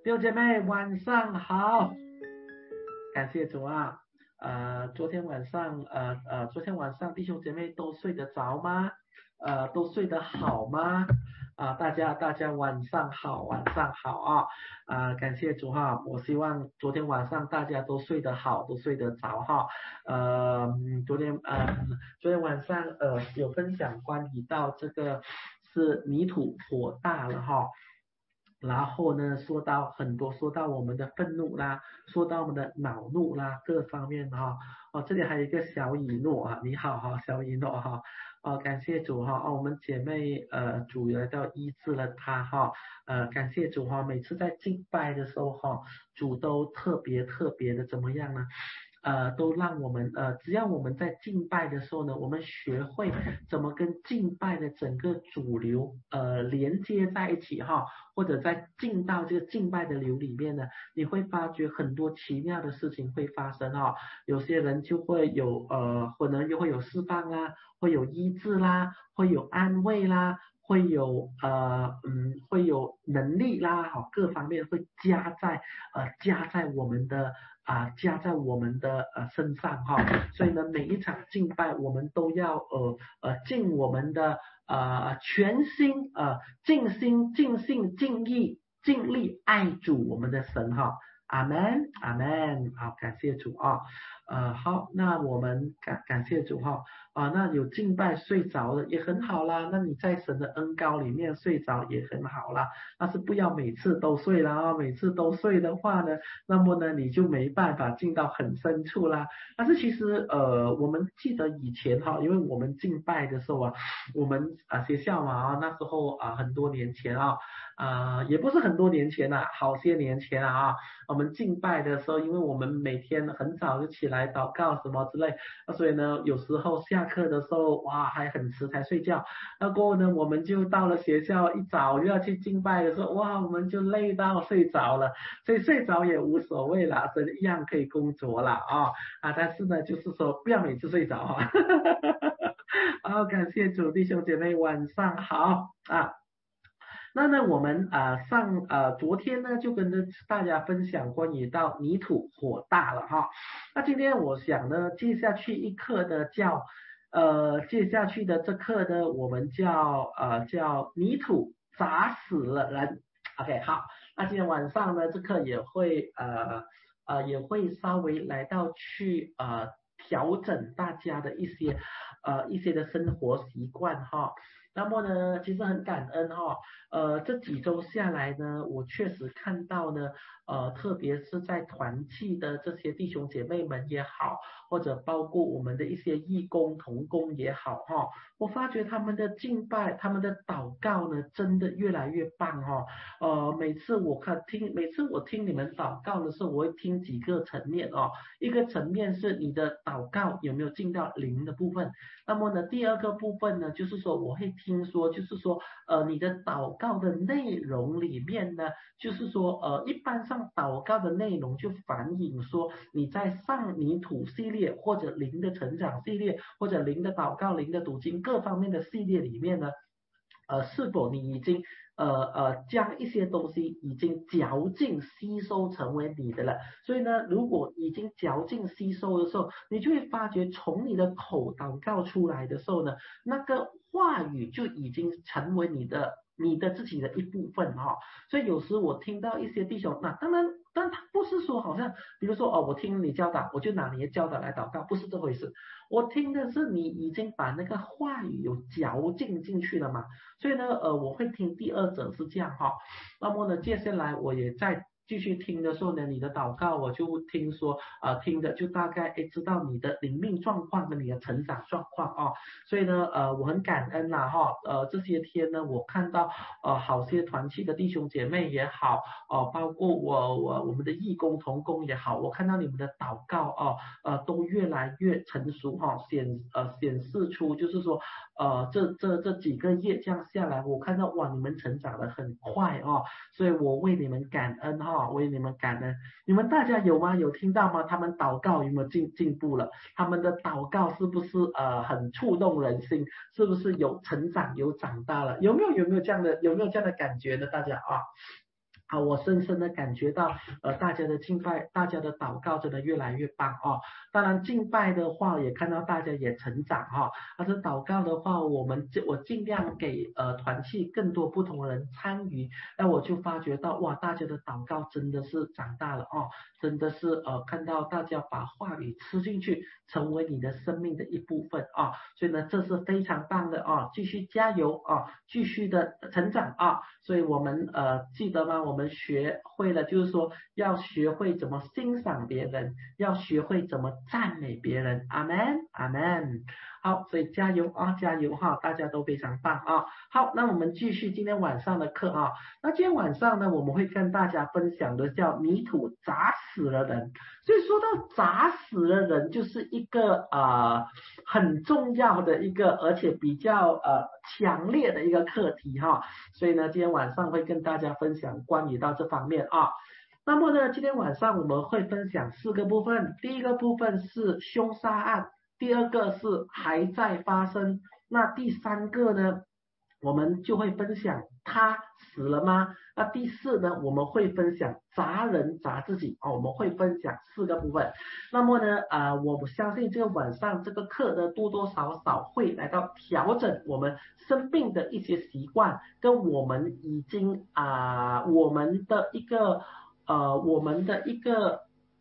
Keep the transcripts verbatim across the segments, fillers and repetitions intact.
弟兄姐妹晚上好，感谢主啊。呃，昨天晚上呃呃，昨天晚上弟兄姐妹都睡得着吗？呃，都睡得好吗？啊、大家大家晚上好，晚上好啊！啊、感谢主哈，我希望昨天晚上大家都睡得好，都睡得着哈。呃，昨天呃昨天晚上呃有分享关于到这个是泥土火大了哈。然后呢，说到很多，说到我们的愤怒啦，说到我们的恼怒啦，各方面哈。哦，这里还有一个小以诺啊，你好哈，小以诺哈。哦，感谢主哈。哦，我们姐妹呃主来到医治了她哈。呃，感谢主哈。每次在敬拜的时候哈，主都特别特别的怎么样呢？呃，都让我们呃，只要我们在敬拜的时候呢，我们学会怎么跟敬拜的整个主流呃连接在一起哈，或者在进到这个敬拜的流里面呢，你会发觉很多奇妙的事情会发生哈。有些人就会有呃，可能就会有释放啦，会有医治啦，会有安慰啦。会有呃嗯会有能力啦，好各方面会加在呃加在我们的啊、呃、加在我们的呃身上哈。所以呢，每一场敬拜我们都要呃呃尽我们的呃全心呃尽心尽性尽意尽力爱主我们的神哈。阿门，阿门，好，感谢主啊。呃，好，那我们感感谢主哈。啊，那有敬拜睡着了也很好啦，那你在神的恩膏里面睡着也很好啦，但是不要每次都睡啦啊，每次都睡的话呢，那么呢你就没办法进到很深处啦。但是其实呃，我们记得以前哈，因为我们敬拜的时候啊，我们啊学校嘛啊，那时候啊很多年前啊。啊、呃，也不是很多年前啦，好些年前了啊。我们敬拜的时候，因为我们每天很早就起来祷告什么之类，所以呢，有时候下课的时候，哇，还很迟才睡觉。那过后呢，我们就到了学校，一早就要去敬拜的时候，哇，我们就累到睡着了。所以睡着也无所谓啦，所以一样可以工作啦啊啊！但是呢，就是说不要每次睡着哈。好，感谢主，弟兄姐妹晚上好啊。那呢，我们啊、呃、上呃昨天呢就跟着大家分享关于到泥土火大了哈。那今天我想呢，接下去一课的叫呃接下去的这课呢，我们叫呃叫泥土砸死了人。OK， 好，那今天晚上呢，这课也会呃呃也会稍微来到去呃调整大家的一些呃一些的生活习惯哈。那么呢，其实很感恩哈。呃，这几周下来呢，我确实看到呢，呃，特别是在团契的这些弟兄姐妹们也好，或者包括我们的一些义工同工也好哈，我发觉他们的敬拜、他们的祷告呢，真的越来越棒哈。呃，每次我看听，每次我听你们祷告的时候，我会听几个层面哦。一个层面是你的祷告有没有进到灵的部分，那么呢，第二个部分呢，就是说我会听说，就是说，呃，你的祷告的内容里面呢，就是说，呃，一般上祷告的内容就反映说你在上泥土系列或者灵的成长系列或者灵的祷告、灵的读经各方面的系列里面呢，呃，是否你已经呃呃将一些东西已经嚼劲吸收成为你的了？所以呢，如果已经嚼劲吸收的时候，你就会发觉从你的口祷告出来的时候呢，那个话语就已经成为你的你的自己的一部分哈、哦。所以有时我听到一些弟兄，那当然，但他不是说好像，比如说哦，我听你教导，我就拿你的教导来祷告，不是这回事。我听的是你已经把那个话语有嚼劲进去了嘛。所以呢，呃，我会听第二者是这样哈。那么呢，接下来我也在继续听的时候呢，你的祷告我就听说，呃，听的就大概诶知道你的灵命状况跟你的成长状况啊。所以呢，呃，我很感恩啦哈。呃，这些天呢，我看到呃好些团契的弟兄姐妹也好，哦、呃，包括我我我们的义工同工也好，我看到你们的祷告哦，呃，都越来越成熟哈、哦，显呃显示出就是说。呃，这这这几个月这样下来，我看到哇，你们成长得很快哦，所以我为你们感恩哈、哦，为你们感恩。你们大家有吗？有听到吗？他们祷告有没有进进步了？他们的祷告是不是呃很触动人心？是不是有成长有长大了？有没有有没有这样的有没有这样的感觉呢？大家啊？ 啊，我深深的感觉到，呃，大家的敬拜，大家的祷告真的越来越棒哦。当然，敬拜的话，也看到大家也成长哈、哦。但是祷告的话，我们我尽量给呃团契更多不同的人参与，那我就发觉到哇，大家的祷告真的是长大了哦，真的是呃看到大家把话语吃进去，成为你的生命的一部分啊、哦。所以呢，这是非常棒的啊、哦，继续加油啊、哦，继续的成长啊、哦。所以我们呃记得吗？我们学会了，就是说要学会怎么欣赏别人，要学会怎么赞美别人。阿门，阿门。好，所以加油啊，加油哈，大家都非常棒啊。好，那我们继续今天晚上的课啊。那今天晚上呢，我们会跟大家分享的叫泥土砸死了人。所以说到砸死了人，就是一个呃很重要的一个，而且比较呃强烈的一个课题哈。所以呢，今天晚上会跟大家分享关于到这方面啊。那么呢，今天晚上我们会分享四个部分，第一个部分是凶杀案，第二个是还在发生，那第三个呢，我们就会分享他死了吗？那第四呢，我们会分享砸人砸自己哦，我们会分享四个部分。那么呢，啊、呃，我相信这个晚上这个课呢，多多少少会来到调整我们生命的一些习惯，跟我们已经啊、呃，我们的一个呃，我们的一个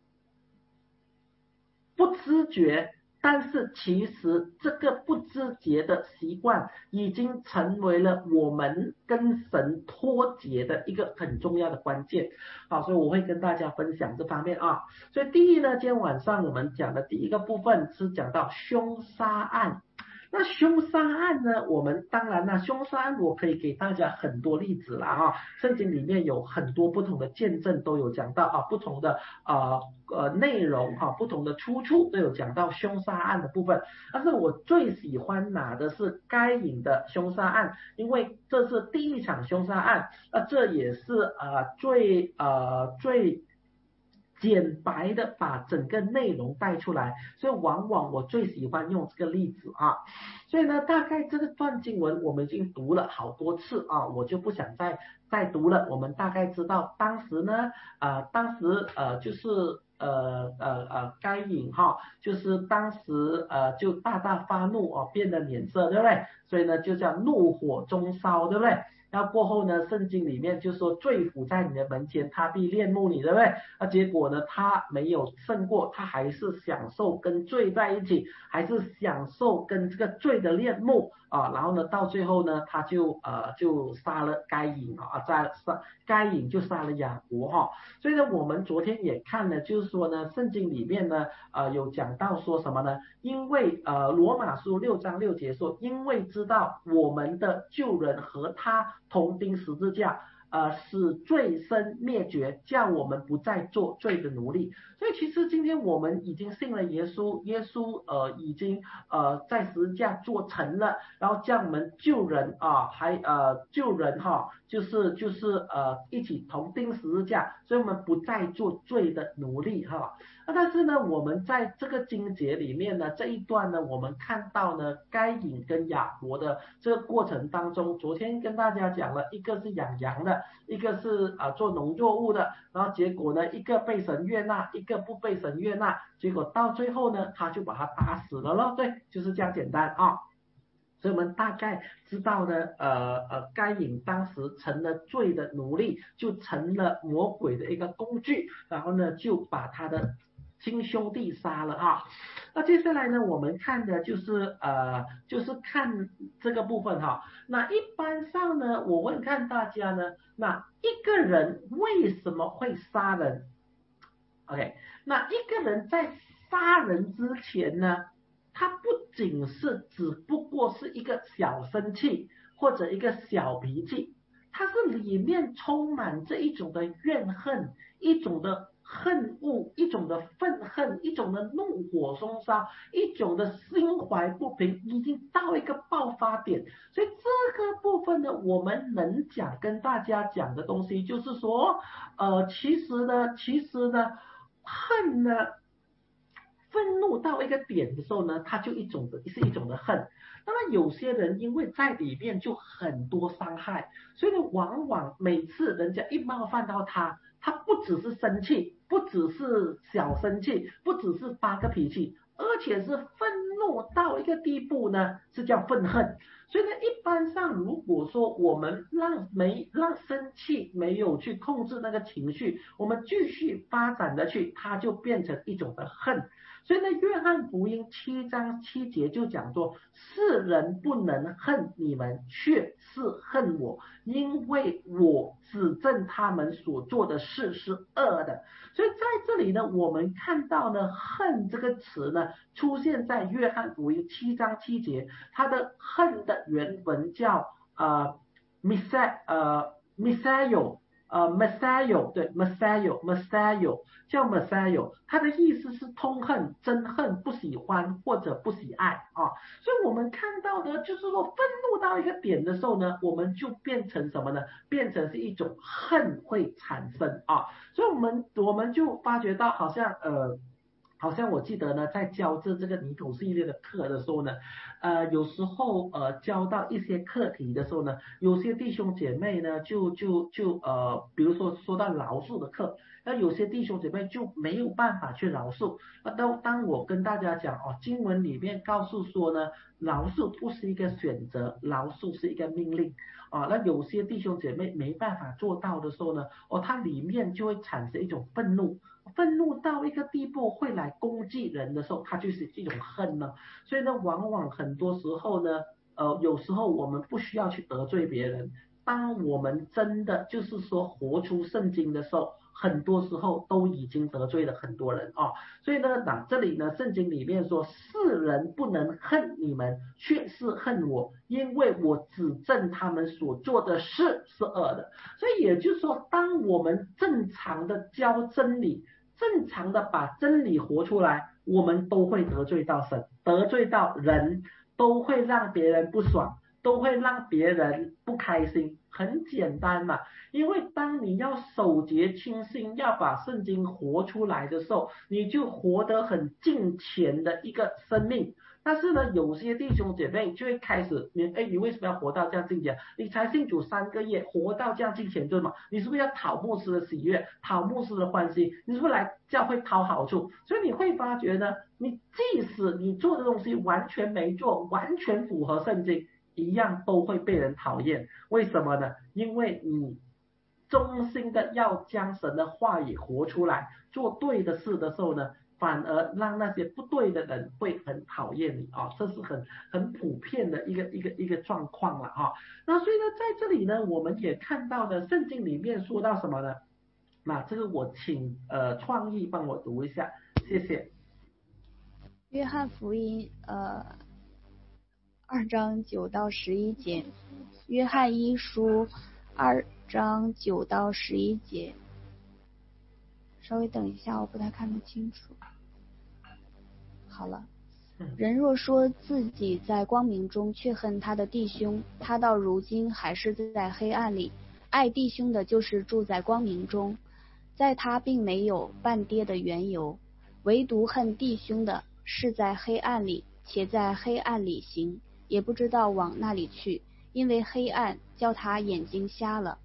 不知觉。但是其实这个不知觉的习惯已经成为了我们跟神脱节的一个很重要的关键。好，所以我会跟大家分享这方面啊。所以第一呢，今天晚上我们讲的第一个部分是讲到凶杀案。那凶杀案呢，我们当然呢，凶杀案我可以给大家很多例子啦哈，圣经里面有很多不同的见证都有讲到啊，不同的呃呃内容哈，不同的出处都有讲到凶杀案的部分。但是我最喜欢拿的是该隐的凶杀案，因为这是第一场凶杀案，那这也是呃最呃最简白的把整个内容带出来，所以往往我最喜欢用这个例子啊。所以呢，大概这个段经文我们已经读了好多次啊，我就不想再再读了。我们大概知道当时呢，呃，当时呃就是呃呃呃该隐哈，就是当时呃就大大发怒哦，变了脸色，对不对？所以呢就叫怒火中烧，对不对？那过后呢，圣经里面就说罪妇在你的门前，他必恋慕你，对不对？那结果呢，他没有胜过，他还是享受跟罪在一起，还是享受跟这个罪的恋慕啊。然后呢，到最后呢，他就呃就杀了该隐啊，在杀该隐就杀了雅各哈。所以呢，我们昨天也看了，就是说呢，圣经里面呢呃有讲到说什么呢？因为呃罗马书六章六节说，因为知道我们的救人和他同钉十字架，呃，使罪身灭绝，叫我们不再做罪的奴隶。所以其实今天我们已经信了耶稣，耶稣呃已经呃在十字架做成了，然后叫我们救人啊，还呃救人哈，就是就是呃一起同钉十字架，所以我们不再做罪的奴隶哈。那但是呢，我们在这个经节里面呢，这一段呢，我们看到呢，该隐跟亚伯的这个过程当中，昨天跟大家讲了，一个是养羊的，一个是啊、呃、做农作物的，然后结果呢，一个被神悦纳，一个不被神悦纳，结果到最后呢，他就把他打死了咯，对，就是这样简单啊。所以我们大概知道呢，呃呃，该隐当时成了罪的奴隶，就成了魔鬼的一个工具，然后呢，就把他的亲兄弟杀了哈。那接下来呢，我们看的就是呃，就是看这个部分哈。那一般上呢，我问看大家呢，那一个人为什么会杀人 ？OK， 那一个人在杀人之前呢，他不仅是只不过是一个小生气或者一个小脾气，他是里面充满这一种的怨恨，一种的恨恶，一种的愤恨，一种的怒火中烧，一种的心怀不平，已经到一个爆发点。所以这个部分呢，我们能讲跟大家讲的东西，就是说，呃，其实呢，其实呢，恨呢。 愤怒到一个点的时候呢，它就一种的是一种的恨。那么有些人因为在里面就很多伤害，所以呢，往往每次人家一冒犯到他，他不只是生气，不只是小生气，不只是发个脾气，而且是愤怒到一个地步呢，是叫愤恨。所以呢，一般上如果说我们让没让生气没有去控制那个情绪，我们继续发展的去，它就变成一种的恨。所以呢，约翰福音七章七节就讲说，世人不能恨你们，却是恨我，因为我指证他们所做的事是恶的。所以在这里呢，我们看到呢，恨这个词呢，出现在约翰福音七章七节，它的恨的原文叫呃 misa 呃 misayo 呃 Messiah 对 Messiah Messiah 叫 Messiah， 它的意思是痛恨、憎恨、不喜欢或者不喜爱啊。所以我们看到呢，就是说愤怒到一个点的时候呢，我们就变成什么呢？变成是一种恨会产生啊。所以我们我们就发觉到好像呃。好像我记得呢，在教这这个尼口系列的课的时候呢，呃，有时候呃教到一些课题的时候呢，有些弟兄姐妹呢就就就呃，比如说说到饶恕的课，那有些弟兄姐妹就没有办法去饶恕。那当当我跟大家讲哦，经文里面告诉说呢，饶恕不是一个选择，饶恕是一个命令啊。那有些弟兄姐妹没办法做到的时候呢，哦，它里面就会产生一种愤怒。愤怒到一个地步会来攻击人的时候，它就是一种恨呢。所以呢，往往很多时候呢，呃，有时候我们不需要去得罪别人。当我们真的就是说活出圣经的时候，很多时候都已经得罪了很多人啊。所以呢，那这里呢，圣经里面说，世人不能恨你们，却是恨我，因为我指证他们所做的事是恶的。所以也就是说，当我们正常的教真理，正常的把真理活出来，我们都会得罪到神，得罪到人，都会让别人不爽，都会让别人不开心。很简单嘛，因为当你要守节清心，要把圣经活出来的时候，你就活得很敬虔的一个生命。但是呢，有些弟兄姐妹就会开始，你哎，你为什么要活到这样敬虔？你才信主三个月，活到这样敬虔对吗？你是不是要讨牧师的喜悦，讨牧师的欢心？你是不是来教会讨好处？所以你会发觉呢，你即使你做的东西完全没做，完全符合圣经，一样都会被人讨厌。为什么呢？因为你衷心的要将神的话语活出来，做对的事的时候呢，反而让那些不对的人会很讨厌你啊，这是很很普遍的一个一个一个状况了哈。那所以呢，在这里呢，我们也看到呢，圣经里面说到什么呢？那这个我请呃创意帮我读一下，谢谢。 约翰福音呃二章九到十一节，约翰一书二章九到十一节。稍微等一下，我不太看得清楚。好了，人若说自己在光明中，却恨他的弟兄，他到如今还是在黑暗里。爱弟兄的，就是住在光明中，在他并没有半跌的缘由。唯独恨弟兄的，是在黑暗里，且在黑暗里行，也不知道往那里去，因为黑暗叫他眼睛瞎了。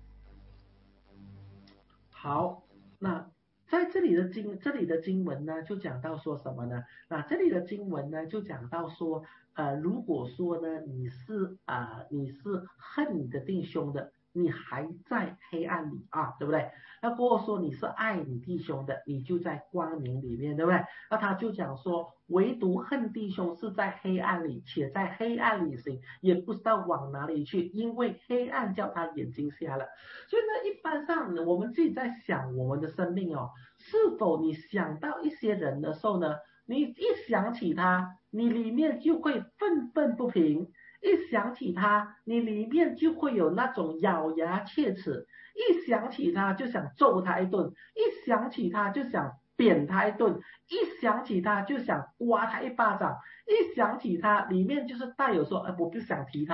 好，那在这里的经这里的经文呢，就讲到说什么呢？那这里的经文呢，就讲到说，呃，如果说呢，你是啊、呃，你是恨你的弟兄的，你还在黑暗里啊，对不对？那过后说你是爱你弟兄的，你就在光明里面，对不对？那他就讲说，唯独恨弟兄是在黑暗里，且在黑暗里行，也不知道往哪里去，因为黑暗叫他眼睛瞎了。所以呢，一般上我们自己在想我们的生命哦，是否你想到一些人的时候呢，你一想起他，你里面就会愤愤不平。一想起他，你里面就会有那种咬牙切齿，一想起他就想揍他一顿，一想起他就想扁他一顿，一想起他就想刮他一巴掌，一想起他里面就是带有说，哎，我不想提他了，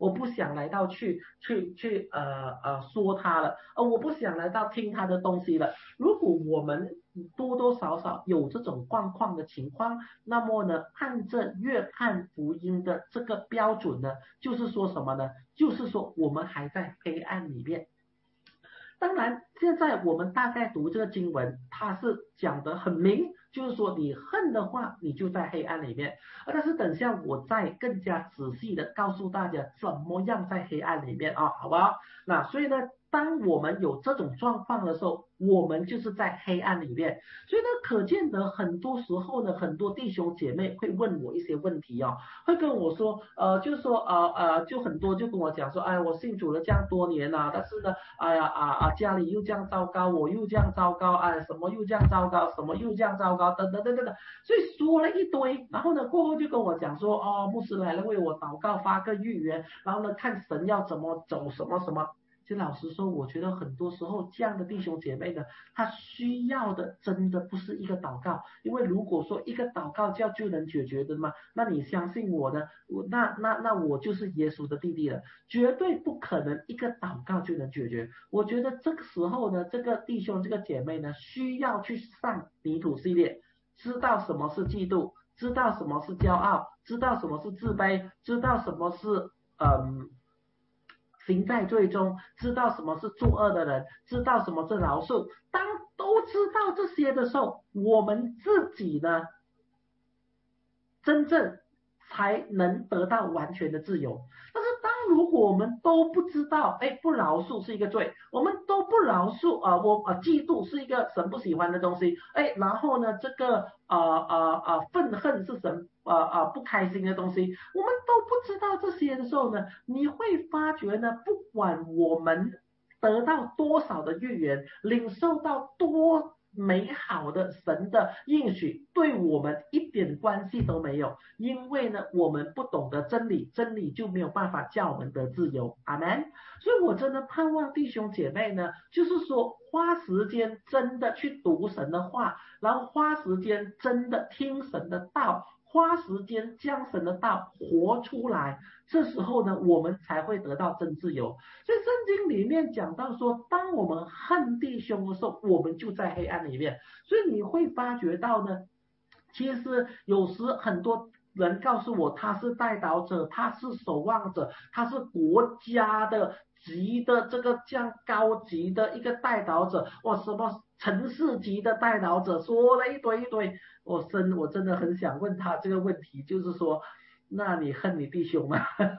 我不想来到去去去呃呃说他了，呃我不想来到听他的东西了。如果我们多多少少有这种状况的情况，那么呢，按着约翰福音的这个标准呢，就是说什么呢？就是说我们还在黑暗里面。当然，现在我们大概读这个经文，它是讲得很明，就是说你恨的话，你就在黑暗里面。但是等下我再更加仔细的告诉大家怎么样在黑暗里面啊，好不好？那所以呢，当我们有这种状况的时候，我们就是在黑暗里面。所以呢，可见得很多时候呢，很多弟兄姐妹会问我一些问题哦，会跟我说，呃，就是说，呃呃，就很多就跟我讲说，哎，我信主了这样多年了，但是呢，哎呀啊啊，家里又这样糟糕，我又这样糟糕，哎，什么又这样糟糕，什么又这样糟糕，等等等等等，所以说了一堆，然后呢，过后就跟我讲说，哦，牧师来了，为我祷告，发个预言，然后呢，看神要怎么走，什么什么。其实老实说，我觉得很多时候这样的弟兄姐妹呢，他需要的真的不是一个祷告，因为如果说一个祷告叫就能解决的嘛，那你相信我的，那那那我就是耶稣的弟弟了，绝对不可能一个祷告就能解决。我觉得这个时候呢，这个弟兄这个姐妹呢，需要去上泥土系列，知道什么是嫉妒，知道什么是骄傲，知道什么是自卑，知道什么是嗯。行在最终，知道什么是作恶的人，知道什么是饶恕。当都知道这些的时候，我们自己呢，真正才能得到完全的自由。但是当如果我们都不知道，哎，不饶恕是一个罪，我们都不饶恕啊、呃，我啊、呃、嫉妒是一个神不喜欢的东西，哎，然后呢，这个啊啊啊愤恨是神啊啊、呃呃、不开心的东西，我们都不知道这些的时候呢，你会发觉呢，不管我们得到多少的预言，领受到多美好的神的应许，对我们一点关系都没有，因为呢，我们不懂得真理，真理就没有办法叫我们得自由。阿们。所以我真的盼望弟兄姐妹呢，就是说花时间真的去读神的话，然后花时间真的听神的道，花时间将神的道活出来，这时候呢，我们才会得到真自由。所以圣经里面讲到说，当我们恨弟兄的时候，我们就在黑暗里面。所以你会发觉到呢，其实有时很多人告诉我他是代祷者，他是守望者，他是国家的级的这个这样高级的一个代祷者，哇，什么城市级的代祷者，说了一堆一堆。我真我真的很想问他这个问题，就是说，那你恨你弟兄吗？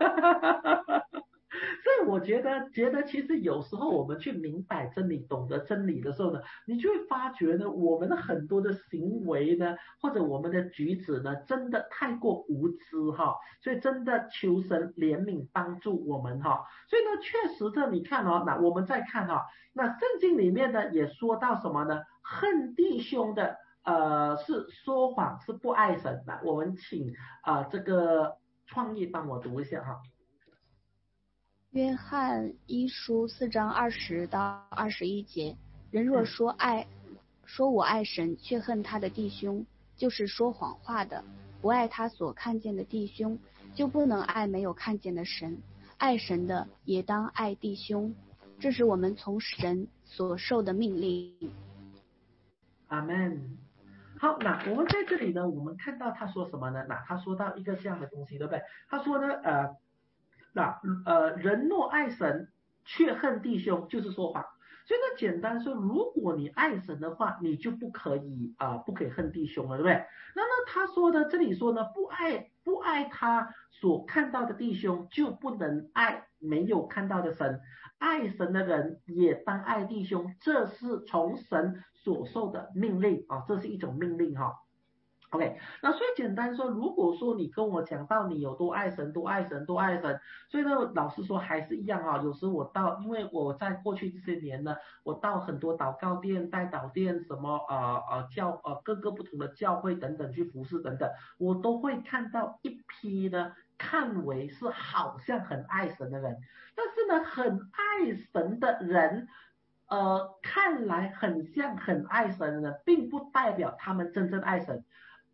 所以我觉得，觉得其实有时候我们去明白真理、懂得真理的时候呢，你就会发觉呢，我们的很多的行为呢，或者我们的举止呢，真的太过无知哈。所以真的求神怜悯帮助我们哈。所以呢，确实的，你看哦，那我们再看哈，那圣经里面呢也说到什么呢？恨弟兄的，呃，是说谎，是不爱神的。我们请啊、呃、这个创意帮我读一下哈。 约翰一书四章二十到二十一节，人若说爱，说我爱神，却恨他的弟兄，就是说谎话的；不爱他所看见的弟兄，就不能爱没有看见的神。爱神的也当爱弟兄，这是我们从神所受的命令。 阿门。好，那我们在这里呢，我们看到他说什么呢？那他说到一个这样的东西，对不对？他说呢，呃。那呃，人若爱神，却恨弟兄，就是说谎。所以呢，简单说，如果你爱神的话，你就不可以啊、呃，不可以恨弟兄了，对不对？那么他说的这里说呢，不爱不爱他所看到的弟兄，就不能爱没有看到的神。爱神的人也当爱弟兄，这是从神所受的命令啊，这是一种命令哈。OK， 那所以简单说，如果说你跟我讲到你有多爱神，多爱神，多爱神，所以呢，老实说还是一样啊。有时我到，因为我在过去这些年呢，我到很多祷告店、代祷店，什么呃呃教呃各个不同的教会等等去服侍等等，我都会看到一批呢，看为是好像很爱神的人，但是呢，很爱神的人。呃，看来很像很爱神的人，并不代表他们真正爱神。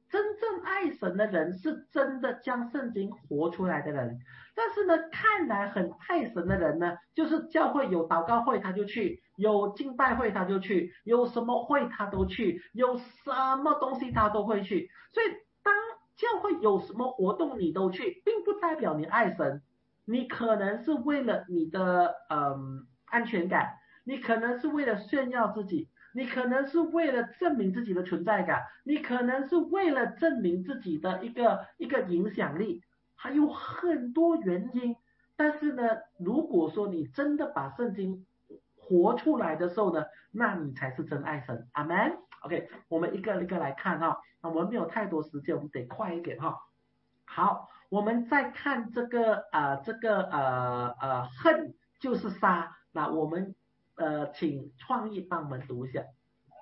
真正爱神的人是真的将圣经活出来的人。但是呢，看来很爱神的人呢，就是教会有祷告会他就去，有敬拜会他就去，有什么会他都去，有什么东西他都会去。所以当教会有什么活动你都去，并不代表你爱神，你可能是为了你的嗯安全感，你可能是为了炫耀自己，你可能是为了证明自己的存在感，你可能是为了证明自己的一个一个影响力，还有很多原因。但是呢，如果说你真的把圣经活出来的时候呢，那你才是真爱神。阿们。 OK， 我们一个一个来看哈，我们没有太多时间，我们得快一点哈。好，我们再看这个呃这个呃呃恨就是杀，那我们呃请创意帮我们读一下。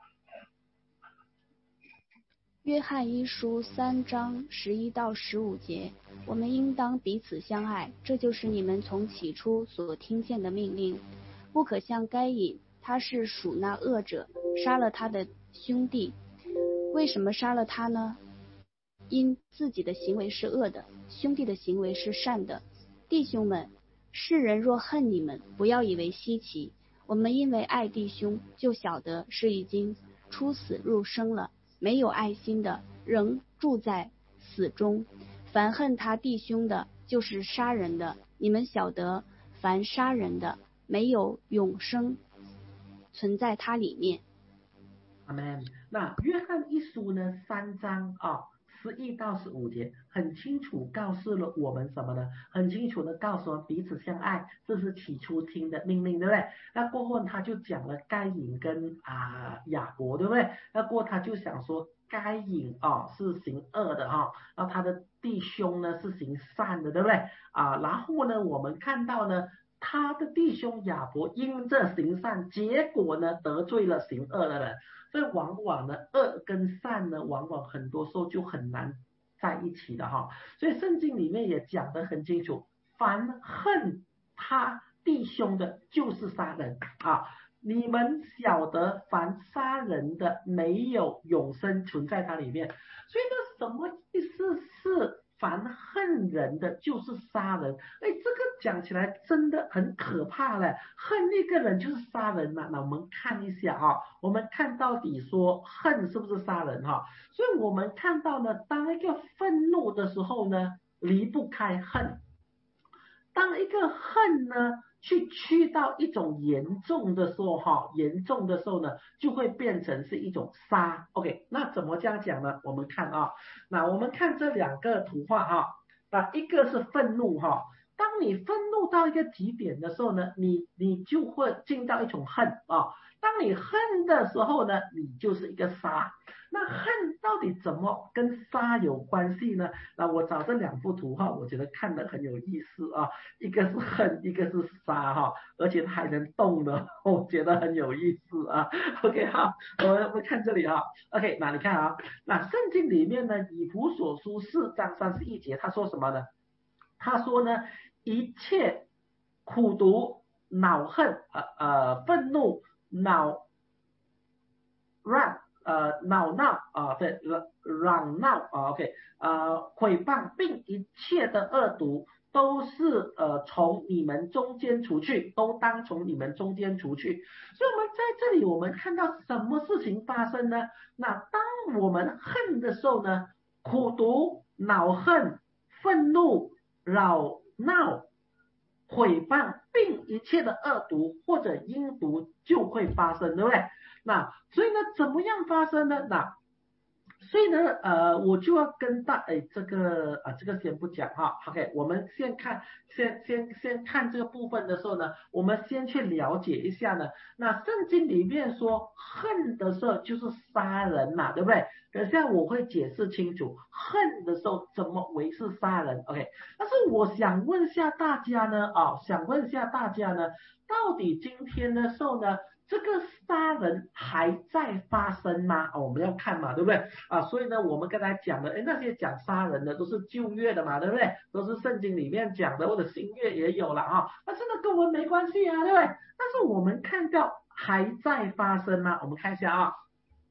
约翰一书三章十一到十五节，我们应当彼此相爱，这就是你们从起初所听见的命令。不可像该隐，他是属那恶者，杀了他的兄弟。为什么杀了他呢？因自己的行为是恶的，兄弟的行为是善的。弟兄们，世人若恨你们，不要以为稀奇。我们因为爱弟兄，就晓得是已经出死入生了。没有爱心的，仍住在死中。凡恨他弟兄的，就是杀人的。你们晓得，凡杀人的，没有永生存在他里面。 阿们。那约翰一书呢，三章啊，十一到十五节，很清楚告诉了我们什么呢？很清楚的告诉我们彼此相爱，这是起初听的命令，对不对？那过后他就讲了该隐跟啊亚伯，对不对？那过后他就想说，该隐啊是行恶的哈，然后他的弟兄呢是行善的，对不对？啊，然后呢，我们看到呢，他的弟兄亚伯因着行善，结果呢得罪了行恶的人。所以往往呢，恶跟善呢，往往很多时候就很难在一起的哈。所以圣经里面也讲得很清楚，凡恨他弟兄的，就是杀人啊。你们晓得，凡杀人的，没有永生存在他里面。所以这什么意思是？凡恨人的就是杀人，哎，这个讲起来真的很可怕嘞！恨一个人就是杀人嘛。那我们看一下啊，我们看到底说恨是不是杀人哈？所以我们看到呢，当一个愤怒的时候呢，离不开恨；当一个恨呢，去趋到一种严重的时候哈，严重的时候呢，就会变成是一种杀。OK， 那怎么这样讲呢？我们看啊，那我们看这两个图画哈，那一个是愤怒哈，当你愤怒到一个极点的时候呢，你你就会进到一种恨啊。当你恨的时候呢，你就是一个杀。那恨到底怎么跟杀有关系呢？那我找这两幅图哈，我觉得看得很有意思啊。一个是恨，一个是杀哈，而且它还能动的，我觉得很有意思啊。OK， 好，我们我们看这里啊。OK， 那你看啊，那圣经里面呢，以弗所书四章三十一节，他说什么呢？他说呢，一切苦毒、恼恨、呃呃愤怒、恼乱。呃，恼闹啊，对，嚷闹啊 ，OK， 呃，诽谤并一切的恶毒，都是呃从你们中间除去，都当从你们中间除去。所以我们在这里，我们看到什么事情发生呢？那当我们恨的时候呢，苦毒、恼恨、愤怒、扰闹、诽谤并一切的恶毒或者阴毒就会发生，对不对？那所以呢，怎么样发生呢？那所以呢，呃，我就要跟大，哎，这个啊，这个先不讲哈 ，OK， 我们先看，先先先看这个部分的时候呢，我们先去了解一下呢。那圣经里面说恨的时候就是杀人嘛，对不对？等下我会解释清楚恨的时候怎么为是杀人 ，OK。但是我想问一下大家呢，啊，想问一下大家呢，到底今天的时候呢？这个杀人还在发生吗？哦，我们要看嘛，对不对？啊，所以呢，我们刚才讲的，哎，那些讲杀人的都是旧约的嘛，对不对？都是圣经里面讲的，或者新约也有了啊。但是呢，跟我们没关系啊，对不对？但是我们看到还在发生吗？我们看一下啊。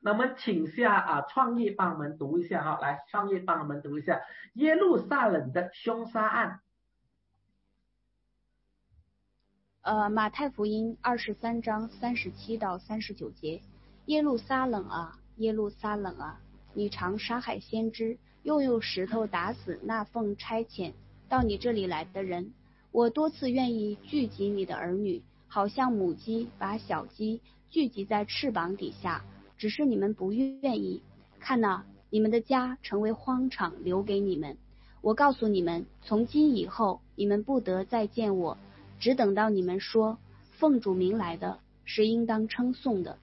那么请下啊创业帮我们读一下哈，来创业帮我们读一下耶路撒冷的凶杀案。 呃，马太福音二十三章三十七到三十九节，耶路撒冷啊，耶路撒冷啊，你常杀害先知，又用石头打死那奉差遣到你这里来的人。我多次愿意聚集你的儿女，好像母鸡把小鸡聚集在翅膀底下，只是你们不愿意。看哪，你们的家成为荒场，留给你们。我告诉你们，从今以后，你们不得再见我。只等到你们说奉主名来的是应当称颂的。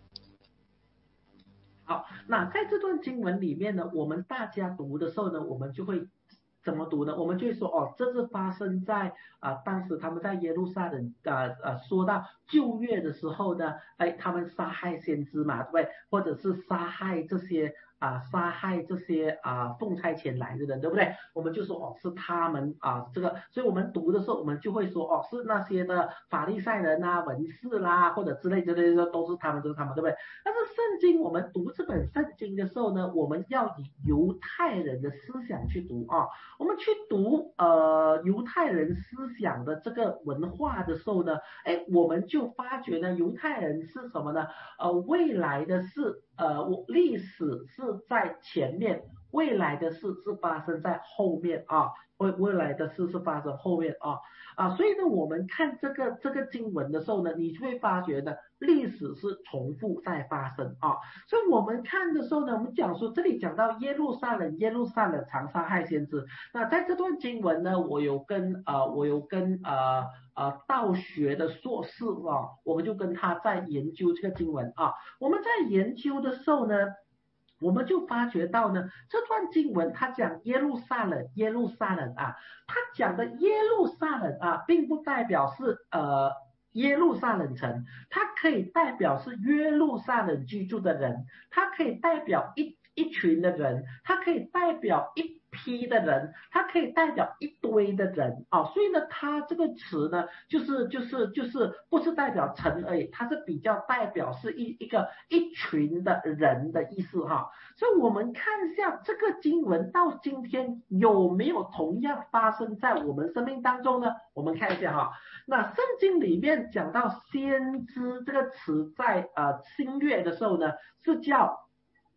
好，那在这段经文里面呢，我们大家读的时候呢，我们就会怎么读呢？我们就会说哦，这是发生在啊、呃、当时他们在耶路撒冷啊呃说到旧约的时候呢，哎，他们杀害先知嘛，对不对？或者是杀害这些啊、呃、杀害这些啊、呃、奉差遣来的人，对不对？我们就说哦，是他们啊、呃、这个，所以我们读的时候，我们就会说哦，是那些的法利赛人啊、文士啦，或者之类之类的，都是他们，都是他们，对不对？但是圣经，我们读这本圣经的时候呢，我们要以犹太人的思想去读啊。我们去读呃犹太人思想的这个文化的时候呢，哎，我们就发觉呢，犹太人是什么呢？呃，未来的事，呃，我历史是在前面，未来的事是发生在后面啊，未未来的事是发生后面啊啊，所以呢，我们看这个这个经文的时候呢，你就会发觉呢，历史是重复在发生啊，所以我们看的时候呢，我们讲说这里讲到耶路撒冷，耶路撒冷常杀害先知。那在这段经文呢，我有跟呃我有跟呃呃道学的硕士啊，我们就跟他在研究这个经文啊。我们在研究的时候呢，我们就发觉到呢，这段经文它讲耶路撒冷，耶路撒冷啊，它讲的耶路撒冷啊，并不代表是呃耶路撒冷城，它可以代表是约路撒冷居住的人，它可以代表一一群的人，它可以代表一批的人，它可以代表一堆的人啊，所以呢，它这个词呢，就是就是就是不是代表城而已，它是比较代表是一一个一群的人的意思哈。所以我们看一下这个经文到今天有没有同样发生在我们生命当中呢？我们看一下哈，那圣经里面讲到先知这个词在呃新约的时候呢，是叫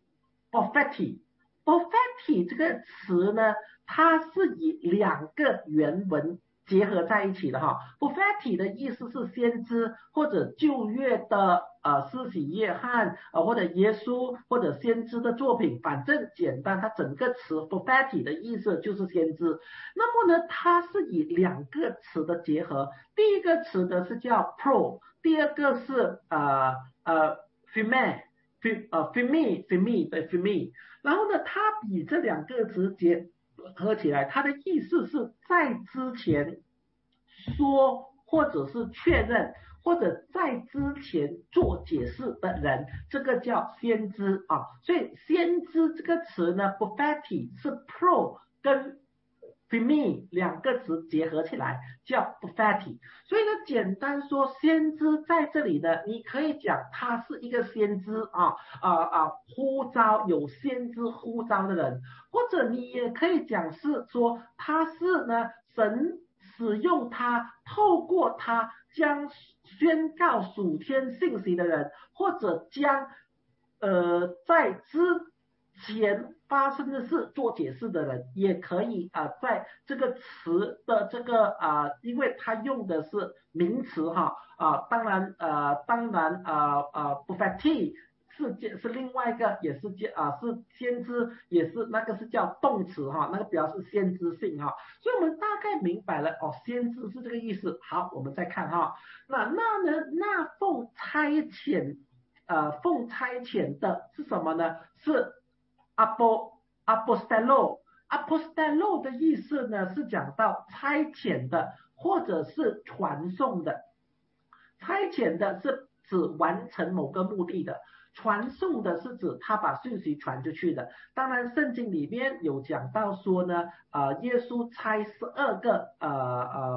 prophetic。prophetic 这个词呢，它是以两个原文结合在一起的哈。prophetic 的意思是先知或者旧约的呃施洗约翰呃或者耶稣或者先知的作品，反正简单，它整个词 prophetic 的意思就是先知。那么呢，它是以两个词的结合，第一个词呢是叫 pro， 第二个是呃呃 female。呃 femi femi 对 femi， 然后呢，它比这两个词结合起来，它的意思是在之前说或者是确认，或者在之前做解释的人，这个叫先知啊。所以先知这个词呢 prophetic 是 pro 跟femi 两个词结合起来叫 prophetic， 所以呢，简单说，先知在这里呢，你可以讲他是一个先知啊啊啊，呼召有先知呼召的人，或者你也可以讲是说他是呢神使用他，透过他将宣告属天信息的人，或者将呃在之前发生的事做解释的人，也可以啊、呃，在这个词的这个啊、呃，因为他用的是名词哈啊、呃，当然呃，当然啊啊 prophetic 是是另外一个，也是啊、呃、是先知，也是那个是叫动词哈，那个表示先知性哈，所以我们大概明白了哦，先知是这个意思。好，我们再看哈，那那呢，那奉差遣呃奉差遣的是什么呢？是apostello apostello 的意思呢是讲到差遣的或者是传送的，差遣的是指完成某个目的的，传送的是指他把讯息传出去的。当然圣经里面有讲到说呢，呃，耶稣差十二个呃呃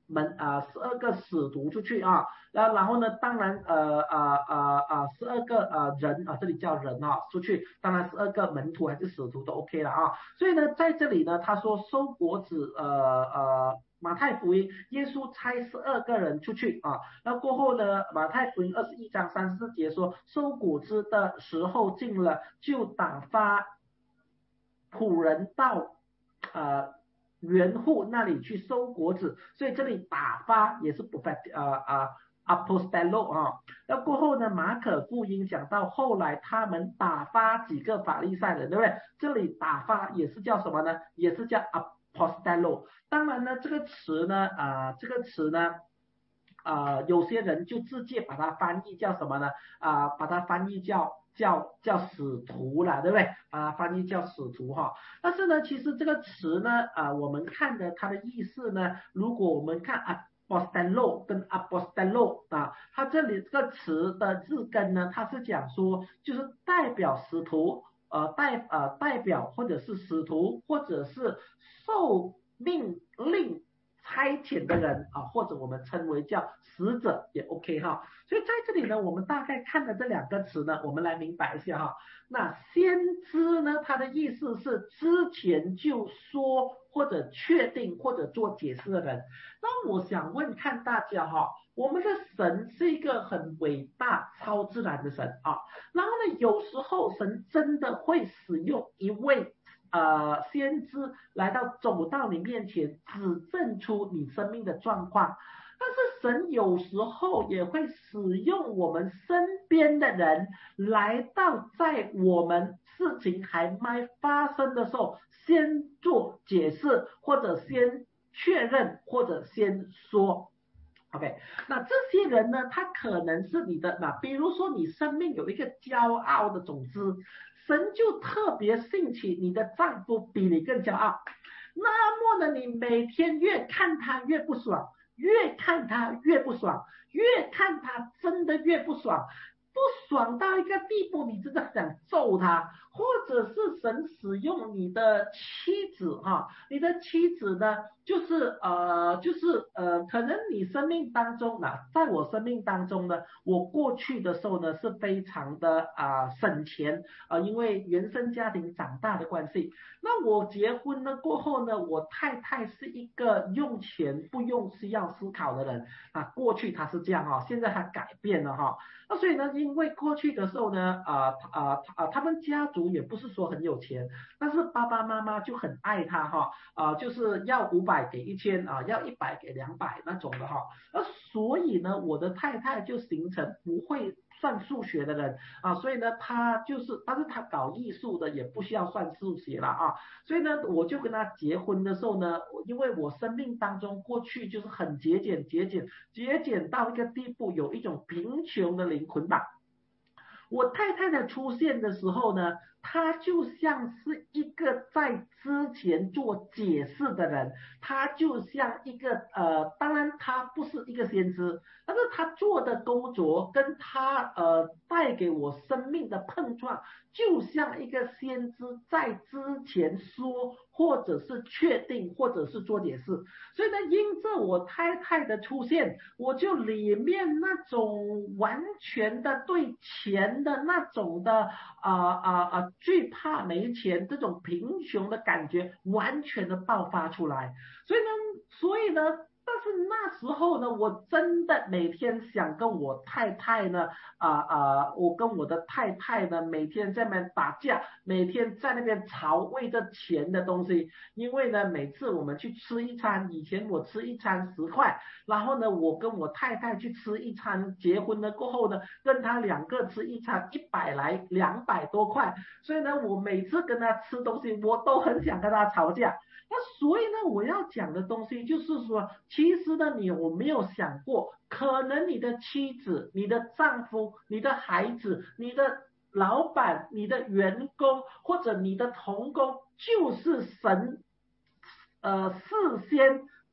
门啊十二个使徒出去啊，然然后呢，当然呃呃呃呃十二个呃人啊，这里叫人啊出去，当然十二个门徒还是使徒都 OK 了啊。所以呢，在这里呢，他说收果子呃呃。马太福音，耶稣差十二个人出去啊，那过后呢，马太福音二十一章三十四节说，收果子的时候近了，就打发仆人到呃园户那里去收果子，所以这里打发也是不发呃呃 apostello 啊。那过后呢，马可福音讲到后来他们打发几个法利赛人，对不对？这里打发也是叫什么呢？也是叫 apostello。当然呢，这个词呢，啊、呃，这个词呢。啊、呃，有些人就直接把它翻译叫什么呢？啊、呃，把它翻译叫叫叫使徒了，对不对？啊，翻译叫使徒哈。但是呢，其实这个词呢，啊、呃，我们看的它的意思呢，如果我们看啊。apostello 跟 apostello 啊，它这里这个词的字根呢，它是讲说就是代表使徒，呃代呃代表或者是使徒或者是受命令差遣的人啊，或者我们称为叫使者也 OK 哈。所以在这里呢，我们大概看的这两个词呢，我们来明白一下哈。那先知呢，它的意思是之前就说或者确定或者做解释的人。那我想问看大家哈，我们的神是一个很伟大超自然的神啊，然后呢，有时候神真的会使用一位呃，先知来到走到你面前，指证出你生命的状况。但是神有时候也会使用我们身边的人，来到在我们事情还没发生的时候，先做解释，或者先确认，或者先说。OK， 那这些人呢，他可能是你的，那比如说你生命有一个骄傲的种子，神就特别兴起你的丈夫比你更骄傲，那么呢，你每天越看他越不爽，越看他越不爽，越看他真的越不爽，不爽到一个地步，你真的想揍他，或者是神使用你的妻子哈，你的妻子呢，就是呃，就是呃，可能你生命当中呢，在我生命当中呢，我过去的时候呢是非常的啊、呃、省钱啊、呃，因为原生家庭长大的关系。那我结婚了过后呢，我太太是一个用钱不用需要思考的人啊，过去她是这样哈，现在她改变了哈。那所以呢，因为过去的时候呢，啊啊啊，他们家族也不是说很有钱，但是爸爸妈妈就很爱他哈，啊，就是要五百给一千啊，要一百给两百那种的哈。那所以呢，我的太太就形成不会算数学的人啊，所以呢，他就是，但是他搞艺术的也不需要算数学了啊，所以呢，我就跟他结婚的时候呢，因为我生命当中过去就是很节俭，节俭，节俭到一个地步，有一种贫穷的灵魂吧。我太太的出现的时候呢，她就像是一个在之前做解释的人，她就像一个呃，当然她不是一个先知，但是她做的工作跟她呃带给我生命的碰撞，就像一个先知在之前说，或者是确定，或者是做解释。所以呢，因着我太太的出现，我就里面那种完全的对钱的那种的啊啊啊惧怕没钱这种贫穷的感觉完全的爆发出来。所以呢，所以呢。但是那时候呢，我真的每天想跟我太太呢，啊、呃、啊、呃，我跟我的太太呢，每天在那边打架，每天在那边吵为着钱的东西。因为呢，每次我们去吃一餐，以前我吃一餐十块，然后呢，我跟我太太去吃一餐，结婚了过后呢，跟她两个吃一餐一百来两百多块，所以呢，我每次跟她吃东西，我都很想跟她吵架。那所以呢，我要讲的东西就是说，其实呢，你有没有想过，可能你的妻子、你的丈夫、你的孩子、你的老板、你的员工或者你的同工，就是神呃事先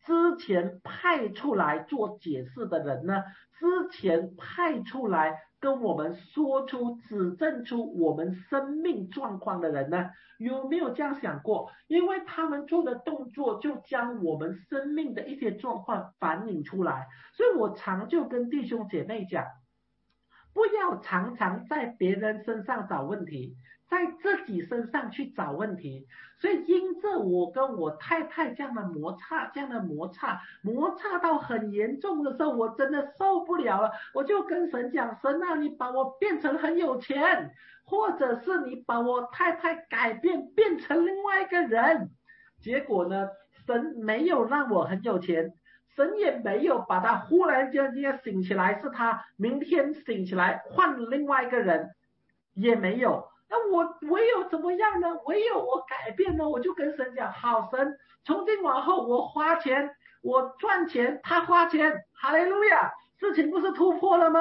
之前派出来做解释的人呢，之前派出来跟我们说出指证出我们生命状况的人呢，有没有这样想过？因为他们做的动作就将我们生命的一些状况反映出来，所以我常就跟弟兄姐妹讲，不要常常在别人身上找问题，在自己身上去找问题。所以因着我跟我太太这样的摩擦，这样的摩擦，摩擦到很严重的时候，我真的受不了了，我就跟神讲，神啊，你把我变成很有钱，或者是你把我太太改变变成另外一个人。结果呢，神没有让我很有钱，神也没有把他忽然间间醒起来，是他明天醒起来换另外一个人，也没有。那我唯有怎么样呢？唯有我改变呢，我就跟神讲，好神，从今往后我花钱，我赚钱，他花钱，哈利路亚，事情不是突破了吗？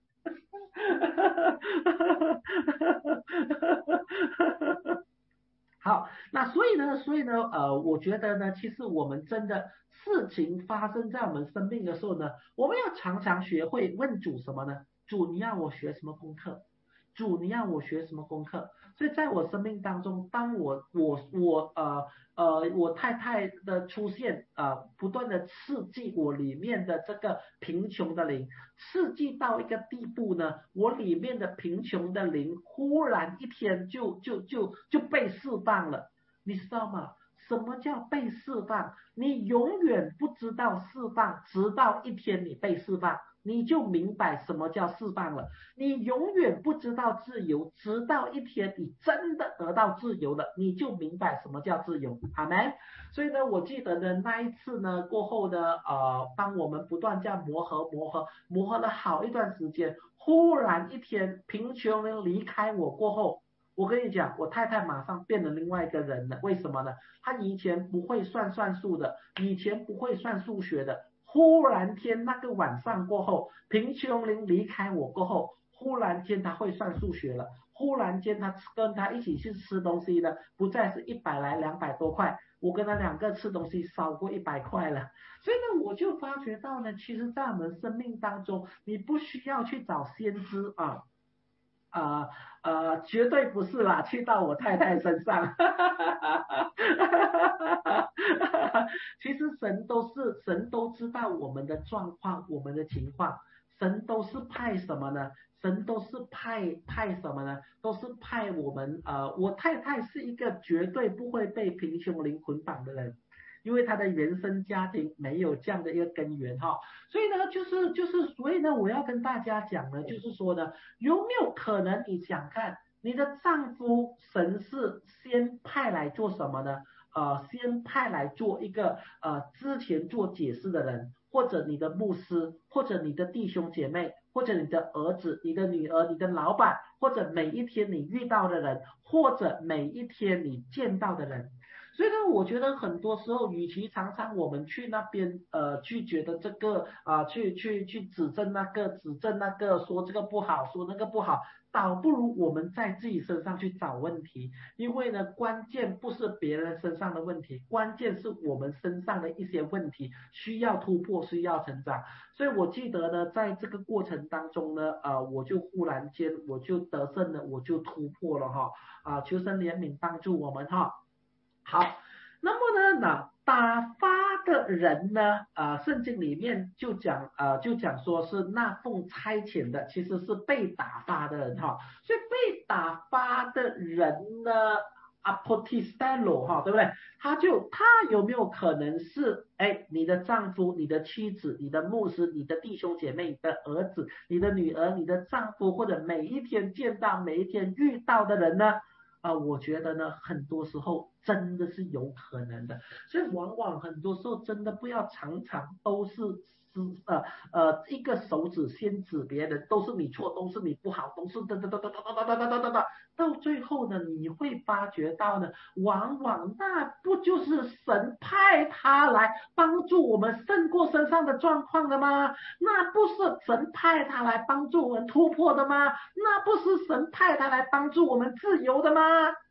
好，那所以呢，所以呢，呃，我觉得呢，其实我们真的事情发生在我们生命的时候呢，我们要常常学会问主什么呢？主，你要我学什么功课？主，你要我学什么功课？所以在我生命当中，当我我我呃呃我太太的出现呃不断的刺激我里面的这个贫穷的灵，刺激到一个地步呢，我里面的贫穷的灵忽然一天就就就就被释放了，你知道吗？什么叫被释放？你永远不知道释放，直到一天你被释放，你就明白什么叫释放了。你永远不知道自由，直到一天你真的得到自由了，你就明白什么叫自由。阿们。所以呢，我记得呢那一次呢过后呢，呃，当我们不断这样磨合磨合磨合了好一段时间，忽然一天贫穷人离开我过后，我跟你讲，我太太马上变了另外一个人了。为什么呢？她以前不会算算数的，以前不会算数学的，忽然间那个晚上过后，贫穷人离开我过后，忽然间他会算数学了，忽然间他跟他一起去吃东西呢，不再是一百来两百多块，我跟他两个吃东西少过一百块了。所以呢，我就发觉到呢，其实在我们生命当中，你不需要去找先知啊。呃呃，绝对不是啦，去到我太太身上。其实神都是神都知道我们的状况，我们的情况，神都是派什么呢？神都是派派什么呢？都是派我们呃，我太太是一个绝对不会被贫穷灵捆绑的人。因为他的原生家庭没有这样的一个根源哈，所以呢，就是就是，所以呢，我要跟大家讲呢，就是说呢，有没有可能你想看你的丈夫神是先派来做什么呢？呃，先派来做一个呃之前做解释的人，或者你的牧师，或者你的弟兄姐妹，或者你的儿子、你的女儿、你的老板，或者每一天你遇到的人，或者每一天你见到的人。所以呢，我觉得很多时候，与其常常我们去那边呃去觉得这个啊、呃，去去去指正那个指正那个，说这个不好，说那个不好，倒不如我们在自己身上去找问题。因为呢，关键不是别人身上的问题，关键是我们身上的一些问题需要突破，需要成长。所以我记得呢，在这个过程当中呢，呃，我就忽然间我就得胜了，我就突破了哈啊、呃，求神怜悯帮助我们哈。好，那么呢，那打发的人呢，呃，圣经里面就讲，呃，就讲说是那奉差遣的，其实是被打发的人哈，所以被打发的人呢 ，apostello 哈，对不对？他就他有没有可能是，哎，你的丈夫、你的妻子、你的牧师、你的弟兄姐妹、你的儿子、你的女儿、你的丈夫，或者每一天见到、每一天遇到的人呢？啊、呃，我觉得呢，很多时候真的是有可能的，所以往往很多时候真的不要常常都是是呃呃一个手指先指别人，都是你错，都是你不好，都是哒哒哒哒哒哒哒哒哒哒哒，到最后呢，你会发觉到呢，往往那不就是神派他来帮助我们胜过身上的状况的吗？那不是神派他来帮助我们突破的吗？那不是神派他来帮助我们自由的吗？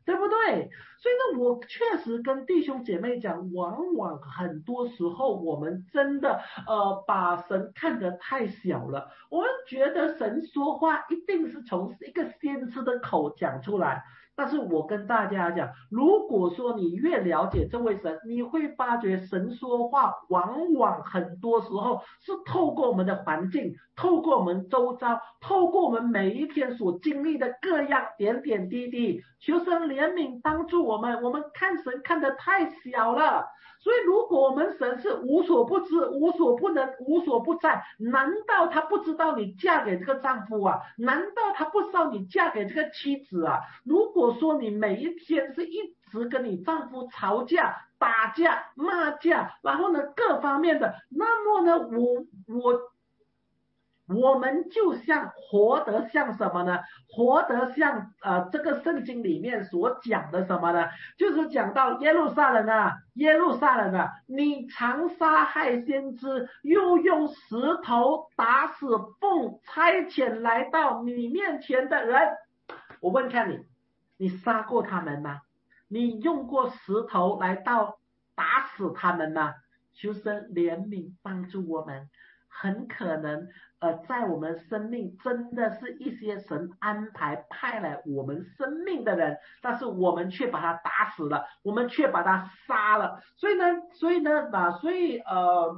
对不对？所以呢，我确实跟弟兄姐妹讲，往往很多时候我们真的呃把神看得太小了，我们觉得神说话一定是从一个先知的口讲出来。但是我跟大家讲，如果说你越了解这位神，你会发觉神说话往往很多时候是透过我们的环境，透过我们周遭，透过我们每一天所经历的各样点点滴滴。求神怜悯帮助我们，我们看神看得太小了。所以如果我们神是无所不知、无所不能、无所不在，难道他不知道你嫁给这个丈夫啊？难道他不知道你嫁给这个妻子啊？如果说你每一天是一直跟你丈夫吵架、打架、骂架，然后呢各方面的，那么呢我我我们就像活得像什么呢？活得像呃这个圣经里面所讲的什么呢？就是讲到耶路撒冷啊，耶路撒冷啊，你常杀害先知，又用石头打死奉差遣来到你面前的人。我问看你，你杀过他们吗？你用过石头来到打死他们吗？求神怜悯帮助我们。很可能呃，在我们生命真的是一些神安排派来我们生命的人，但是我们却把他打死了，我们却把他杀了。所以呢，所以呢，啊，所以呃，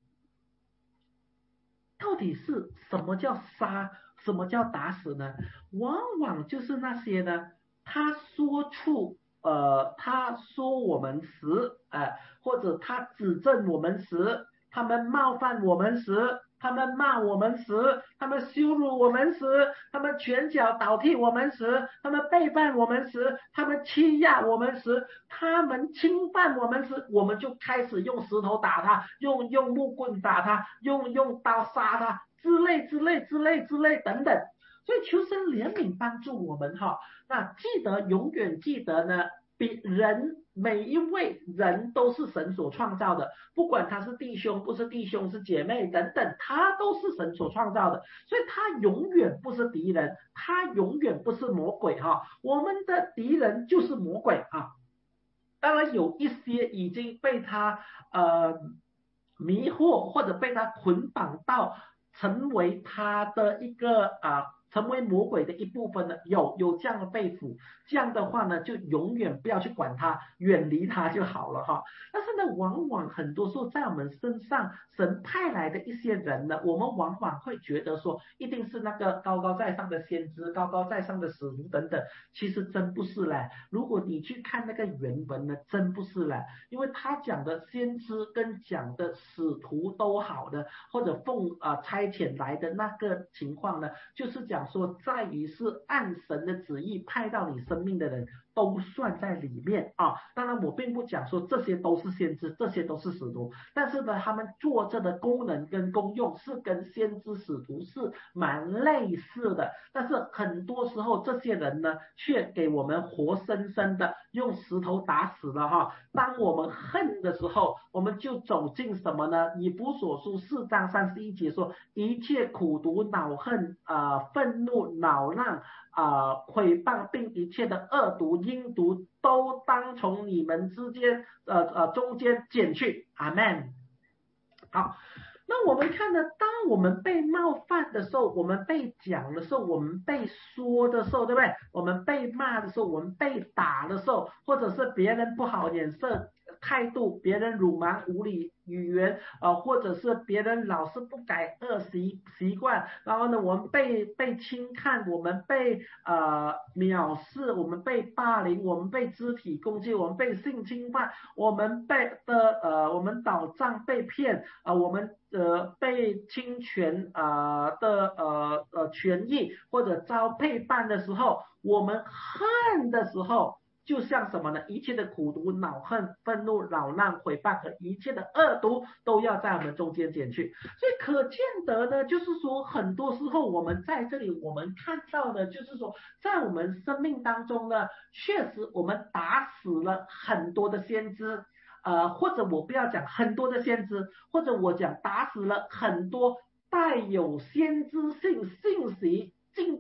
到底是什么叫杀，什么叫打死呢？往往就是那些呢，他说出呃，他说我们时，呃，或者他指正我们时，他们冒犯我们时，他们骂我们时，他们羞辱我们时，他们拳脚倒替我们时，他们背叛我们时，他们欺压我们时，他们侵犯我们时，我们就开始用石头打他，用用木棍打他，用用刀杀他，之类之类之类之类等等。所以求神怜悯帮助我们哈，那记得永远记得呢，比人每一位人都是神所创造的，不管他是弟兄不是弟兄是姐妹等等，他都是神所创造的，所以他永远不是敌人，他永远不是魔鬼哈，我们的敌人就是魔鬼啊。当然有一些已经被他呃迷惑或者被他捆绑到成为他的一个啊、呃成为魔鬼的一部分的，有有这样的被俘，这样的话呢，就永远不要去管他，远离他就好了哈。但是呢，往往很多时候在我们身上，神派来的一些人呢，我们往往会觉得说，一定是那个高高在上的先知、高高在上的使徒等等，其实真不是嘞。如果你去看那个原文呢，真不是嘞，因为他讲的先知跟讲的使徒都好的，或者奉啊、呃、差遣来的那个情况呢，就是讲说在于是按神的旨意派到你生命的人都算在里面啊。当然我并不讲说这些都是先知，这些都是使徒，但是呢他们做这的功能跟功用是跟先知使徒是蛮类似的，但是很多时候这些人呢却给我们活生生的用石头打死了哈。当我们恨的时候，我们就走进什么呢？以弗所书四章三十一节说，一切苦毒恼恨啊、呃、愤怒恼浪啊、呃、毁谤并一切的恶毒阴毒都当从你们之间呃呃中间剪去。阿们。好，那我们看呢，当我们被冒犯的时候，我们被讲的时候，我们被说的时候，对不对？我们被骂的时候，我们被打的时候，或者是别人不好脸色态度，别人辱骂无理语言，呃，或者是别人老是不改恶习习惯，然后呢，我们被被轻看，我们被呃藐视，我们被霸凌，我们被肢体攻击，我们被性侵犯，我们被的呃我们倒账被骗，呃我们呃被侵权啊、呃、的呃呃权益或者遭背叛的时候，我们恨的时候。就像什么呢？一切的苦毒、恼恨、愤怒、扰乱、毁谤和一切的恶毒，都要在我们中间减去。所以可见得呢，就是说，很多时候我们在这里，我们看到的，就是说，在我们生命当中呢，确实我们打死了很多的先知，呃，或者我不要讲很多的先知，或者我讲打死了很多带有先知性信息。进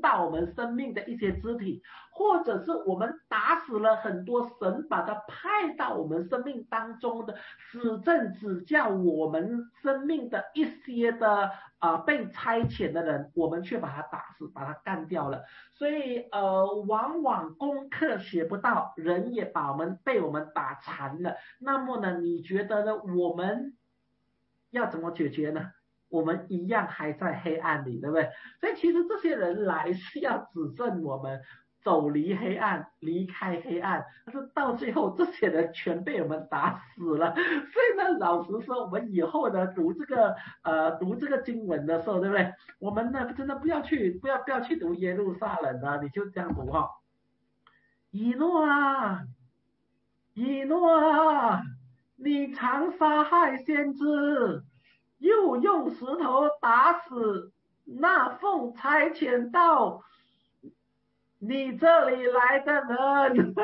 到我们生命的一些肢体，或者是我们打死了很多神把它派到我们生命当中的指正指教我们生命的一些的啊、呃、被差遣的人，我们却把他打死，把他干掉了。所以呃，往往功课学不到，人也把我们被我们打残了。那么呢，你觉得呢？我们要怎么解决呢？我们一样还在黑暗里，对不对？所以其实这些人来是要指正我们走离黑暗，离开黑暗，但是到最后这些人全被我们打死了。所以呢，老实说，我们以后呢读这个呃读这个经文的时候，对不对？我们呢真的不要去不要不要去读耶路撒冷啊，你就这样读哈、哦，以诺啊，以诺啊，你常杀害先知，又用石头打死那奉差遣到你这里来的人。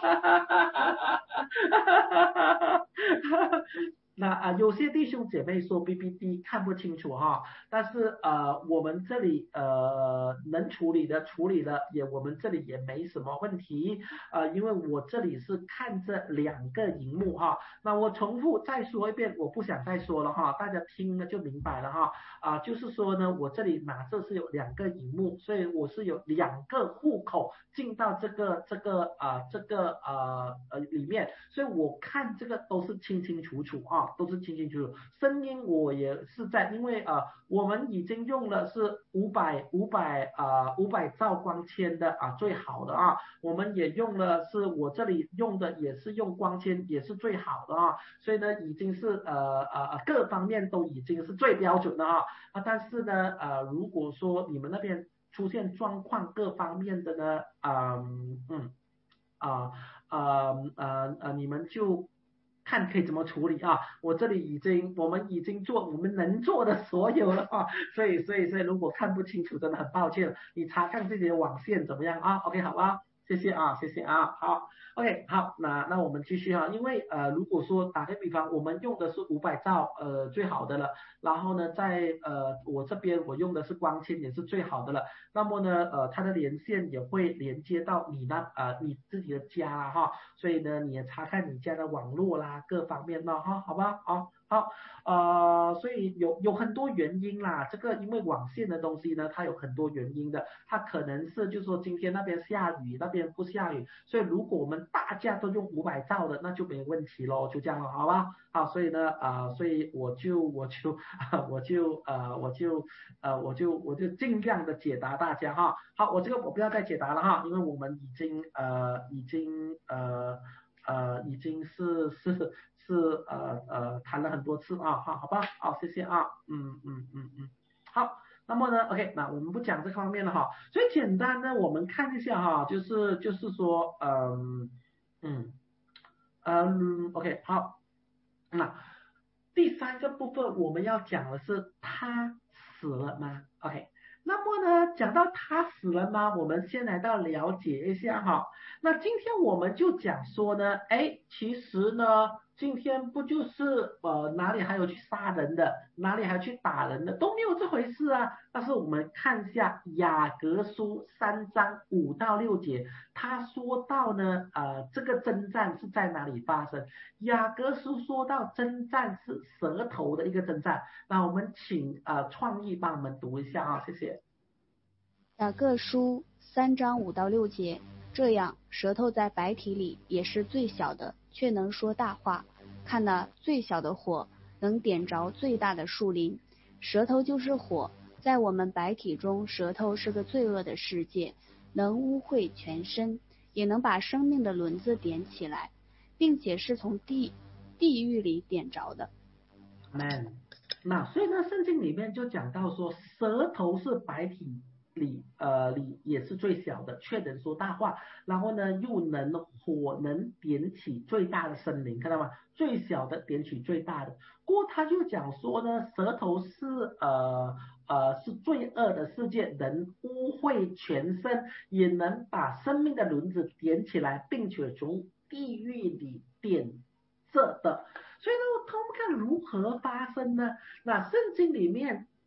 那啊，有些弟兄姐妹说 B B D 看不清楚哈，但是呃，我们这里呃能处理的处理了，也我们这里也没什么问题，呃，因为我这里是看这两个荧幕哈。那我重复再说一遍，我不想再说了哈，大家听了就明白了哈。啊、呃，就是说呢，我这里拿这是有两个荧幕，所以我是有两个户口进到这个这个啊、呃、这个呃呃里面，所以我看这个都是清清楚楚啊。都是清清楚楚，声音我也是在，因为呃我们已经用了是五百五百啊五百兆光纤的啊最好的啊，我们也用了是我这里用的也是用光纤也是最好的啊，所以呢已经是呃呃各方面都已经是最标准的啊啊，但是呢呃如果说你们那边出现状况各方面的呢，嗯嗯啊呃呃呃你们就看可以怎么处理啊？我这里已经，我们已经做我们能做的所有了啊，所以所以所以如果看不清楚，真的很抱歉，你查看自己的网线怎么样啊 ？OK 好吧，谢谢啊，谢谢啊，好 ，OK 好，那那我们继续哈、啊，因为呃如果说打个比方，我们用的是五百兆呃最好的了，然后呢在呃我这边我用的是光纤也是最好的了，那么呢呃它的连线也会连接到你那呃你自己的家啦哈。所以呢，你也查看你家的网络啦，各方面的哈，好吧，好，好，呃，所以有有很多原因啦，这个因为网线的东西呢，它有很多原因的，它可能是就是说今天那边下雨，那边不下雨，所以如果我们大家都用五百兆的，那就没问题咯，就这样了，好吧，好，所以呢，啊、呃，所以我就我就我就呃我就呃我就我就尽量的解答大家哈，好，我这个我不要再解答了哈，因为我们已经呃已经呃。呃，已经是是是呃呃谈了很多次啊，好，好吧，好，谢谢啊，嗯嗯嗯嗯，好，那么呢 ，OK， 那我们不讲这方面了哈，所以简单呢，我们看一下哈，就是就是说，嗯嗯嗯，OK， 好，那第三个部分我们要讲的是他死了吗？OK。那么呢，讲到他死了吗？我们先来到了解一下哈。那今天我们就讲说呢，哎，其实呢，今天不就是呃哪里还有去杀人的，哪里还去打人的，都没有这回事啊。但是我们看一下雅各书三章五到六节，他说到呢，呃，这个征战是在哪里发生？雅各书说到征战是舌头的一个征战，那我们请呃创意帮我们读一下啊，谢谢。 雅各书三章五到六节，这样舌头在白体里也是最小的，却能说大话。看那最小的火能点着最大的树林，舌头就是火，在我们白体中，舌头是个罪恶的世界，能污秽全身，也能把生命的轮子点起来，并且是从地地狱里点着的。 Amen。那所以呢，圣经里面就讲到说，舌头是白体里呃里也是最小的，却能说大话，然后呢又能火能点起最大的森林，看到吗？最小的点起最大的。过他就讲说呢，舌头是呃呃是罪恶的世界，能污秽全身，也能把生命的轮子点起来，并且从地狱里点着的。所以呢，我们看如何发生呢？那圣经里面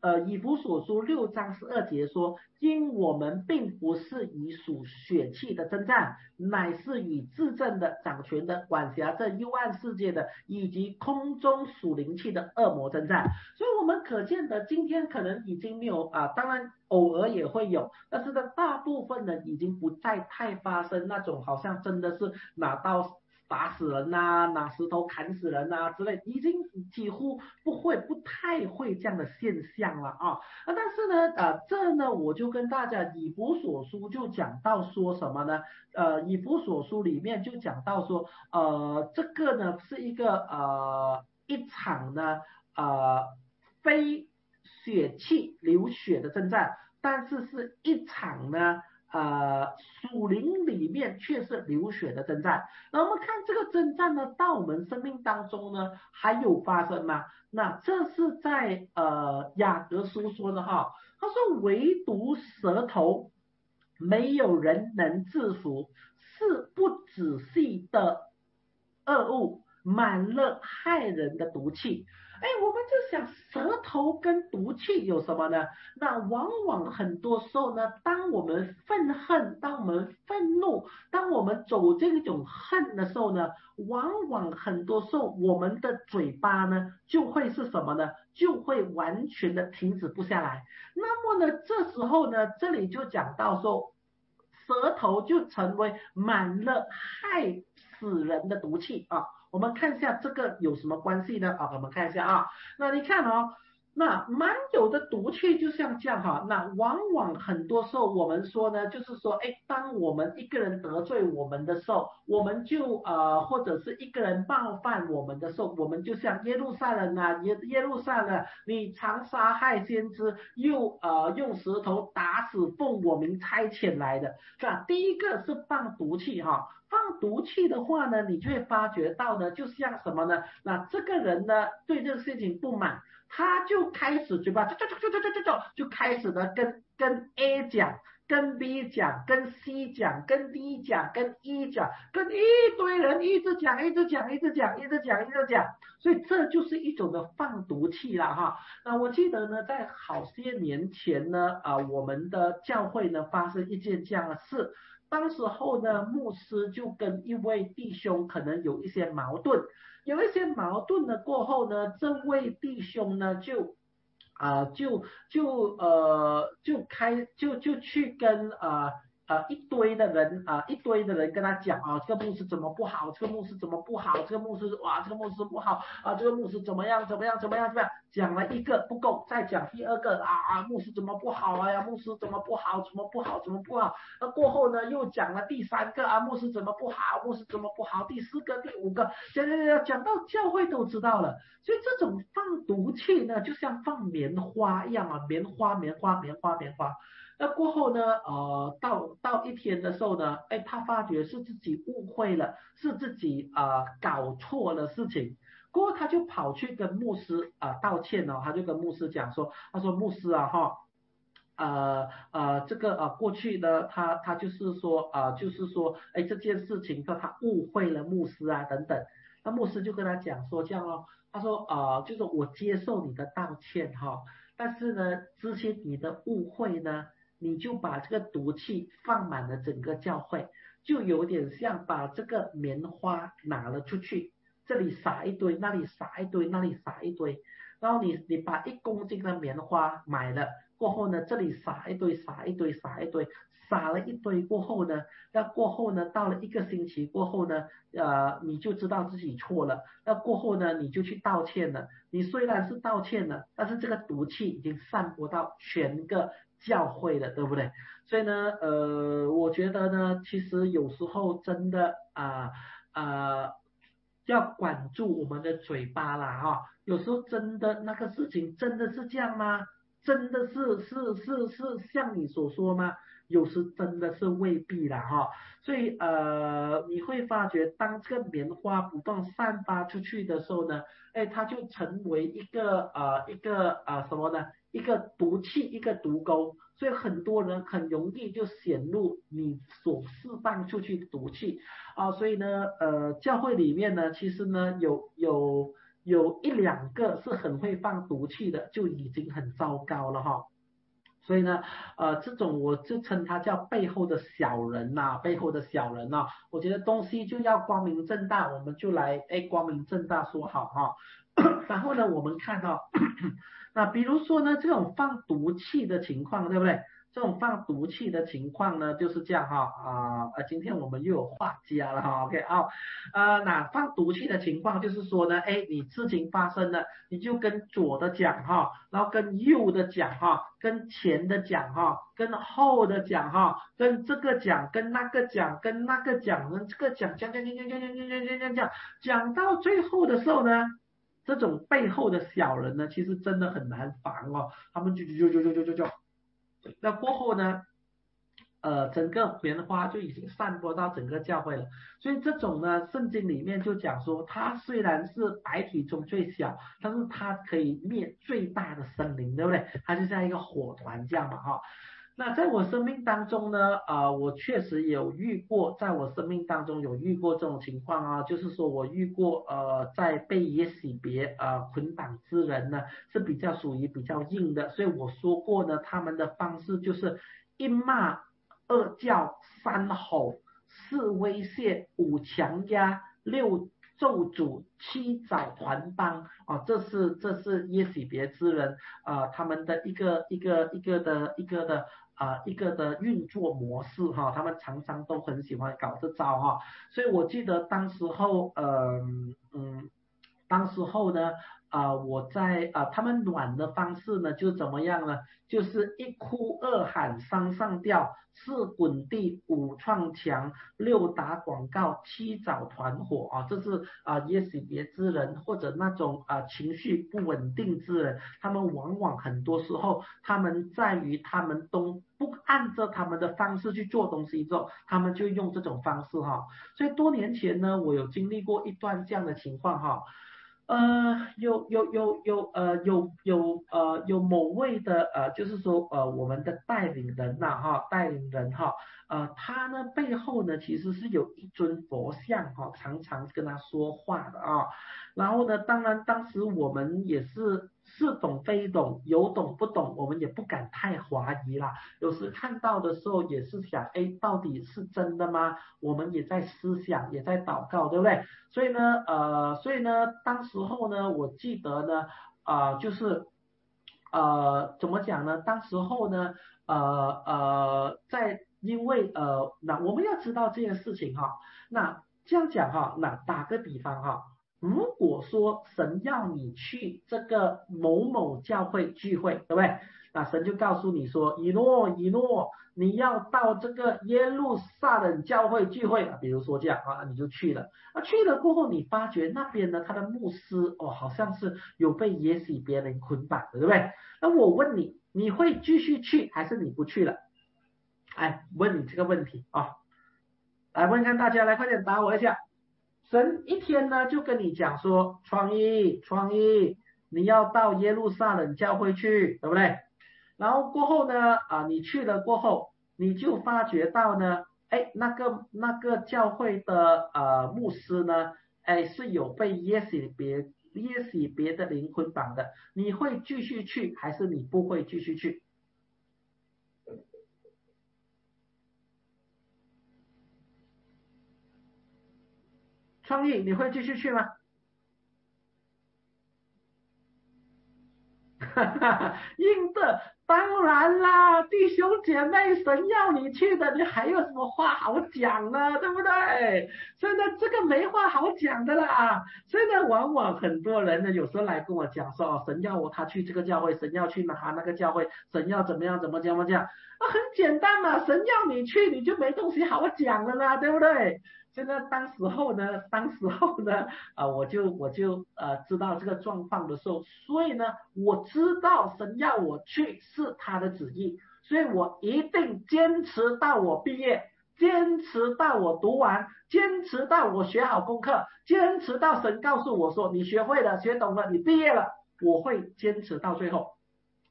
呃以弗所书六章十二节说，因我们并不是以属血气的征战，乃是与至正的、掌权的、管辖这幽暗世界的，以及空中属灵气的恶魔征战。所以我们可见的今天可能已经没有啊，当然偶尔也会有，但是呢，大部分呢已经不再太发生那种好像真的是拿刀打死人呐、啊，拿石头砍死人呐、啊、之类，已经几乎不会、不太会这样的现象了啊。啊，但是呢，呃，这呢我就跟大家以弗所书就讲到说什么呢？呃，以弗所书里面就讲到说，呃，这个呢是一个呃一场呢呃非血气流血的征战，但是是一场呢。呃，属灵里面却是流血的征战。那我们看这个征战呢，到我们生命当中呢，还有发生吗？那这是在呃雅各书说的哈，他说唯独舌头没有人能制服，是不仔细的恶物，满了害人的毒气。哎，我们就想舌头跟毒气有什么呢？那往往很多时候呢，当我们愤恨，当我们愤怒，当我们走这种恨的时候呢，往往很多时候我们的嘴巴呢就会是什么呢？就会完全的停止不下来。那么呢，这时候呢，这里就讲到说，舌头就成为满了害死人的毒气啊。我们看一下这个有什么关系呢？啊，我们看一下啊，那你看哦，那满有的毒气就像这样哈，那往往很多时候我们说呢，就是说，哎，当我们一个人得罪我们的时候，我们就呃，或者是一个人冒犯我们的时候，我们就像耶路撒冷啊，耶耶路撒冷，你常杀害先知，又呃用石头打死奉我名差遣来的，是吧？第一个是放毒气哈。放毒气的话呢，你就会发觉到呢，就像什么呢？那这个人呢，对这个事情不满，他就开始嘴巴就就就就就就就就开始呢跟跟 A 讲，跟 B 讲，跟 C 讲，跟 D 讲，跟 E 讲，跟一堆人一直讲，一直讲，一直讲，一直讲，一直讲，所以这就是一种的放毒气了哈。那我记得呢，在好些年前呢，啊、呃，我们的教会呢发生一件这样的事。当时候呢，牧师就跟一位弟兄可能有一些矛盾，有一些矛盾了过后呢，这位弟兄呢就啊、呃、就就呃就开就就去跟啊。呃呃，一堆的人啊、呃，一堆的人跟他讲啊，这个牧师怎么不好，这个牧师怎么不好，这个牧师哇，这个牧师不好啊，这个牧师怎么样怎么样怎么样怎么样，讲了一个不够，再讲第二个啊啊，牧师怎么不好啊呀，牧师怎么不好，怎么不好，怎么不好，那过后呢，又讲了第三个啊，牧师怎么不好，牧师怎么不好，第四个、第五个，讲讲讲讲到教会都知道了。所以这种放毒气呢，就像放棉花一样啊，棉花、棉花、棉花、棉花。那过后呢，呃，到到一天的时候呢，哎，他发觉是自己误会了，是自己啊、呃、搞错了事情。过后他就跑去跟牧师啊、呃、道歉了、哦，他就跟牧师讲说，他说牧师啊哈。呃呃，这个呃过去呢，他他就是说呃就是说，哎这件事情他他误会了牧师啊等等，那牧师就跟他讲说这样哦，他说呃就是我接受你的道歉哈、哦，但是呢之前你的误会呢，你就把这个毒气放满了整个教会，就有点像把这个棉花拿了出去，这里撒一堆，那里撒一堆，那里撒一堆，然后你你把一公斤的棉花买了。过后呢，这里撒一堆，撒一堆，撒一堆，撒了一堆过后呢，那过后呢，到了一个星期过后呢，呃，你就知道自己错了。那过后呢，你就去道歉了。你虽然是道歉了，但是这个毒气已经散播到全个教会了，对不对？所以呢，呃，我觉得呢，其实有时候真的啊啊、呃呃，要管住我们的嘴巴啦哈。有时候真的那个事情真的是这样吗？真的是是是是像你所说吗？有时真的是未必啦哈，所以呃你会发觉，当这个棉花不断散发出去的时候呢，哎，它就成为一个呃一个呃什么呢？一个毒气，一个毒钩，所以很多人很容易就显露你所释放出去的毒气啊，所以呢呃教会里面呢，其实呢有有。 有一两个是很会放毒气的，就已经很糟糕了哈。所以呢，呃，这种我就称他叫背后的小人呐、啊，背后的小人呐、啊。我觉得东西就要光明正大，我们就来哎光明正大说好哈。然后呢，我们看到、哦，那比如说呢，这种放毒气的情况，对不对？这种放毒气的情况呢，就是这样哈啊呃，今天我们又有画家了哈 ，OK 啊、哦，呃，那放毒气的情况就是说呢，哎，你事情发生了，你就跟左的讲哈，然后跟右的讲哈，跟前的讲哈，跟后的讲哈，跟这个讲，跟那个讲，跟那个讲，跟这个讲，讲讲讲讲讲讲讲讲讲讲，讲到最后的时候呢。这种背后的小人呢，其实真的很难防哦，他们就就就就就就就，那过后呢，呃，整个棉花就已经散播到整个教会了。所以这种呢，圣经里面就讲说，它虽然是百体中最小，但是它可以灭最大的森林，对不对？它就像一个火团这样嘛，哈。那在我生命当中呢，啊、呃，我确实有遇过，在我生命当中有遇过这种情况啊，就是说我遇过，呃，在被耶洗别呃捆绑之人呢，是比较属于比较硬的，所以我说过呢，他们的方式就是一骂、二叫、三吼、四威胁、五强压、六咒诅、七找团帮啊，这是这是耶洗别之人啊、呃，他们的一个一个一个的一个的。啊、呃、一个的运作模式哈，他们常常都很喜欢搞这招哈，所以我记得当时候，呃嗯，当时候呢，啊、呃、我在啊、呃、他们暖的方式呢就怎么样呢？就是一哭二喊三上吊，四滚地五撞墙，六打广告，七找团伙啊，这是啊耶洗别之人或者那种啊情绪不稳定之人，他们往往很多时候他们在于他们都不按照他们的方式去做东西之后，他们就用这种方式哈。所以多年前呢，我有经历过一段这样的情况哈。呃，有有有有呃有有呃有某位的呃，就是说呃我们的带领人呐、啊、哈，带领人哈，呃他呢背后呢其实是有一尊佛像哈，常常跟他说话的啊。然后呢，当然当时我们也是似懂非懂，有懂不懂，我们也不敢太怀疑啦。有时看到的时候也是想，哎，到底是真的吗？我们也在思想，也在祷告，对不对？所以呢，呃，所以呢，当时候呢，我记得呢，啊、呃，就是，呃，怎么讲呢？当时候呢，呃呃，在因为呃，那我们要知道这件事情哈，那这样讲哈，那打个比方哈。如果说神要你去这个某某教会聚会，对不对？那神就告诉你说，以诺以诺，你要到这个耶路撒冷教会聚会，比如说这样啊，你就去了。啊，去了过后，你发觉那边呢，他的牧师哦，好像是有被耶洗别人捆绑的，对不对？那我问你，你会继续去还是你不去了？哎，问你这个问题啊，来问看大家，来快点答我一下。神一天呢就跟你讲说，创意创意，你要到耶路撒冷教会去，对不对？然后过后呢，啊，你去了过后，你就发觉到呢，哎，那个那个教会的呃牧师呢，哎是有被耶洗别耶洗别的灵魂绑的，你会继续去还是你不会继续去？创意，你会继续去吗？哈哈，应的，当然啦，弟兄姐妹，神要你去的，你还有什么话好讲呢？对不对？所以呢，这个没话好讲的啦。所以呢，往往很多人呢，有时候来跟我讲说，哦，神要我他去这个教会，神要去哪那个教会，神要怎么样怎么怎么讲，啊，很简单嘛，神要你去，你就没东西好讲了啦，对不对？所以呢，当时候呢，当时候呢，啊、呃，我就我就呃知道这个状况的时候，所以呢，我知道神要我去是他的旨意，所以我一定坚持到我毕业，坚持到我读完，坚持到我学好功课，坚持到神告诉我说你学会了，学懂了，你毕业了，我会坚持到最后。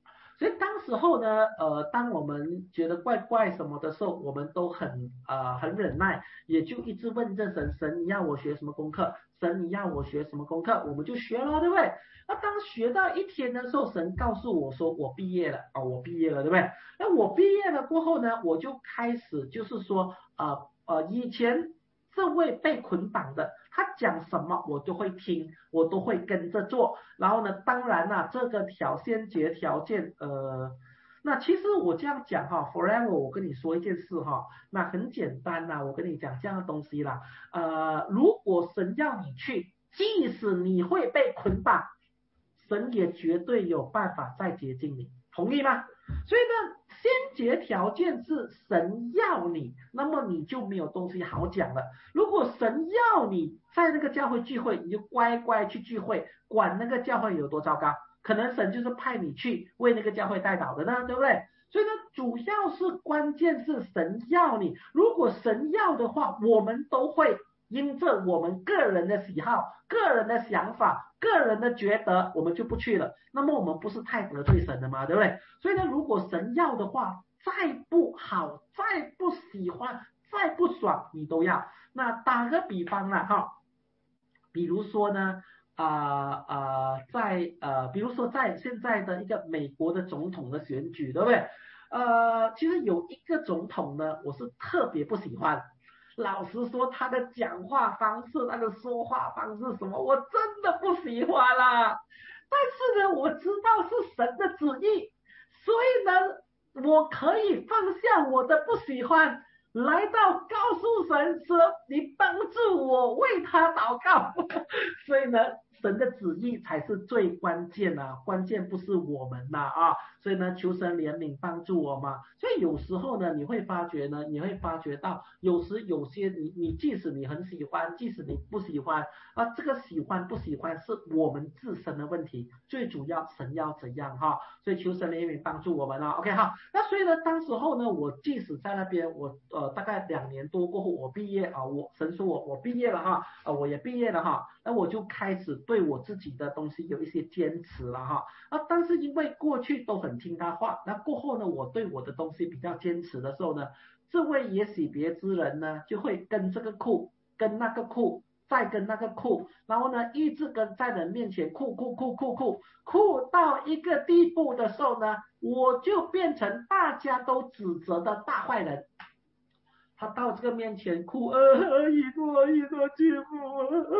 所以当时候呢，呃，当我们觉得怪怪什么的时候，我们都很呃很忍耐，也就一直问这神，神你要我学什么功课？神你要我学什么功课？我们就学了，对不对？那当学到一天的时候，神告诉我说我毕业了啊、哦，我毕业了，对不对？那我毕业了过后呢，我就开始就是说，呃呃，以前这位被捆绑的，他讲什么我都会听，我都会跟着做。然后呢，当然啦、啊，这个条先决条件，呃，那其实我这样讲哈 ，forever， 我跟你说一件事哈，那很简单啦，我跟你讲这样的东西啦，呃，如果神要你去，即使你会被捆绑，神也绝对有办法再接近你，同意吗？所以呢，先决条件是神要你，那么你就没有东西好讲了。如果神要你在那个教会聚会，你就乖乖去聚会，管那个教会有多糟糕，可能神就是派你去为那个教会代祷的呢，对不对？所以呢，主要是关键是神要你，如果神要的话，我们都会因着我们个人的喜好、个人的想法、个人的觉得，我们就不去了。那么我们不是太得罪神了吗？对不对？所以呢，如果神要的话，再不好、再不喜欢、再不爽，你都要。那打个比方啦，哈，比如说呢，啊、呃、啊、呃，在呃，比如说在现在的一个美国的总统的选举，对不对？呃，其实有一个总统呢，我是特别不喜欢。老实说，他的讲话方式、他的说话方式什么，我真的不喜欢啦。但是呢，我知道是神的旨意，所以呢，我可以放下我的不喜欢，来到告诉神说，你帮助我为他祷告。所以呢，神的旨意才是最关键啊，关键不是我们呐 啊, 啊，所以呢，求神怜悯帮助我嘛。所以有时候呢，你会发觉呢，你会发觉到，有时有些你你即使你很喜欢，即使你不喜欢啊，这个喜欢不喜欢是我们自身的问题，最主要神要怎样哈，所以求神怜悯帮助我们啊。OK 哈，那所以呢，当时候呢，我即使在那边，我呃大概两年多过后，我毕业啊，我神说我我毕业了哈，啊我也毕业了哈，那我就开始对我自己的东西有一些坚持了哈。啊，但是因为过去都很听他话，那过后呢，我对我的东西比较坚持的时候呢，这位也许别之人呢，就会跟这个酷，跟那个酷，再跟那个酷，然后呢，一直跟在人面前酷酷酷酷酷酷到一个地步的时候呢，我就变成大家都指责的大坏人。他到这个面前哭，呃，一诺一诺欺负我，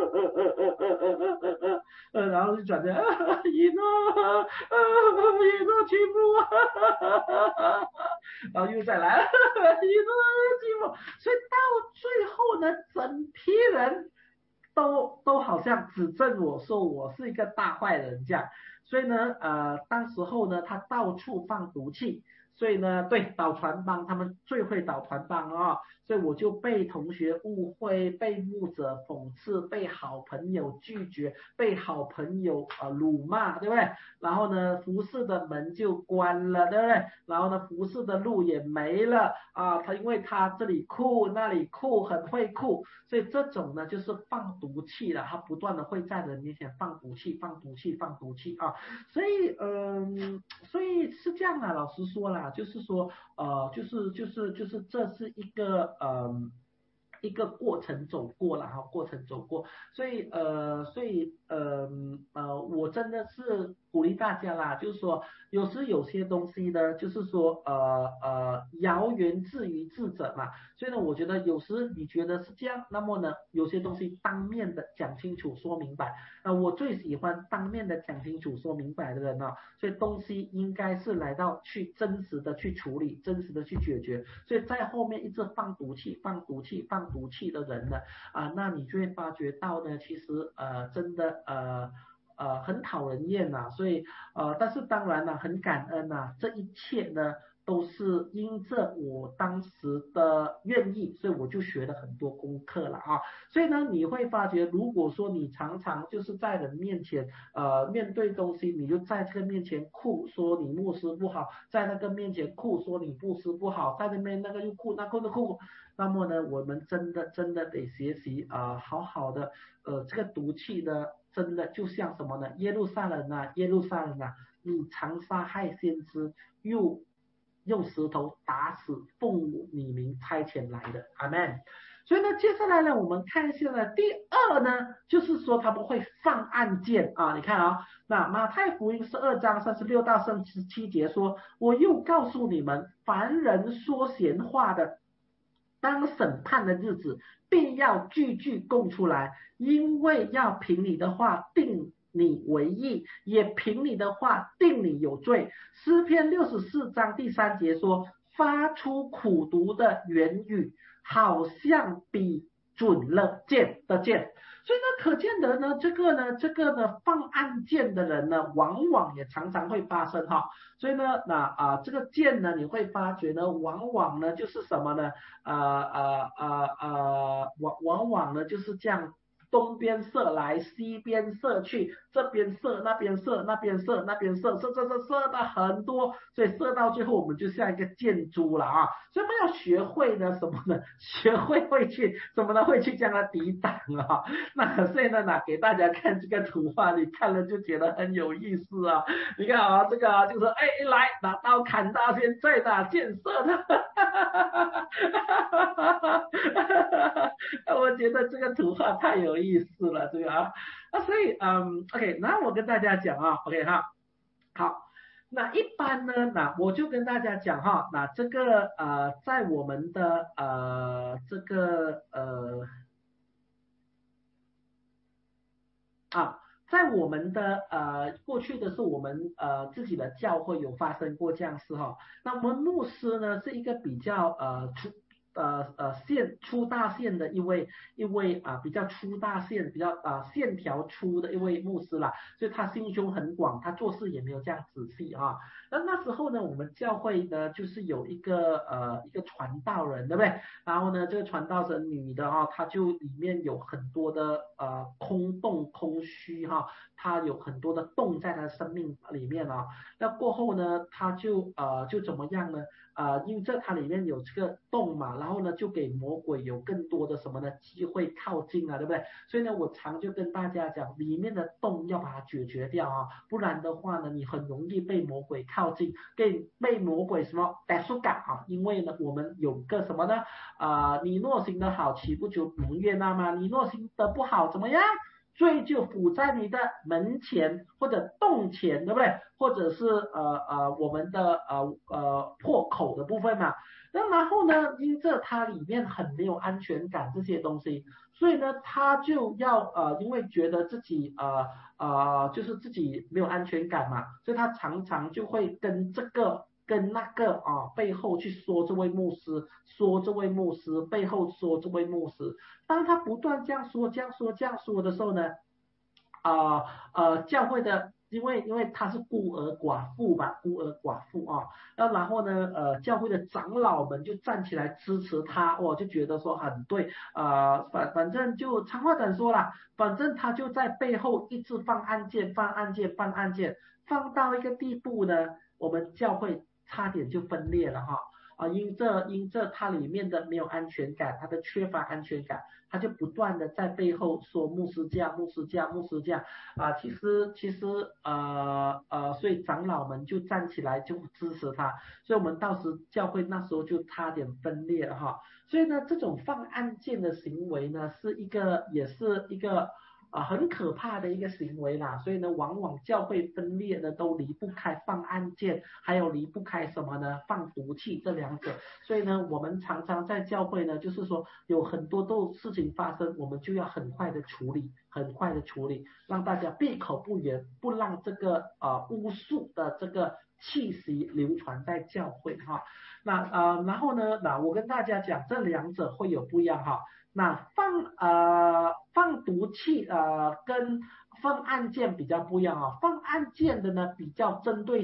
呃，然后就转着，一诺，呃，一诺欺负我，然后又再来，一诺欺负我，所以到最后呢，整批人都都好像指证我说我是一个大坏人这样，所以呢，呃，当时候呢，他到处放毒气。所以呢，对导传帮他们最会导传帮啊、哦，所以我就被同学误会，被牧者讽刺，被好朋友拒绝，被好朋友呃辱骂，对不对？然后呢，服侍的门就关了，对不对？然后呢，服侍的路也没了啊，他因为他这里酷那里酷，很会酷，所以这种呢就是放毒气了，他不断的会在人面前放毒气，放毒气，放毒气啊，所以嗯、呃，所以是这样啊，老实说啦。就是说，呃，就是就是就是这是一个呃一个过程走过了哈，过程走过，所以呃所以呃呃我真的是鼓励大家啦，就是说有时有些东西呢，就是说呃呃谣言自于智者嘛，所以呢，我觉得有时你觉得是这样，那么呢，有些东西当面的讲清楚说明白，啊、呃，我最喜欢当面的讲清楚说明白的人啊，所以东西应该是来到去真实的去处理，真实的去解决，所以在后面一直放毒气、放毒气、放毒气的人呢，啊、呃，那你就会发觉到呢，其实呃真的呃。呃，很讨人厌呐、啊，所以呃，但是当然呢，很感恩呐、啊，这一切呢，都是因着我当时的愿意，所以我就学了很多功课了啊。所以呢，你会发觉，如果说你常常就是在人面前，呃，面对东西，你就在这个面前哭说你牧师不好，在那个面前哭说你牧师不好，在那边那个又哭那哭那哭，那么呢，我们真的真的得学习啊、呃，好好的，呃，这个毒气呢，真的就像什么呢？耶路撒冷啊，耶路撒冷啊。 你常杀害先知，又用石头打死奉你名差遣来的。阿们。所以呢，接下来呢，我们看一下呢，第二呢，就是说他们会放暗箭啊。你看啊，那马太福音十二章三十六到三十七节说，我又告诉你们，凡人说闲话的，当审判的日子，必要句句供出来，因为要凭你的话定你为义，也凭你的话定你有罪。诗篇六十四章第三节说，发出苦毒的言语，好像比准了箭的箭。所以呢，可见得呢，这个呢，这个呢，放暗箭的人呢，往往也常常会发生哈。所以呢，那啊、呃，这个箭呢，你会发觉呢，往往呢就是什么呢？啊啊啊啊，往往往呢就是这样。东边射来，西边射去，这边射，那边射，那边射，那边射，射射射射的很多，所以射到最后我们就像一个箭猪了啊！所以我们要学会呢什么呢？学会会去什么呢？会去将它抵挡啊！那所以呢，那给大家看这个图画，你看了就觉得很有意思啊！你看啊，这个啊就是哎来拿刀砍他先，再拿箭射他，我觉得这个图画太有意思了，这个啊，啊所以嗯 ，OK， 那我跟大家讲啊 ，OK 哈，好，那一般呢，那我就跟大家讲哈，那这个呃，在我们的呃这个呃啊。在我们的呃过去的是我们呃自己的教会有发生过这样事哈，那我们牧师呢是一个比较呃出呃呃线粗大线的一位一位啊、呃、比较粗大线比较啊、呃、线条粗的一位牧师啦，所以他心胸很广，他做事也没有这样仔细啊。那那时候呢，我们教会呢就是有一个呃一个传道人，对不对？然后呢，这个传道人女的哈、哦，她就里面有很多的呃空洞空虚哈、哦，她有很多的洞在她的生命里面啊、哦。那过后呢，她就呃就怎么样呢？呃，因为这它里面有这个洞嘛，然后呢就给魔鬼有更多的什么呢机会靠近啊，对不对？所以呢，我常就跟大家讲，里面的洞要把它解决掉啊，不然的话呢，你很容易被魔鬼靠近，被被魔鬼什么逮住感啊。因为呢，我们有个什么呢？啊、呃，你若行得好，岂不就蒙悦纳吗？你若行得不好，怎么样？罪就伏在你的门前或者洞前，对不对？或者是呃呃我们的呃呃破口的部分嘛。那然后呢，因这它里面很没有安全感这些东西，所以呢，他就要呃因为觉得自己呃呃就是自己没有安全感嘛，所以他常常就会跟这个。跟那个啊背后去说这位牧师，说这位牧师背后说这位牧师，当他不断这样说、这样说、这样说的时候呢，啊 呃, 呃教会的，因为因为他是孤儿寡妇吧，孤儿寡妇啊，然后呢，呃，教会的长老们就站起来支持他，我就觉得说很对，啊、呃，反反正就长话短说啦，反正他就在背后一直放案件、放案件、放案件，放到一个地步呢，我们教会差点就分裂了哈。啊，因这因这它里面的没有安全感，它的缺乏安全感，他就不断的在背后说牧师这样，牧师这样，牧师这样啊，其实其实呃呃，所以长老们就站起来就支持他，所以我们当时教会那时候就差点分裂了哈。所以呢，这种放案件的行为呢，是一个也是一个。啊、呃，很可怕的一个行为啦，所以呢，往往教会分裂呢都离不开放案件，还有离不开什么呢？放毒气这两者。所以呢，我们常常在教会呢，就是说有很多都事情发生，我们就要很快的处理，很快的处理，让大家闭口不言，不让这个呃巫术的这个气息流传在教会哈。那呃，然后呢，那我跟大家讲，这两者会有不一样哈。那放呃放毒气呃跟放案件比较不一样啊，放案件的呢比较针对性，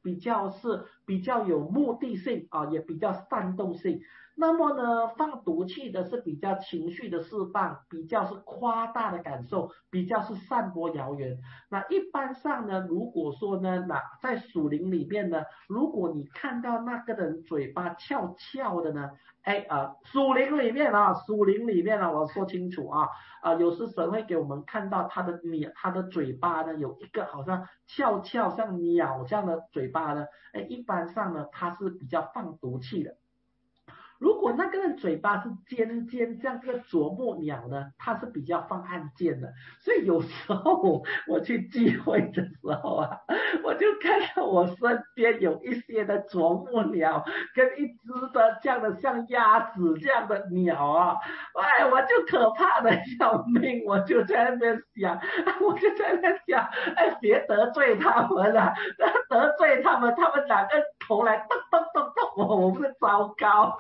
比较是比较有目的性啊，也比较煽动性。那么呢，放毒气的是比较情绪的释放，比较是夸大的感受，比较是散播谣言。那一般上呢，如果说呢，那在属灵里面呢，如果你看到那个人嘴巴翘翘的呢，哎啊、呃，属灵里面啊，属灵里面啊，我说清楚啊啊、呃，有时神会给我们看到他的鸟，他的嘴巴呢有一个好像翘翘像鸟这样的嘴巴呢，哎，一般上呢，他是比较放毒气的。如果那个人嘴巴是尖尖像这个啄木鸟呢，它是比较放暗箭的。所以有时候我去聚会的时候啊，我就看到我身边有一些的啄木鸟跟一只的这样的像鸭子这样的鸟啊，哎，我就可怕的要命，我就在那边想，我就在那边想，哎，别得罪他们了，得罪他们，他们两个头来咚咚咚咚，我我不是糟糕。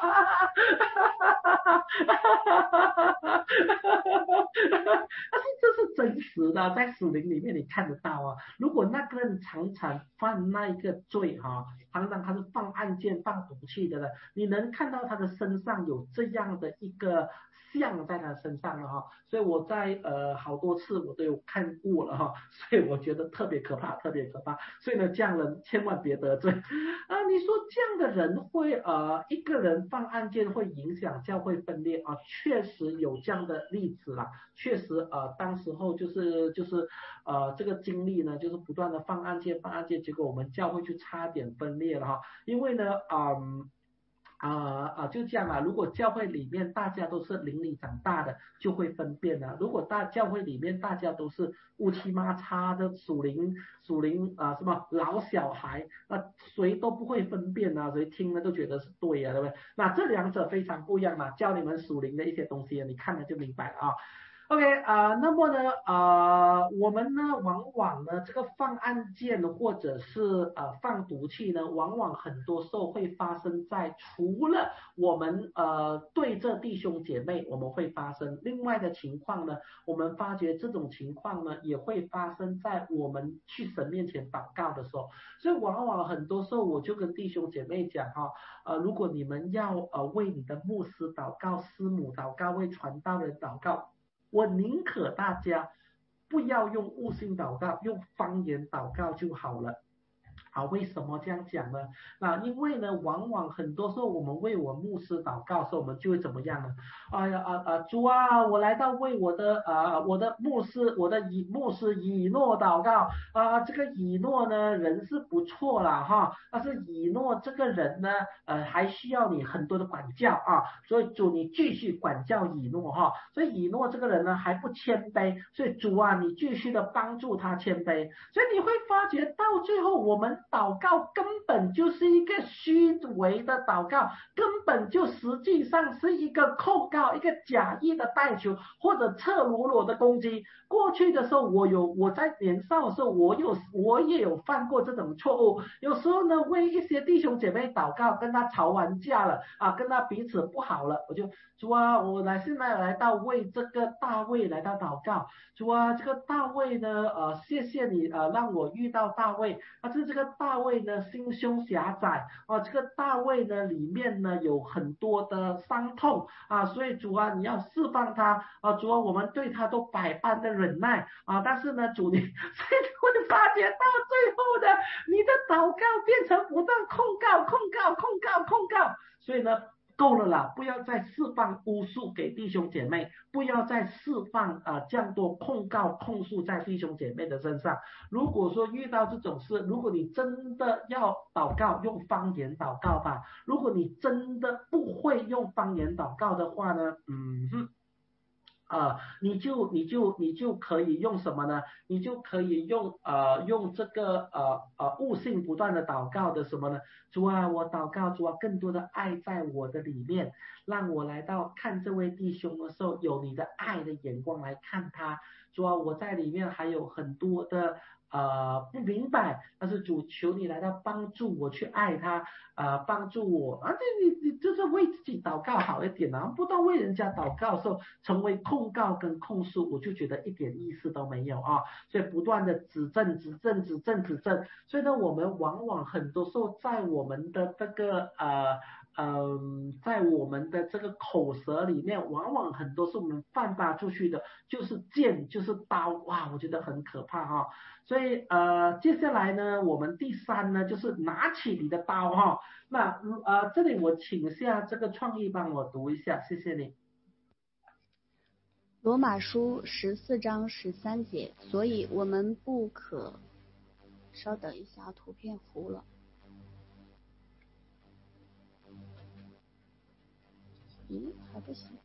但是这是真实的，在属灵里面你看得到啊。如果那个人常常犯那一个罪哈、啊，常常他是放暗箭、放毒气的呢，你能看到他的身上有这样的一个像在他身上了哈。所以我在呃好多次我都有看过了哈，所以我觉得特别可怕，特别可怕。所以呢，这样人千万别得罪啊。你说这样的人会呃一个人放暗箭会影响教会分裂啊，确实有这样的例子啦，确实呃当时候就是就是呃这个经历呢，就是不断的放暗箭放暗箭，结果我们教会就差点分裂了哈，因为呢嗯。啊啊，就这样啊！如果教会里面大家都是邻里长大的，就会分辨了；如果大教会里面大家都是乌七八叉的属灵属灵啊什么老小孩，那谁都不会分辨啊，谁听了都觉得是对啊，对不对？那这两者非常不一样嘛，教你们属灵的一些东西，你看了就明白了啊。OK 啊、呃，那么呢，呃，我们呢，往往呢，这个放暗箭或者是呃放毒气呢，往往很多时候会发生在除了我们呃对着弟兄姐妹我们会发生，另外的情况呢，我们发觉这种情况呢也会发生在我们去神面前祷告的时候，所以往往很多时候我就跟弟兄姐妹讲哈、呃，如果你们要呃为你的牧师祷告、师母祷告、为传道人祷告。我宁可大家不要用悟性祷告，用方言祷告就好了。啊，为什么这样讲呢？那因为呢，往往很多时候我们为我牧师祷告的时候，我们就会怎么样呢？哎呀啊啊，主啊，我来到为我的啊我的牧师，我的以牧师以诺祷告啊，这个以诺呢人是不错啦哈，但是以诺这个人呢，呃还需要你很多的管教啊，所以主你继续管教以诺哈，所以以诺这个人呢还不谦卑，所以主啊你继续的帮助他谦卑，所以你会发觉到最后我们祷告根本就是一个虚伪的祷告，根本就实际上是一个控告，一个假意的代求，或者赤裸裸的攻击。过去的时候，我有我在年少的时候，我有我也有犯过这种错误。有时候呢，为一些弟兄姐妹祷告，跟他吵完架了啊，跟他彼此不好了，我就主啊，我来现在来到为这个大卫来到祷告。主啊，这个大卫呢，呃，谢谢你呃，让我遇到大卫。但是这个大卫呢，心胸狭窄啊，这个大卫呢，里面呢有很多的伤痛啊，所以主啊，你要释放他啊，主啊，我们对他都百般的忍耐啊，但是呢，主你，所以你会发觉到最后呢，你的祷告变成不断控告、控告、控告、控告，所以呢。够了啦，不要再释放巫术给弟兄姐妹，不要再释放啊、呃、这样多控告控诉在弟兄姐妹的身上。如果说遇到这种事，如果你真的要祷告，用方言祷告吧。如果你真的不会用方言祷告的话呢，嗯哼。啊、呃，你就你就你就可以用什么呢？你就可以用呃用这个呃呃悟性不断的祷告的什么呢？主啊，我祷告，主啊，更多的爱在我的里面，让我来到看这位弟兄的时候，有你的爱的眼光来看他。主啊，我在里面还有很多的呃不明白，但是主求你来到帮助我去爱他，啊、呃、帮助我啊，这你你就是为自己祷告好一点啊，不断为人家祷告的时候成为控告跟控诉，我就觉得一点意思都没有啊，所以不断的指正指正指正指正，所以呢我们往往很多时候在我们的这个呃嗯，在我们的这个口舌里面，往往很多是我们放发出去的，就是剑，就是刀，哇，我觉得很可怕哈、哦。所以呃，接下来呢，我们第三呢，就是拿起你的刀哈、哦。那呃，这里我请下这个创意帮我读一下，谢谢你。 罗马书十四章十三节，所以我们不可，稍等一下，图片糊了。咦，还不行。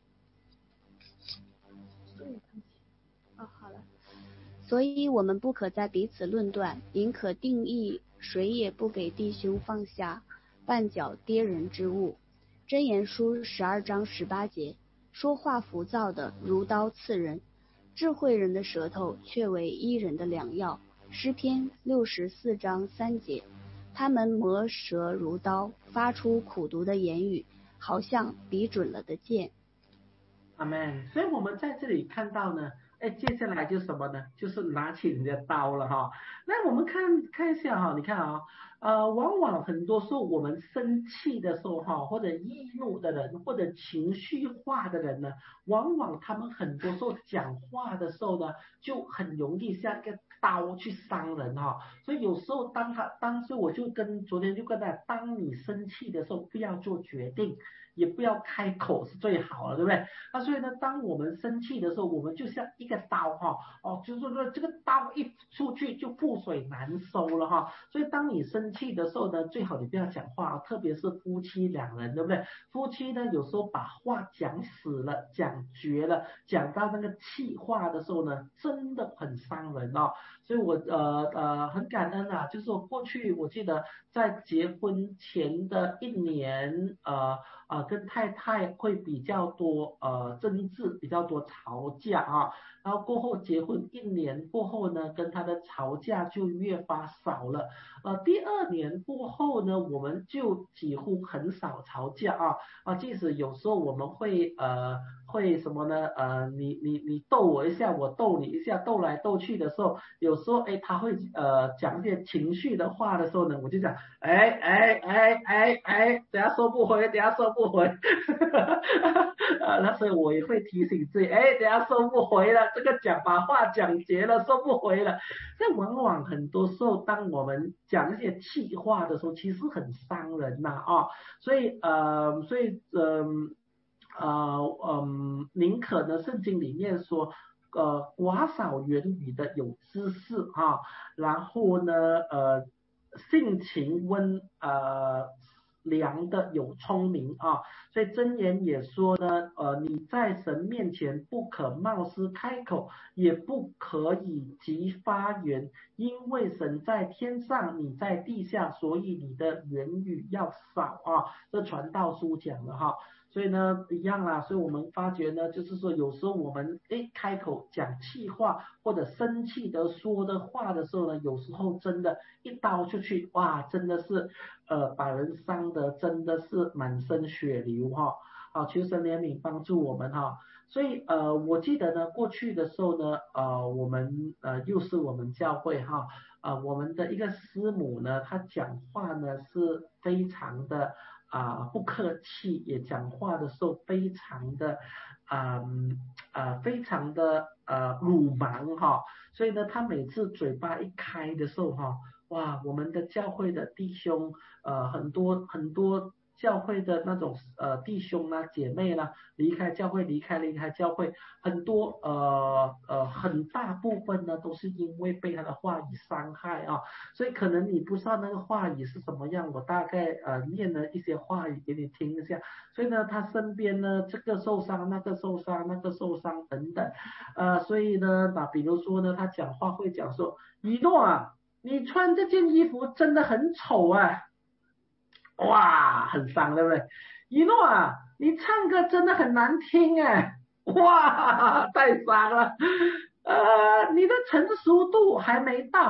这里看不清。哦，好了。所以我们不可再彼此论断，宁可定义谁也不给弟兄放下绊脚跌人之物。箴言书十二章十八节，说话浮躁的如刀刺人，智慧人的舌头却为医人的良药。诗篇六十四章三节，他们磨舌如刀，发出苦毒的言语，好像比准了的箭。 阿们。所以我们在这里看到呢，哎，接下来就是什么呢？就是拿起你的刀了哈。那我们看看一下哈，你看啊，呃，往往很多时候我们生气的时候哈，或者易怒的人，或者情绪化的人呢，往往他们很多时候讲话的时候呢，就很容易像一个刀去伤人哈。所以有时候当他当时我就跟昨天就跟他，当你生气的时候，不要做决定。也不要开口是最好的，对不对？那所以呢，当我们生气的时候，我们就像一个刀哈，哦，就是说这个刀一出去就覆水难收了哈。所以当你生气的时候呢，最好你不要讲话，特别是夫妻两人，对不对？夫妻呢，有时候把话讲死了，讲绝了，讲到那个气话的时候呢，真的很伤人哦。所以我呃呃很感恩啊，就是说过去我记得在结婚前的一年呃。啊，跟太太会比较多呃争执，比较多吵架啊，然后过后结婚一年过后呢，跟他的吵架就越发少了。呃，第二年过后呢，我们就几乎很少吵架啊啊，即使有时候我们会呃会什么呢？呃，你你你逗我一下，我逗你一下，逗来逗去的时候，有时候哎他会呃讲一些情绪的话的时候呢，我就讲哎哎哎哎哎，等下收不回，等下收不回，啊，那所以我也会提醒自己，哎，等下收不回了，这个讲把话讲结了，收不回了。这往往很多时候，当我们讲一些气话的时候，其实很伤人呐啊、哦，所以呃，所以嗯。呃嗯，宁可呢，圣经里面说，呃，寡少言语的有知识啊，然后呢，呃，性情温呃良的有聪明啊，所以箴言也说呢，呃，你在神面前不可冒失开口，也不可以急发言，因为神在天上，你在地下，所以你的言语要少啊。这传道书讲的哈。所以呢，一样啦，所以我们发觉呢，就是说有时候我们诶开口讲气话或者生气的说的话的时候呢，有时候真的，一刀出去，哇，真的是呃把人伤得真的是满身血流哈。啊，求神怜悯帮助我们哈。所以呃，我记得呢，过去的时候呢，呃，我们呃又是我们教会哈，呃，我们的一个师母呢，她讲话呢是非常的。啊、呃、不客气，也讲话的时候非常的啊啊、呃、非常的呃鲁莽哈，所以呢，他每次嘴巴一开的时候哈，哇，我们的教会的弟兄呃很多很多。教会的那种呃弟兄啦、姐妹啦，离开教会，离开离开教会，很多呃呃很大部分呢都是因为被他的话语伤害啊，所以可能你不知道那个话语是什么样，我大概呃念了一些话语给你听一下。所以呢，他身边呢这个受伤，那个受伤，那个受伤等等，呃，所以呢，那比如说呢，他讲话会讲说，一诺啊，你穿这件衣服真的很丑啊。哇，很伤，对不对？一诺啊，你唱歌真的很难听哎，哇，太伤了。呃，你的成熟度还没到，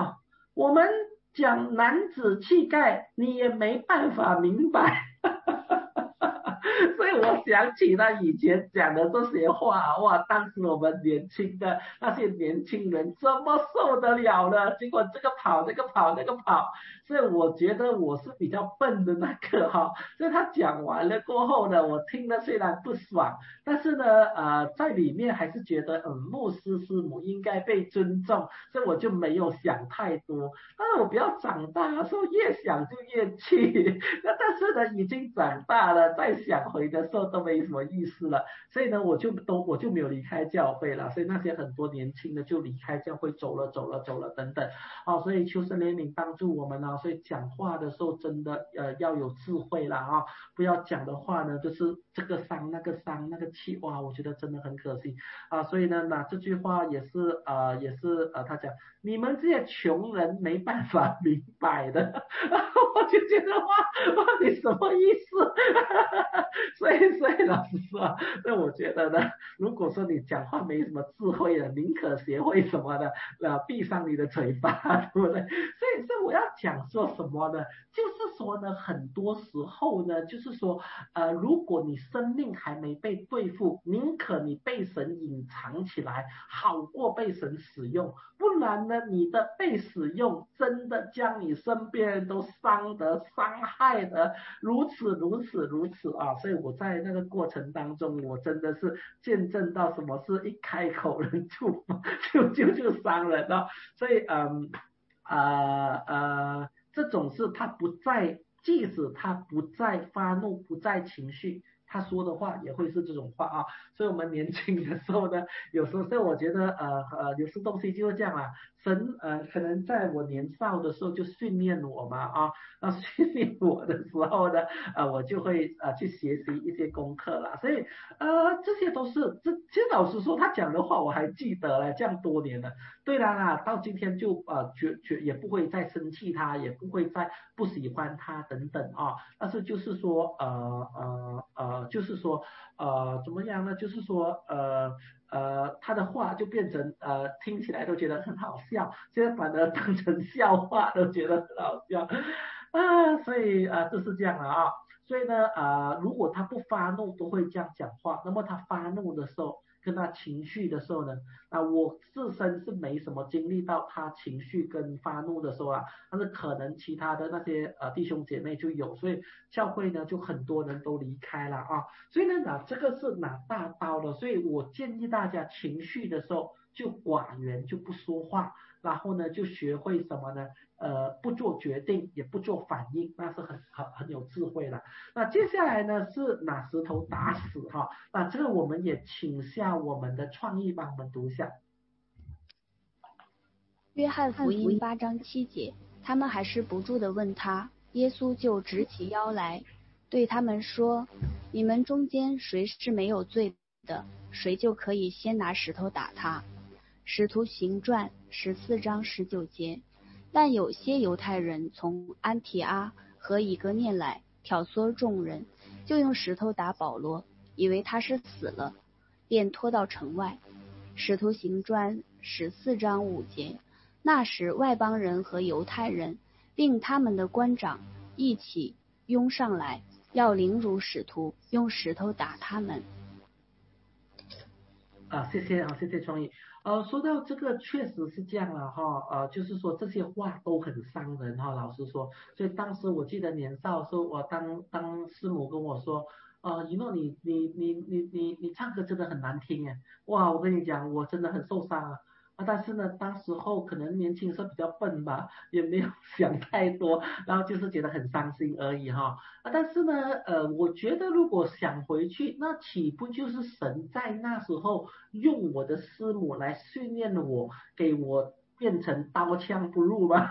我们讲男子气概，你也没办法明白。所以我想起他以前讲的这些话，哇，当时我们年轻的那些年轻人怎么受得了呢？结果这个跑那个跑那个跑，所以我觉得我是比较笨的那个哈。所以他讲完了过后呢，我听了虽然不爽，但是呢，呃，在里面还是觉得，嗯，牧师师母应该被尊重，所以我就没有想太多。但是我不要长大，说越想就越气。那但是呢，已经长大了，再想回的时候都没什么意思了。所以呢，我就都我就没有离开教会了。所以那些很多年轻的就离开教会走了走了走了等等。啊，所以求神怜悯帮助我们啊。所以讲话的时候真的呃要有智慧啦啊，不要讲的话呢就是这个伤那个伤那个气，哇，我觉得真的很可惜啊。所以呢，那这句话也是呃也是呃他讲你们这些穷人没办法明白的。我就觉得哇哇你什么意思？所以所以老实说，那我觉得呢，如果说你讲话没什么智慧的，宁可学会什么呢？呃，闭上你的嘴巴，对不对？所以所以我要讲说什么呢？就是说呢，很多时候呢，就是说呃，如果你生命还没被对付，宁可你被神隐藏起来，好过被神使用。不然呢，你的被使用真的将你身边人都伤得伤害得如此如此如此啊！所以我在那个过程当中，我真的是见证到什么是一开口人就就就就伤人了。所以嗯呃呃，这种事他不在，即使他不再发怒，不在情绪。他说的话也会是这种话啊。所以我们年轻的时候呢，有时候所以我觉得呃呃有些东西就是这样啦。神呃可能在我年少的时候就训练我嘛啊，那训练我的时候呢，呃我就会呃去学习一些功课啦。所以呃这些都是这其实老实说他讲的话我还记得了，这样多年了。对啦，到今天就呃绝绝也不会再生气他，也不会再不喜欢他等等啊。但是就是说呃呃呃就是说呃怎么样呢？就是说呃呃他的话就变成呃听起来都觉得很好笑，现在反而当成笑话都觉得很好笑啊。所以啊、呃、就是这样了啊。所以呢啊、呃、如果他不发怒都会这样讲话，那么他发怒的时候跟他情绪的时候呢，啊，我自身是没什么经历到他情绪跟发怒的时候啊，但是可能其他的那些呃弟兄姐妹就有，所以教会呢就很多人都离开了啊。所以呢，那这个是拿大刀的，所以我建议大家情绪的时候就寡言，就不说话，然后呢就学会什么呢？呃，不做决定，也不做反应，那是很很很有智慧了。那接下来呢是拿石头打死哈，那这个我们也请下我们的创意帮我们读一下。 约翰福音八章七节，他们还是不住地问他，耶稣就直起腰来，对他们说：你们中间谁是没有罪的，谁就可以先拿石头打他。使徒行传十四章十九节，但有些犹太人从安提阿和以哥念来，挑唆众人，就用石头打保罗，以为他是死了，便拖到城外。使徒行传十四章五节，那时外邦人和犹太人并他们的官长一起拥上来，要凌辱使徒，用石头打他们。 啊，谢谢啊，谢谢创意。呃，说到这个确实是这样了哈，呃，就是说这些话都很伤人哈，老实说。所以当时我记得年少的时候，我当当师母跟我说，呃，一诺你你你你你你唱歌真的很难听哎，哇，我跟你讲，我真的很受伤啊。啊，但是呢，当时候可能年轻时候比较笨吧，也没有想太多，然后就是觉得很伤心而已哈。啊，但是呢，呃，我觉得如果想回去，那岂不就是神在那时候用我的师母来训练我，给我变成刀枪不入吗？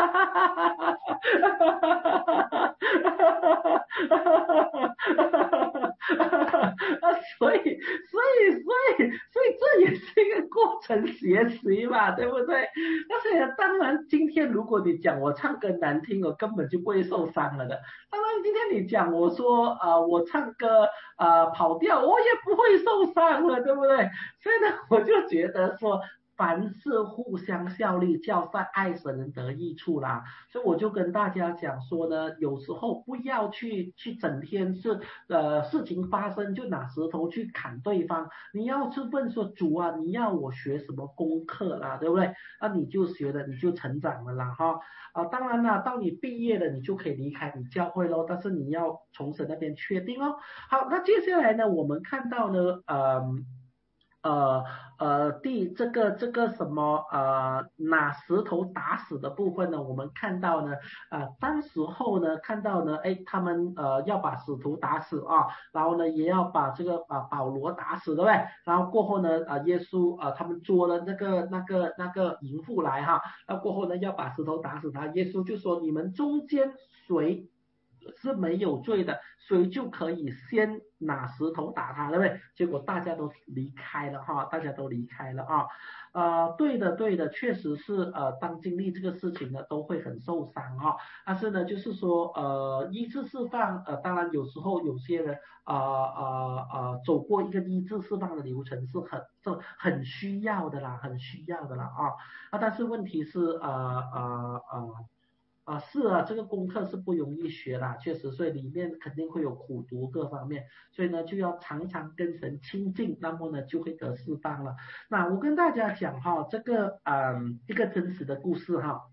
所以，所以，所以，所以这也是一个过程学习嘛，对不对？但是当然，今天如果你讲我唱歌难听，我根本就不会受伤了的。当然，今天你讲我说啊、呃，我唱歌啊、呃、跑调，我也不会受伤了，对不对？所以呢，我就觉得说， 凡事互相效力，叫在爱神人得益处啦。所以我就跟大家讲说呢，有时候不要去去整天是呃事情发生就拿石头去砍对方，你要去问说主啊，你要我学什么功课啦，对不对？那你就学了，你就成长了啦哈。啊，当然啦，到你毕业了，你就可以离开你教会咯，但是你要从神那边确定哦。好，那接下来呢，我们看到呢，呃呃呃，第这个这个什么呃拿石头打死的部分呢，我们看到呢，啊、呃，当时候呢看到呢，哎，他们呃要把使徒打死啊，然后呢也要把这个啊、呃、保罗打死，对不对？然后过后呢，啊、呃、耶稣啊、呃、他们捉了那个那个那个淫妇来哈，那过后呢要把石头打死他，耶稣就说你们中间谁是没有罪的，谁就可以先拿石头打他，对不对？结果大家都离开了哈，大家都离开了啊。呃，对的，对的，确实是呃，当经历这个事情呢，都会很受伤哈。但是呢，就是说呃，医治释放，呃，当然有时候有些人啊啊啊，走过一个医治释放的流程是很这很需要的啦，很需要的啦啊啊，但是问题是呃呃呃。啊，是啊，这个功课是不容易学啦，确实，所以里面肯定会有苦读各方面，所以呢就要常常跟神亲近，那么呢就会得释放了。那我跟大家讲哈，这个嗯一个真实的故事哈，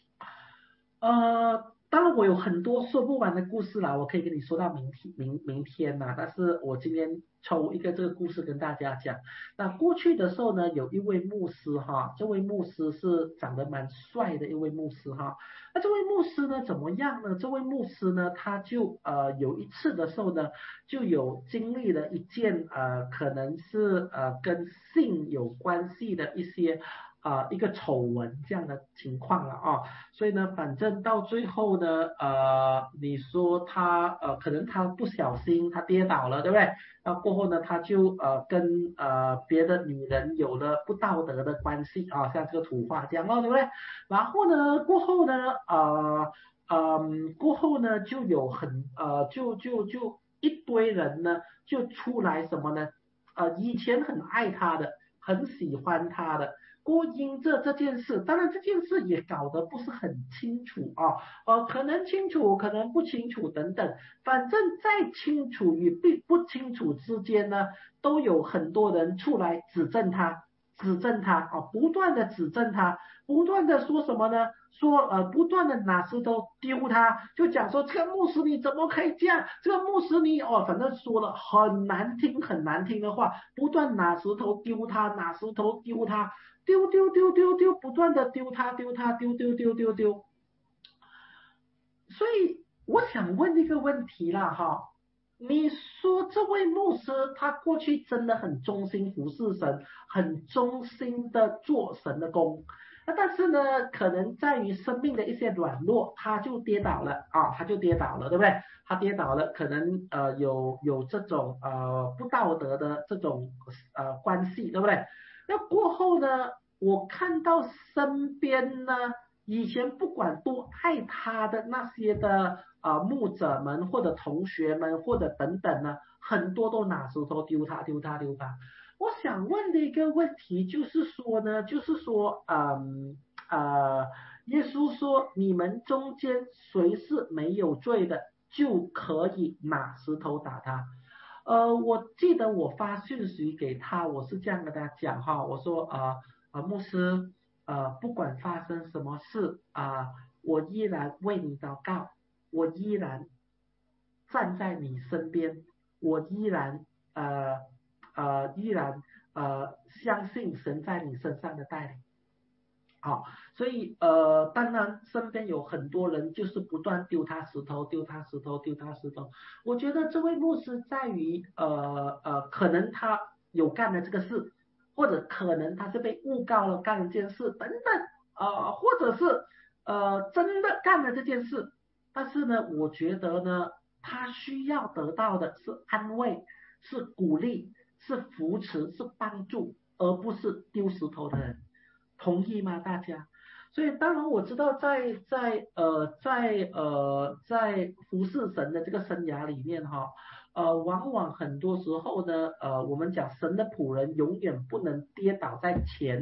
呃，当然我有很多说不完的故事啦，我可以跟你说到明天明明天呐，但是我今天抽一个这个故事跟大家讲。那过去的时候呢，有一位牧师哈，这位牧师是长得蛮帅的一位牧师哈。那这位牧师呢怎么样呢？这位牧师呢，他就呃有一次的时候呢，就有经历了一件呃可能是呃跟性有关系的一些啊、呃、一个丑闻这样的情况了啊。所以呢，反正到最后呢，呃，你说他呃，可能他不小心他跌倒了，对不对？那过后呢，他就呃跟呃别的女人有了不道德的关系啊，像这个土话这样哦，对不对？然后呢，过后呢，呃嗯，过后呢就有很呃就就就一堆人呢就出来什么呢？呃，以前很爱他的，很喜欢他的。郭英这这件事，当然这件事也搞得不是很清楚啊，呃，可能清楚，可能不清楚等等，反正在清楚与不不清楚之间呢，都有很多人出来指证他，指证他啊，不断的指证他，不断的说什么呢？说呃，不断的拿石头丢他，就讲说这个牧师你怎么可以这样？这个牧师你哦，反正说了很难听很难听的话，不断拿石头丢他，拿石头丢他。丢丢丢丢丢，不断的丢他丢他丢丢丢丢丢。所以我想问一个问题啦哈，你说这位牧师他过去真的很忠心服侍神，很忠心的做神的工，那但是呢，可能在于生命的一些软弱，他就跌倒了啊，他就跌倒了，对不对？他跌倒了，可能呃有有这种呃不道德的这种呃关系，对不对？那过后呢，我看到身边呢，以前不管多爱他的那些的啊、呃、牧者们或者同学们或者等等呢，很多都拿石头丢他丢他丢他。我想问的一个问题就是说呢，就是说，嗯呃，耶稣说你们中间谁是没有罪的，就可以拿石头打他。呃，我记得我发讯息给他，我是这样跟他讲哈，我说啊啊、呃呃、牧师，呃不管发生什么事啊、呃，我依然为你祷告，我依然站在你身边，我依然呃呃依然呃相信神在你身上的带领。好，所以呃，当然身边有很多人就是不断丢他石头，丢他石头，丢他石头。我觉得这位牧师在于呃呃，可能他有干了这个事，或者可能他是被诬告了干了这件事等等，呃，或者是呃真的干了这件事，但是呢，我觉得呢，他需要得到的是安慰，是鼓励，是扶持，是帮助，而不是丢石头的人。同意吗？大家？所以当然我知道在在呃在呃在服侍神的这个生涯里面哈，呃往往很多时候呢，呃我们讲神的仆人永远不能跌倒在前，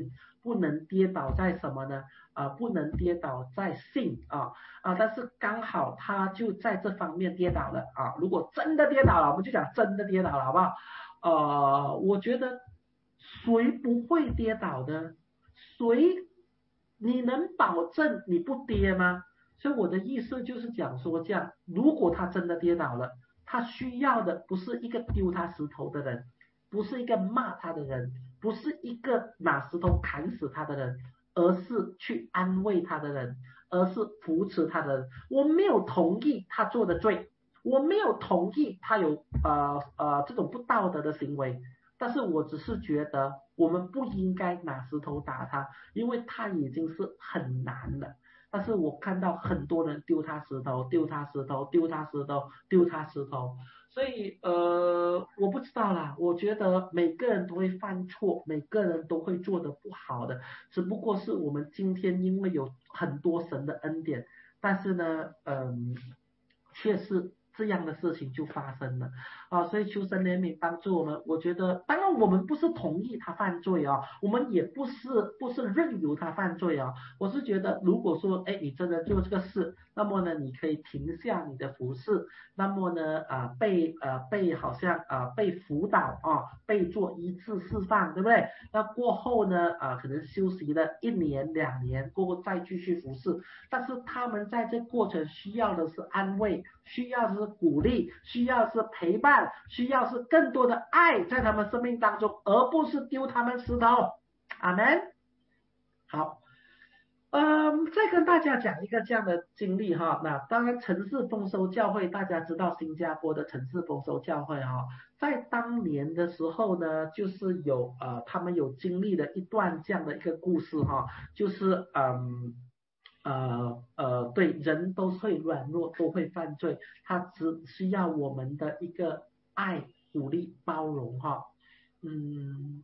不能跌倒在什么呢？啊、呃，不能跌倒在性啊啊，但是刚好他就在这方面跌倒了啊。如果真的跌倒了，我们就讲真的跌倒了，好不好？呃，我觉得谁不会跌倒的？谁你能保证你不跌吗？所以我的意思就是讲说，这样，如果他真的跌倒了，他需要的不是一个丢他石头的人，不是一个骂他的人，不是一个拿石头砍死他的人，而是去安慰他的人，而是扶持他的人。我没有同意他做的罪，我没有同意他有呃呃这种不道德的行为，但是我只是觉得我们不应该拿石头打他，因为他已经是很难了。但是我看到很多人丢他石头，丢他石头，丢他石头，丢他石头，所以呃，我不知道啦。我觉得每个人都会犯错，每个人都会做得不好的，只不过是我们今天因为有很多神的恩典，但是呢，嗯、呃，却是这样的事情就发生了啊，所以求神怜悯帮助我们。我觉得，当然我们不是同意他犯罪啊，我们也不是不是任由他犯罪啊。我是觉得，如果说，哎，你真的做这个事，那么呢，你可以停下你的服事，那么呢，啊、呃，被呃被好像啊、呃、被辅导啊，被做一次释放，对不对？那过后呢，啊、呃，可能休息了一年两年过后再继续服事，但是他们在这过程需要的是安慰，需要的是鼓励，需要的是陪伴，需要是更多的爱在他们生命当中，而不是丢他们石头。阿们。好，嗯，再跟大家讲一个这样的经历哈。那当然，城市丰收教会大家知道，新加坡的城市丰收教会哈，在当年的时候呢，就是有呃，他们有经历了一段这样的一个故事哈，就是嗯。呃呃，对，人都会软弱，都会犯罪，他只需要我们的一个爱、鼓励、包容哈。嗯，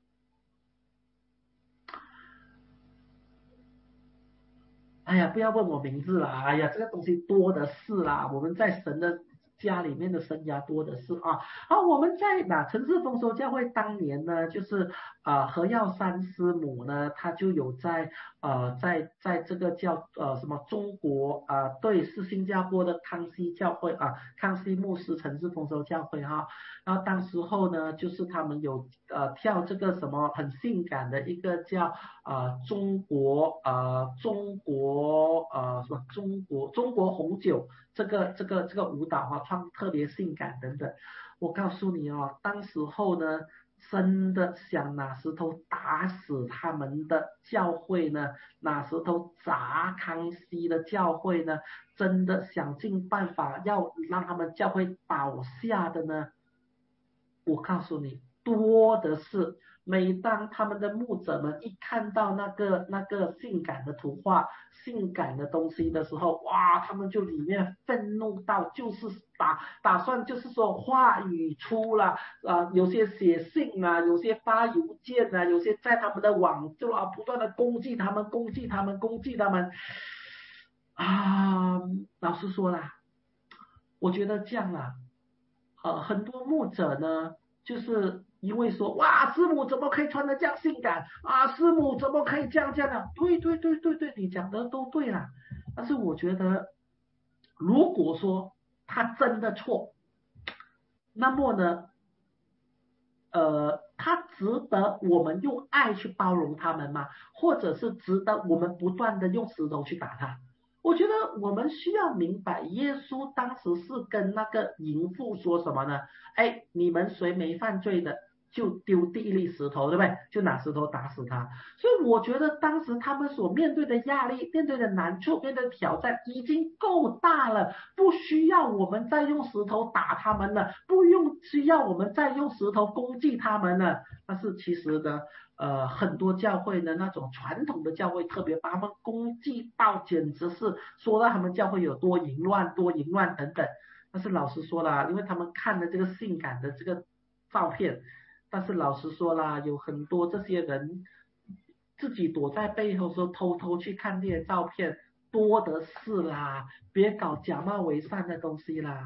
哎呀，不要问我名字啦，哎呀，这个东西多的是啦，我们在神的家里面的生涯多的是啊。好，我们在那城市丰收教会当年呢，就是啊、呃、何耀山师母呢，他就有在呃在在这个叫呃什么中国啊、呃、对，是新加坡的康熙教会啊，康熙牧师城市丰收教会哈。然后当时候呢，就是他们有呃跳这个什么很性感的一个叫呃中国呃中国呃什么中国中国红酒这个这个这个舞蹈哈，唱特别性感等等。我告诉你哦，当时候呢，真的想拿石头打死他们的教会呢，拿石头砸康熙的教会呢，真的想尽办法要让他们教会倒下的呢。我告诉你，多的是。每当他们的牧者们一看到那个那个性感的图画、性感的东西的时候，哇，他们就里面愤怒到就是打打算就是说话语出了啊、呃，有些写信啊，有些发邮件啊，有些在他们的网就啊不断的攻击他们、攻击他们、攻击他们啊。老实说啦，我觉得这样啊，呃，很多牧者呢，就是因为说，哇，师母怎么可以穿得这样性感啊？师母怎么可以这样这样的？对对对对对，你讲的都对啦。但是我觉得，如果说他真的错，那么呢，呃，他值得我们用爱去包容他们吗？或者是值得我们不断的用石头去打他？我觉得我们需要明白，耶稣当时是跟那个淫妇说什么呢？哎，你们谁没犯罪的，就丢第一粒石头，对不对？就拿石头打死他。所以我觉得当时他们所面对的压力、面对的难处、面对的挑战已经够大了，不需要我们再用石头打他们了，不用需要我们再用石头攻击他们了。但是其实呢，呃，很多教会呢，那种传统的教会，特别把他们攻击到，简直是说到他们教会有多淫乱、多淫乱等等。但是老实说啦，因为他们看了这个性感的这个照片，但是老实说啦，有很多这些人自己躲在背后说偷偷去看这些照片，多的是啦，别搞假冒伪善的东西啦。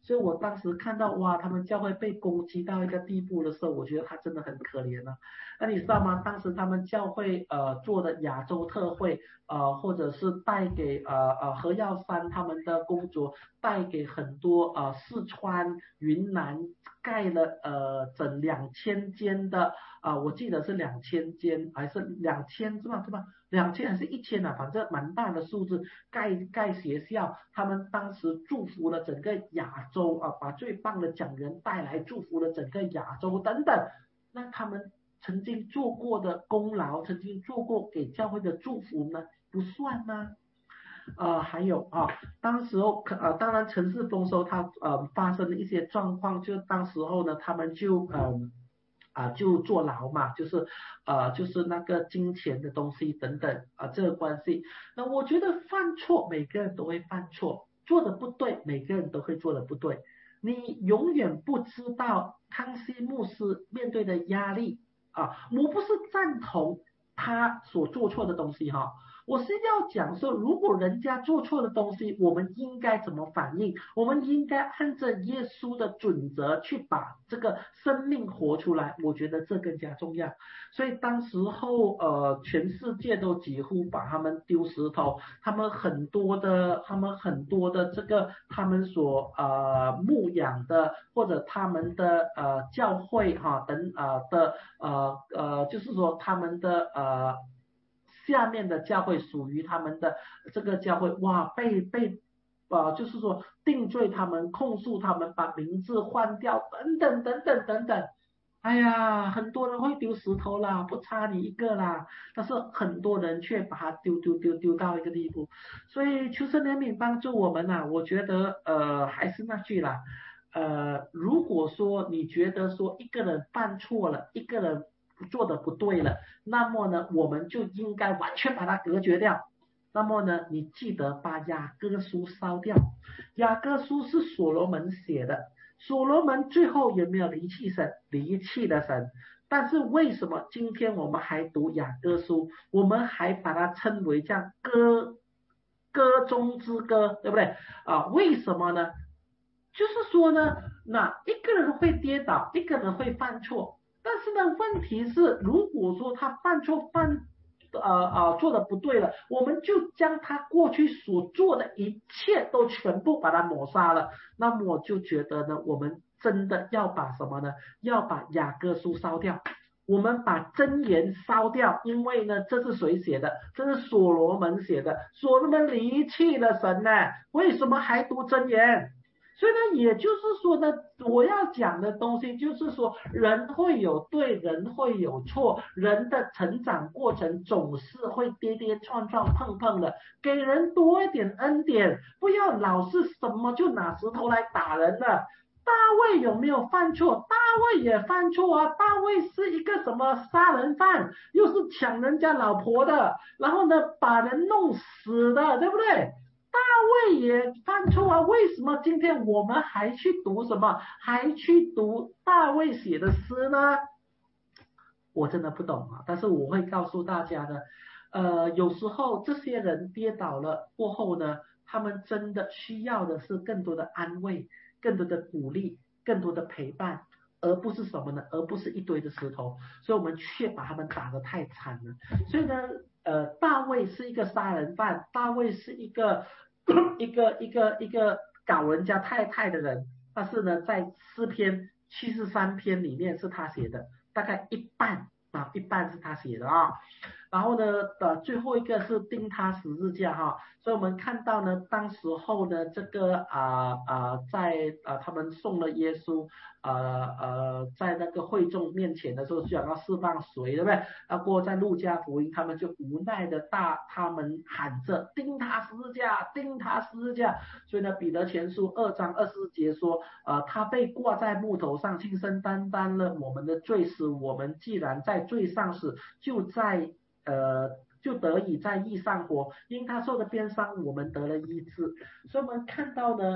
所以我当时看到哇，他们教会被攻击到一个地步的时候，我觉得他真的很可怜啊。那你知道吗？当时他们教会呃做的亚洲特会，呃或者是带给呃呃何耀珊他们的工作，带给很多呃四川、云南盖了呃整两千间的啊、呃，我记得是两千间还是两千是吧？是吧？两千还是一千啊？反正蛮大的数字，盖盖学校，他们当时祝福了整个亚洲啊，把最棒的讲员带来，祝福了整个亚洲等等。那他们曾经做过的功劳，曾经做过给教会的祝福呢，不算吗？呃，还有啊，当时候呃，当然城市丰收它呃发生了一些状况，就当时候呢，他们就嗯。啊、呃，就坐牢嘛，就是呃，就是那个金钱的东西等等啊、呃，这个关系。那我觉得犯错，每个人都会犯错，做的不对，每个人都会做的不对。你永远不知道康熙牧师面对的压力啊，我不是赞同他所做错的东西哈。我是要讲说，如果人家做错的东西，我们应该怎么反应？我们应该按照耶稣的准则去把这个生命活出来。我觉得这更加重要。所以当时候，呃，全世界都几乎把他们丢石头，他们很多的，他们很多的这个他们所呃牧养的或者他们的呃教会哈等呃的呃呃，就是说他们的呃。下面的教会属于他们的这个教会，哇，被被呃，就是说定罪他们、控诉他们、把名字换掉，等等等等等等。哎呀，很多人会丢石头啦，不差你一个啦，但是很多人却把它丢丢丢丢到一个地步。所以求神怜悯帮助我们呐、啊，我觉得呃还是那句啦，呃，如果说你觉得说一个人犯错了，一个人做的不对了，那么呢，我们就应该完全把它隔绝掉。那么呢，你记得把雅各书烧掉。雅各书是所罗门写的，所罗门最后有没有离弃神？离弃了神。但是为什么今天我们还读雅各书，我们还把它称为这样歌歌中之歌，对不对啊？为什么呢？就是说呢，那一个人会跌倒，一个人会犯错，但是呢，问题是，如果说他犯错犯呃呃做的不对了，我们就将他过去所做的一切都全部把它抹杀了。那么我就觉得呢，我们真的要把什么呢？要把雅各书烧掉。我们把箴言烧掉，因为呢，这是谁写的？这是所罗门写的。所罗门离弃了神呢，为什么还读箴言？所以呢，也就是说呢，我要讲的东西就是说，人会有对，人会有错，人的成长过程总是会跌跌撞撞、碰碰的，给人多一点恩典，不要老是什么就拿石头来打人了。大卫有没有犯错？大卫也犯错啊！大卫是一个什么杀人犯，又是抢人家老婆的，然后呢把人弄死的，对不对？大卫也犯错啊，为什么今天我们还去读什么，还去读大卫写的诗呢？我真的不懂啊，但是我会告诉大家的，呃，有时候这些人跌倒了过后呢，他们真的需要的是更多的安慰，更多的鼓励，更多的陪伴，而不是什么呢？而不是一堆的石头，所以我们却把他们打得太惨了。所以呢，呃，大卫是一个杀人犯，大卫是一个一个一个一个搞人家太太的人，但是呢，在诗篇七十三篇里面是他写的，大概一半啊，一半是他写的啊。然后呢，呃，最后一个是钉他十字架哈，所以我们看到呢，当时候呢，这个啊啊、呃呃，在啊、呃、他们送了耶稣，呃呃，在那个会众面前的时候，想要释放谁，对不对？啊，过在路加福音，他们就无奈的大，他们喊着钉他十字架，钉他十字架。所以呢，彼得前书二章二十四节说，呃，他被挂在木头上，亲身担当了我们的罪，使我们既然在罪上死，就在呃，就得以在义上活，因他受的鞭伤，我们得了医治。所以我们看到呢，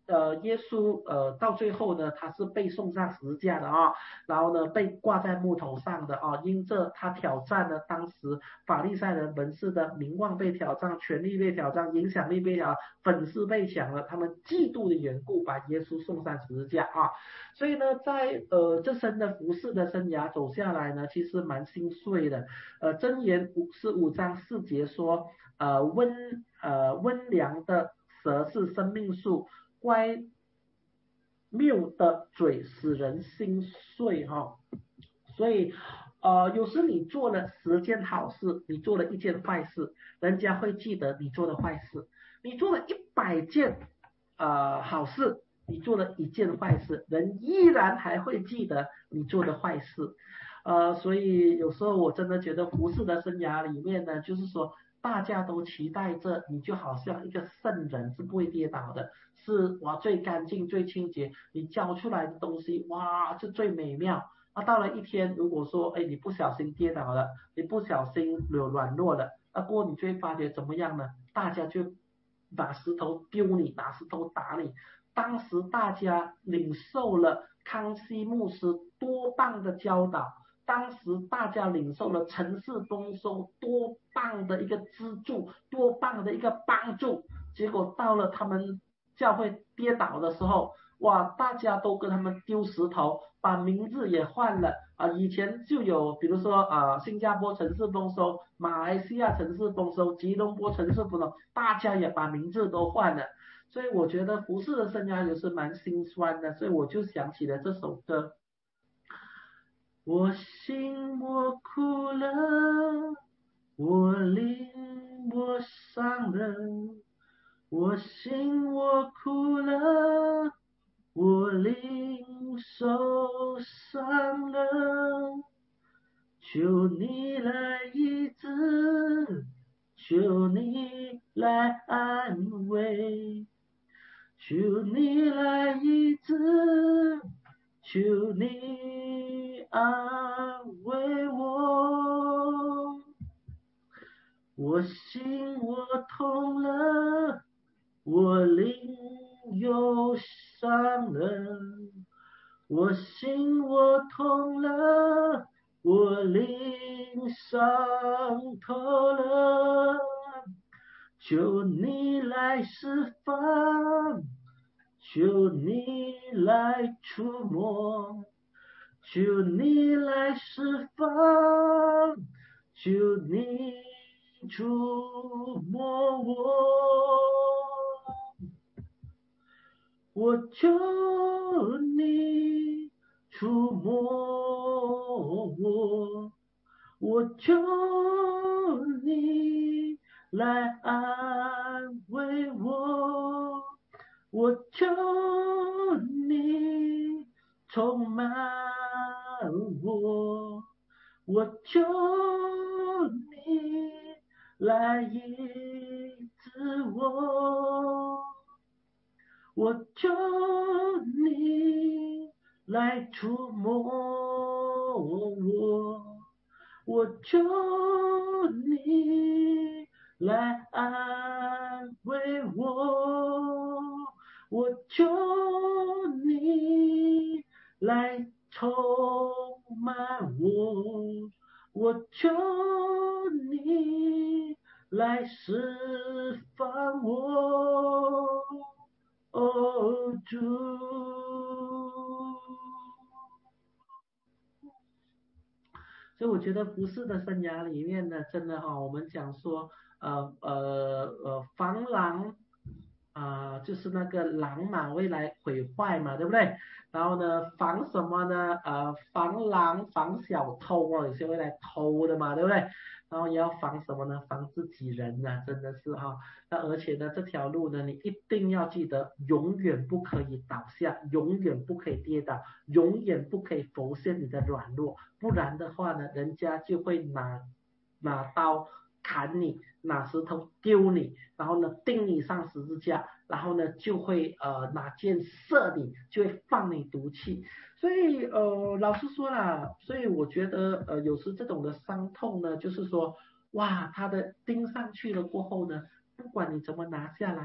呃耶稣呃到最后呢，他是被送上十字架的啊，然后呢被挂在木头上的啊，因这他挑战了当时法利赛人文士的名望被挑战，权力被挑战，影响力被挑战，粉丝被抢了，他们嫉妒的缘故把耶稣送上十字架啊。所以呢，在呃这生的服侍的生涯走下来呢，其实蛮心碎的。呃，箴言五十五章四节说，呃温呃温良的舌是生命树，乖谬的嘴使人心碎哈、哦。所以呃有时你做了十件好事，你做了一件坏事，人家会记得你做的坏事。你做了一百件呃好事，你做了一件坏事，人依然还会记得你做的坏事。呃，所以有时候我真的觉得服侍的生涯里面呢，就是说大家都期待着你就好像一个圣人，是不会跌倒的，是哇最干净最清洁，你教出来的东西哇是最美妙。那、啊、到了一天，如果说哎你不小心跌倒了，你不小心有软弱了，那过后你就会发觉怎么样呢？大家就拿石头丢你，拿石头打你。当时大家领受了康熙牧师多棒的教导，当时大家领受了陈氏丰收多棒的一个资助，多棒的一个帮助，结果到了他们教会跌倒的时候，哇，大家都跟他们丢石头，把名字也换了啊！以前就有，比如说啊，新加坡城市丰收，马来西亚城市丰收，吉隆坡城市丰收，大家也把名字都换了。所以我觉得服侍的生涯也是蛮心酸的，所以我就想起了这首歌。我心我哭了，我灵我伤了，我心我哭了，我灵受伤了，求你来医治，求你来安慰，求你来医治，求你安慰我。我心我痛了，我灵又伤了，我心我痛了，我灵伤透了，求你来释放，求你来触摸，求你来释放，求你触摸我，我求你触摸我，我求你来安慰我，我求你充满我，我求你来医治我，我求你来触摸我，我求你来安慰我，我求你来充满我，我求你来释放我，哦主。所以我觉得服侍的生涯里面呢，真的哈、哦，我们讲说，呃呃呃，防狼啊、呃，就是那个狼嘛，会来毁坏嘛，对不对？然后呢，防什么呢？呃，防狼，防小偷哦，有些会来偷的嘛，对不对？然后也要防什么呢？防自己人呢、啊，真的是哈、哦。那而且呢，这条路呢，你一定要记得，永远不可以倒下，永远不可以跌倒，永远不可以浮现你的软弱，不然的话呢，人家就会拿拿刀砍你，拿石头丢你，然后呢钉你上十字架，然后呢就会呃拿箭射你，就会放你毒气。所以呃老实说啦，所以我觉得呃有时这种的伤痛呢，就是说哇，他的钉上去了过后呢，不管你怎么拿下来，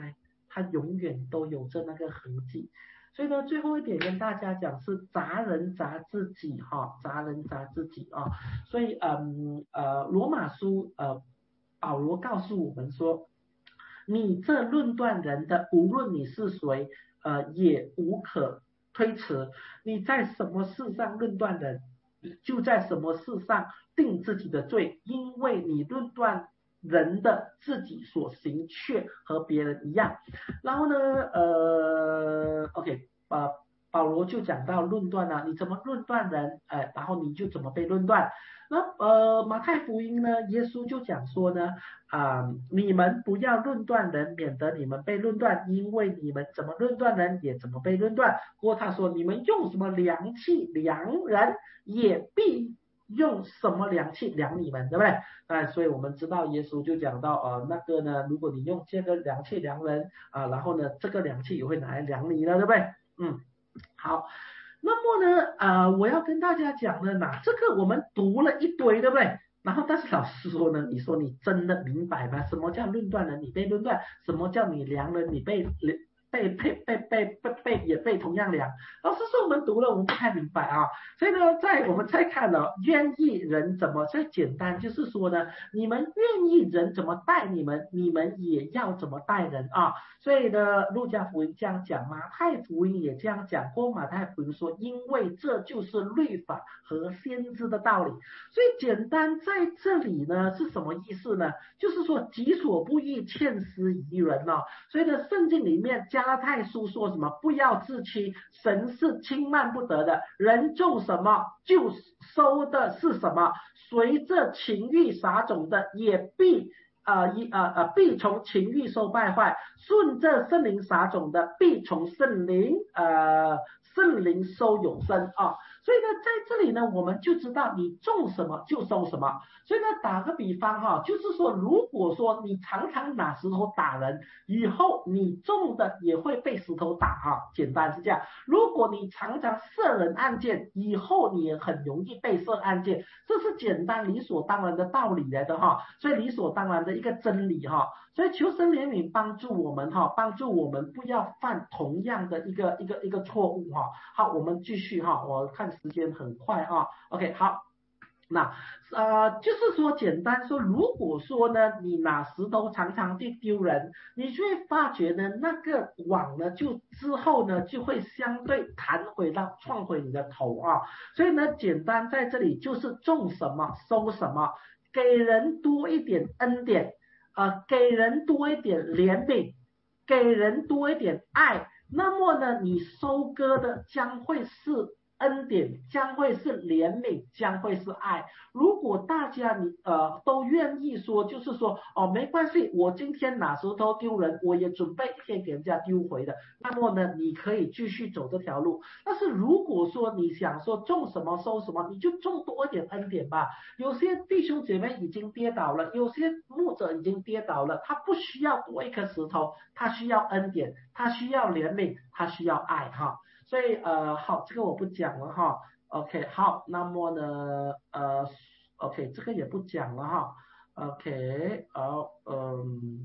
它永远都有着那个痕迹。所以呢，最后一点跟大家讲是砸人砸自己哈，砸人砸自己啊。所以嗯呃，罗马书呃，保罗告诉我们说，你这论断人的，无论你是谁，呃，也无可推辞。你在什么事上论断人，就在什么事上定自己的罪，因为你论断人的自己所行却和别人一样。然后呢，呃 ，OK， 呃，保罗就讲到论断啊，你怎么论断人，哎，然后你就怎么被论断。那呃，马太福音呢，耶稣就讲说呢，啊、呃，你们不要论断人，免得你们被论断，因为你们怎么论断人，也怎么被论断。或他说，你们用什么量器量人，也必用什么量器量你们，对不对？那所以我们知道耶稣就讲到，呃，那个呢，如果你用这个量器量人啊、呃，然后呢，这个量器也会拿来量你了，对不对？嗯，好。那么呢，呃，我要跟大家讲的呢，这个我们读了一堆，对不对？然后，但是老师说呢，你说你真的明白吗？什么叫论断人？你被论断？什么叫你量人？你被被被被被被被也被同样量。老师说我们读了，我们不太明白啊。所以呢，在我们再看呢，愿意人怎么最简单，就是说呢，你们愿意人怎么待你们，你们也要怎么待人啊。所以呢，路加福音这样讲，马太福音也这样讲过。马太福音说，因为这就是律法和先知的道理。所以简单在这里呢是什么意思呢？就是说己所不欲，欠施于人哦。所以呢，圣经里面加拉太书说什么？不要自欺，神是轻慢不得的。人种什么就收的是什么，随着情欲撒种的，也必呃一呃呃必从情欲受败坏；顺着圣灵撒种的，必从圣灵呃圣灵收永生啊。所以呢，在这里呢，我们就知道你种什么就收什么。所以呢，打个比方哈，就是说，如果说你常常拿石头打人，以后你种的也会被石头打哈，简单是这样。如果你常常射人案件，以后你也很容易被射案件，这是简单理所当然的道理来的哈，所以理所当然的一个真理哈。所以求神怜悯帮助我们哈，帮助我们不要犯同样的一个一个一个错误哈。好，我们继续哈，我看时间很快啊 ，OK 好。那呃，就是说简单说，如果说呢，你拿石头常常地丢人，你就会发觉呢，那个网呢，就之后呢，就会相对弹回到撞回你的头啊。所以呢，简单在这里就是种什么收什么，给人多一点恩典，呃，给人多一点怜悯，给人多一点爱，那么呢，你收割的将会是恩典，将会是怜悯，将会是爱。如果大家你呃都愿意说，就是说哦没关系，我今天拿石头丢人，我也准备一天给人家丢回的，那么呢，你可以继续走这条路。但是如果说你想说种什么收什么，你就种多一点恩典吧。有些弟兄姐妹已经跌倒了，有些牧者已经跌倒了，他不需要多一颗石头，他需要恩典，他需要怜悯，他需要爱哈。所以呃好，这个我不讲了哈。OK 好，那么呢呃 OK 这个也不讲了哈。OK 好嗯。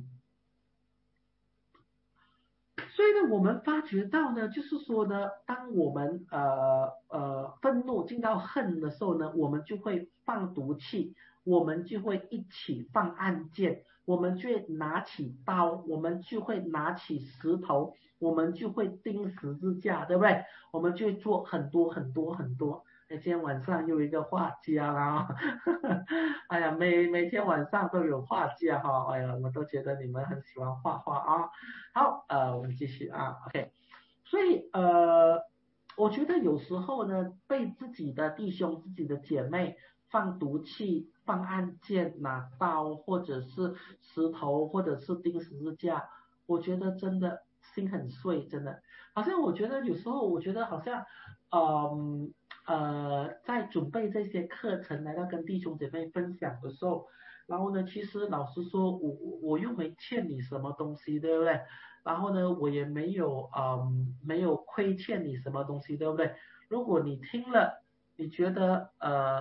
所以呢，我们发觉到呢，就是说呢，当我们呃呃愤怒进到恨的时候呢，我们就会放毒气，我们就会一起放暗箭，我们就会拿起刀，我们就会拿起石头，我们就会钉十字架，对不对？我们就会做很多很多很多。哎，今天晚上又一个画家啦，哎呀，每每天晚上都有画家哈，哎呀，我都觉得你们很喜欢画画啊。好，呃，我们继续啊 ，OK， 所以呃，我觉得有时候呢，被自己的弟兄、自己的姐妹放毒气、放暗箭、拿刀，或者是石头，或者是钉十字架，我觉得真的心很碎，真的，好像我觉得有时候，我觉得好像，嗯呃，在准备这些课程来到跟弟兄姐妹分享的时候。然后呢，其实老实说，我我又没欠你什么东西，对不对？然后呢，我也没有嗯没有亏欠你什么东西，对不对？如果你听了，你觉得呃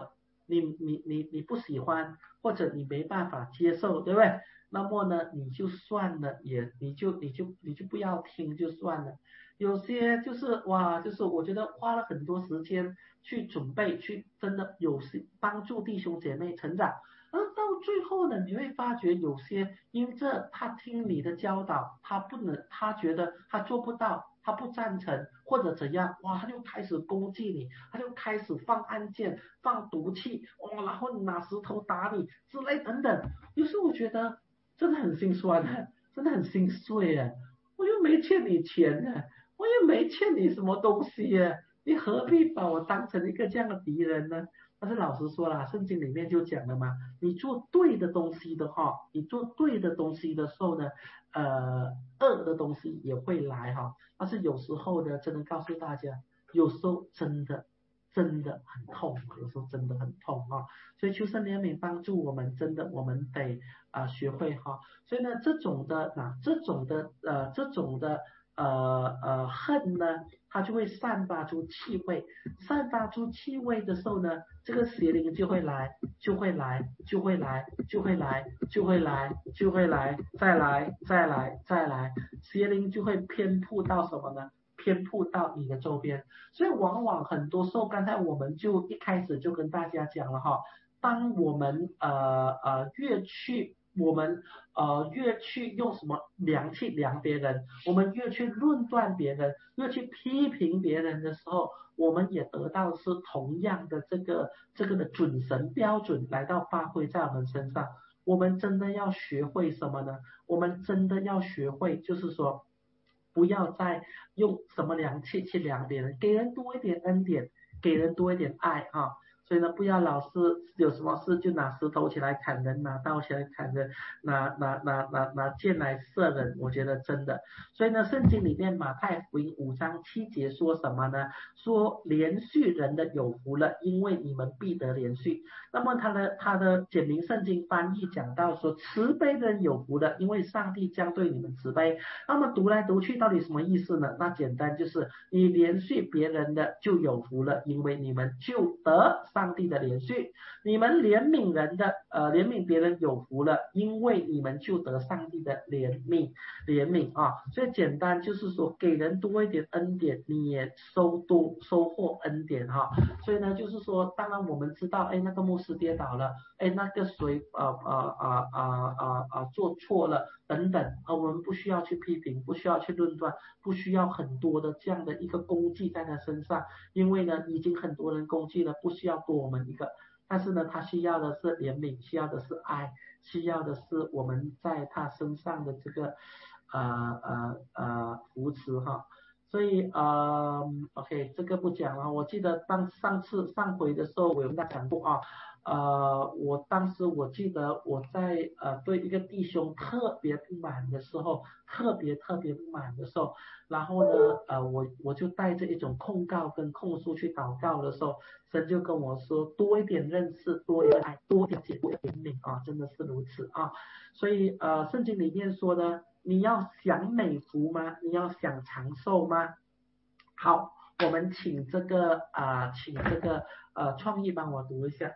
你你你你不喜欢，或者你没办法接受，对不对？那么呢，你就算了，也你就你就你就不要听就算了。有些就是哇，就是我觉得花了很多时间去准备，去真的有时帮助弟兄姐妹成长，而到最后呢，你会发觉有些因这他听你的教导，他不能，他觉得他做不到，他不赞成或者怎样，哇，他就开始攻击你，他就开始放暗箭、放毒气，哇，然后拿石头打你之类等等。有时候我觉得真的很心酸的，真的很心碎啊！我又没欠你钱呢，我又没欠你什么东西耶，你何必把我当成一个这样的敌人呢？但是老实说啦，圣经里面就讲了嘛，你做对的东西的话，你做对的东西的时候呢，呃，恶的东西也会来哈。但是有时候呢，真的告诉大家，有时候真的真的很痛，有时候真的很痛啊。所以求神怜悯帮助我们，真的我们得啊、呃、学会哈。所以呢，这种的啊这种的呃这种的呃呃恨呢，它就会散发出气味，散发出气味的时候呢，这个邪灵就会来，就会来，就会来，就会来，就会来，就会来，再来，再来，再来，邪灵就会偏铺到什么呢？偏铺到你的周边，所以往往很多时候，刚才我们就一开始就跟大家讲了哈，当我们呃呃越去我们呃越去用什么量器量别人，我们越去论断别人，越去批评别人的时候，我们也得到的是同样的这个这个的准绳标准来到发挥在我们身上。我们真的要学会什么呢？我们真的要学会，就是说，不要再用什么量器去量别人，给人多一点恩典，给人多一点爱啊。所以呢，不要老是有什么事就拿石头起来砍人，拿刀起来砍人，拿拿拿拿拿剑来射人，我觉得真的。所以呢，圣经里面马太福音五章七节说什么呢？说连续人的有福了，因为你们必得连续。那么他的他的简明圣经翻译讲到说，慈悲的人有福了，因为上帝将对你们慈悲。那么读来读去到底什么意思呢？那简单就是你连续别人的就有福了，因为你们就得上帝的连续。你们怜悯人的呃怜悯别人有福了，因为你们就得上帝的怜悯怜悯啊。所以简单就是说，给人多一点恩典，你也收多收获恩典哈。所以呢，就是说，当然我们知道，哎，那个牧师跌倒了，哎，那个谁呃呃呃呃呃呃做错了等等，啊，我们不需要去批评，不需要去论断，不需要很多的这样的一个攻击在他身上，因为呢，已经很多人攻击了，不需要多我们一个。但是呢，他需要的是怜悯，需要的是爱，需要的是我们在他身上的这个呃呃呃扶持哈。所以呃，OK，这个不讲了。我记得当上次上回的时候，我有跟他讲过啊，呃，我当时我记得我在呃对一个弟兄特别不满的时候，特别特别不满的时候，然后呢，呃，我我就带着一种控告跟控诉去祷告的时候，神就跟我说，多一点认识，多一点爱，多一点解，多一点怜悯啊，真的是如此啊。所以呃，圣经里面说呢，你要享美福吗？你要享长寿吗？好，我们请这个啊、呃，请这个呃创意帮我读一下。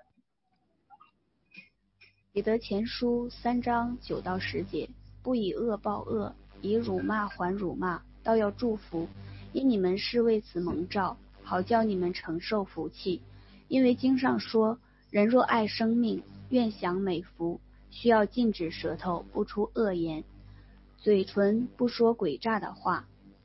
彼得前书三章九到十节，不以恶报恶，以辱骂还辱骂，倒要祝福，因你们是为此蒙召，好叫你们承受福气。因为经上说，人若爱生命，愿享美福，需要禁止舌头不出恶言，嘴唇不说诡诈的话。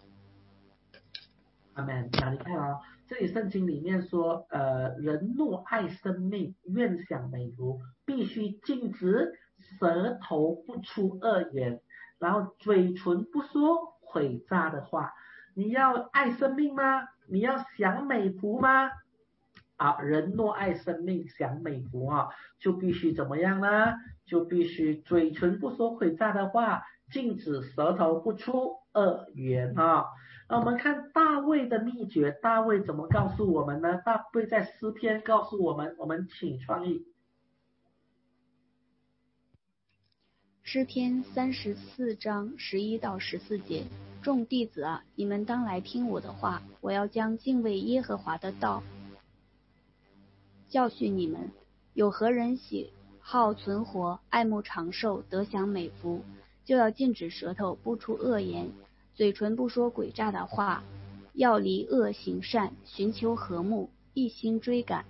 阿门。那你看啊，这里圣经里面说，呃，人若爱生命，愿享美福，必须禁止舌头不出恶言，然后嘴唇不说诡诈的话。你要爱生命吗？你要享美福吗？啊，人若爱生命，享美福啊，就必须怎么样呢？就必须嘴唇不说诡诈的话，禁止舌头不出恶言啊。那我们看大卫的秘诀，大卫怎么告诉我们呢？大卫在诗篇告诉我们，我们请创意。 诗篇三十四章十一到十四节，众弟子啊，你们当来听我的话，我要将敬畏耶和华的道教训你们， 有何人喜好存活，爱慕长寿，得享美福，就要禁止舌头不出恶言，嘴唇不说诡诈的话，要离恶行善，寻求和睦，一心追赶。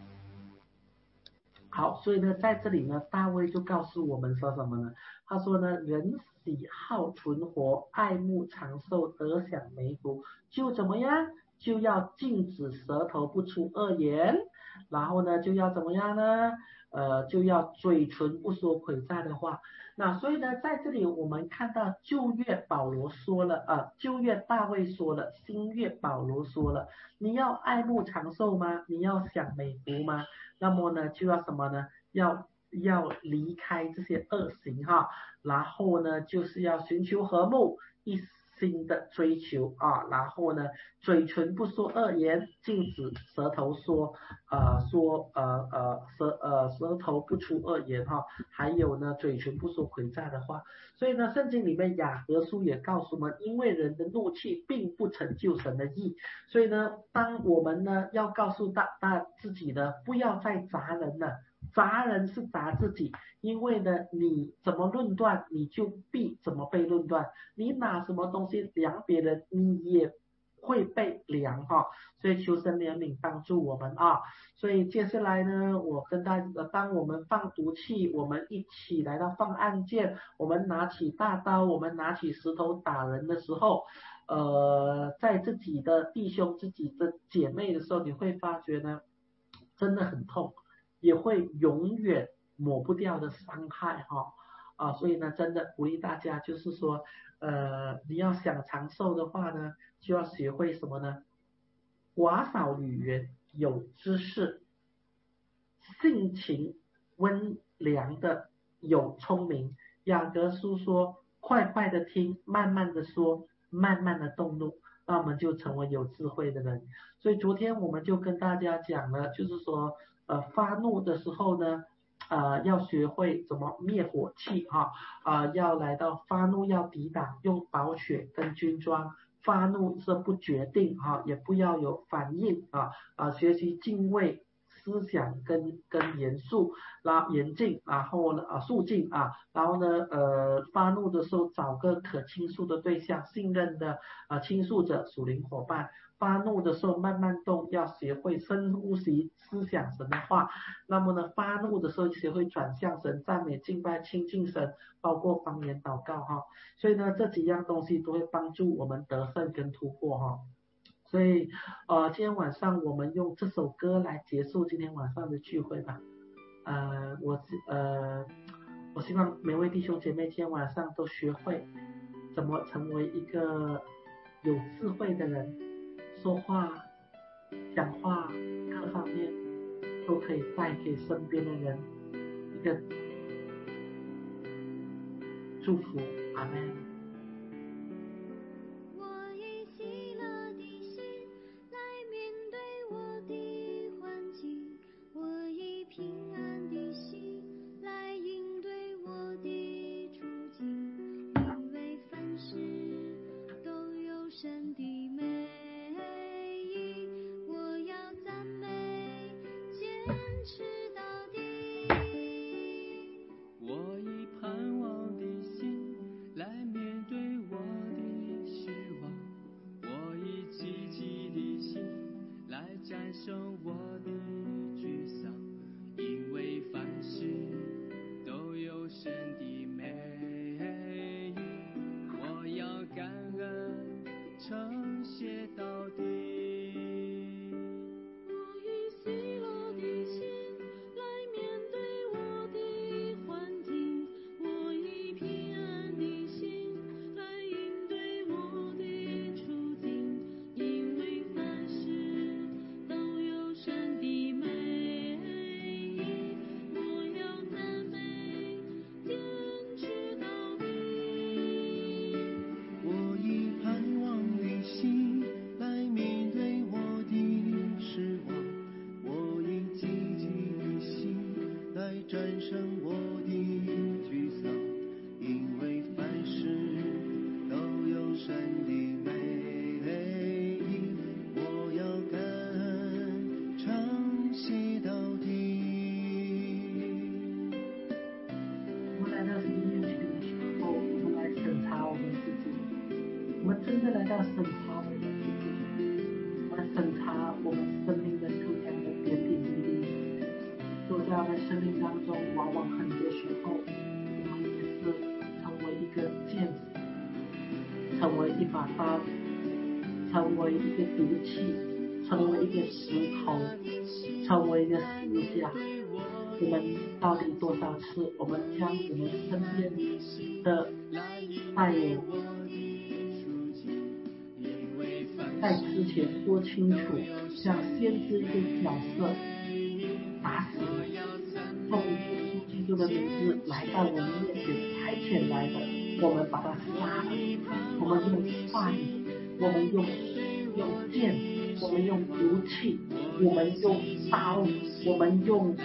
好，所以呢，在这里呢，大卫就告诉我们说什么呢？他说呢，人喜好存活，爱慕长寿，得享美福，就怎么样？就要禁止舌头不出恶言，然后呢，就要怎么样呢？呃，就要嘴唇不说诡诈的话。那所以呢，在这里我们看到旧约保罗说了啊、呃，旧约大卫说了，新约保罗说了，你要爱慕长寿吗？你要享美福吗？那么呢，就要什么呢？要要离开这些恶行哈，然后呢，就是要寻求和睦，一心的追求啊，然后呢，嘴唇不说恶言，禁止舌头说呃说呃呃舌呃舌头不出恶言哈，还有呢，嘴唇不说诡诈的话。所以呢，圣经里面雅各书也告诉我们，因为人的怒气并不成就神的义，所以呢，当我们呢要告诉大大自己呢，不要再砸人了。砸人是砸自己，因为呢，你怎么论断，你就必怎么被论断。你拿什么东西量别人，你也会被量哈。所以求神怜悯帮助我们啊。所以接下来呢，我跟大家，当我们放毒气，我们一起来到放暗箭，我们拿起大刀，我们拿起石头打人的时候，呃，在自己的弟兄、自己的姐妹的时候，你会发觉呢，真的很痛。也会永远抹不掉的伤害哈啊，所以呢，真的鼓励大家，就是说，呃，你要想长寿的话呢，就要学会什么呢？寡少语言，有知识，性情温良的有聪明。雅各书说，快快的听，慢慢的说，慢慢的动怒，那我们就成为有智慧的人。所以昨天我们就跟大家讲了，就是说，呃，发怒的时候呢，呃，要学会怎么灭火器哈，啊、呃，要来到发怒要抵挡，用宝血跟军装。发怒是不决定哈，也不要有反应啊啊，学习敬畏。思想跟跟严肃，然后严静，然后呢啊肃静啊，然后呢呃发怒的时候找个可倾诉的对象，信任的啊倾诉者，属灵伙伴。发怒的时候慢慢动，要学会深呼吸，思想神的话。那么呢，发怒的时候学会转向神，赞美、敬拜、亲近神，包括方言祷告哈。所以呢，这几样东西都会帮助我们得胜跟突破哈。所以，呃，今天晚上我们用这首歌来结束今天晚上的聚会吧。呃，我呃，我希望每位弟兄姐妹今天晚上都学会怎么成为一个有智慧的人，说话、讲话各方面都可以带给身边的人一个祝福。阿们。 来到神的面前的时候，我们来审查我们自己，我们真的来到审查我们自己，我们审查我们生命的各样的点点滴滴。就在我们生命当中，往往很多时候，我们也是成为一个剑，成为一把刀，成为一个毒气，成为一个石头，成为一个石架。我们到底多少次，我们将我们身边的爱人在之前说清楚，像先知一个角色打死了，奉耶稣基督的名字来到我们面前差遣来的，我们把他杀了，我们用话语，我们用用剑，我们用毒气，我们用刀，我们用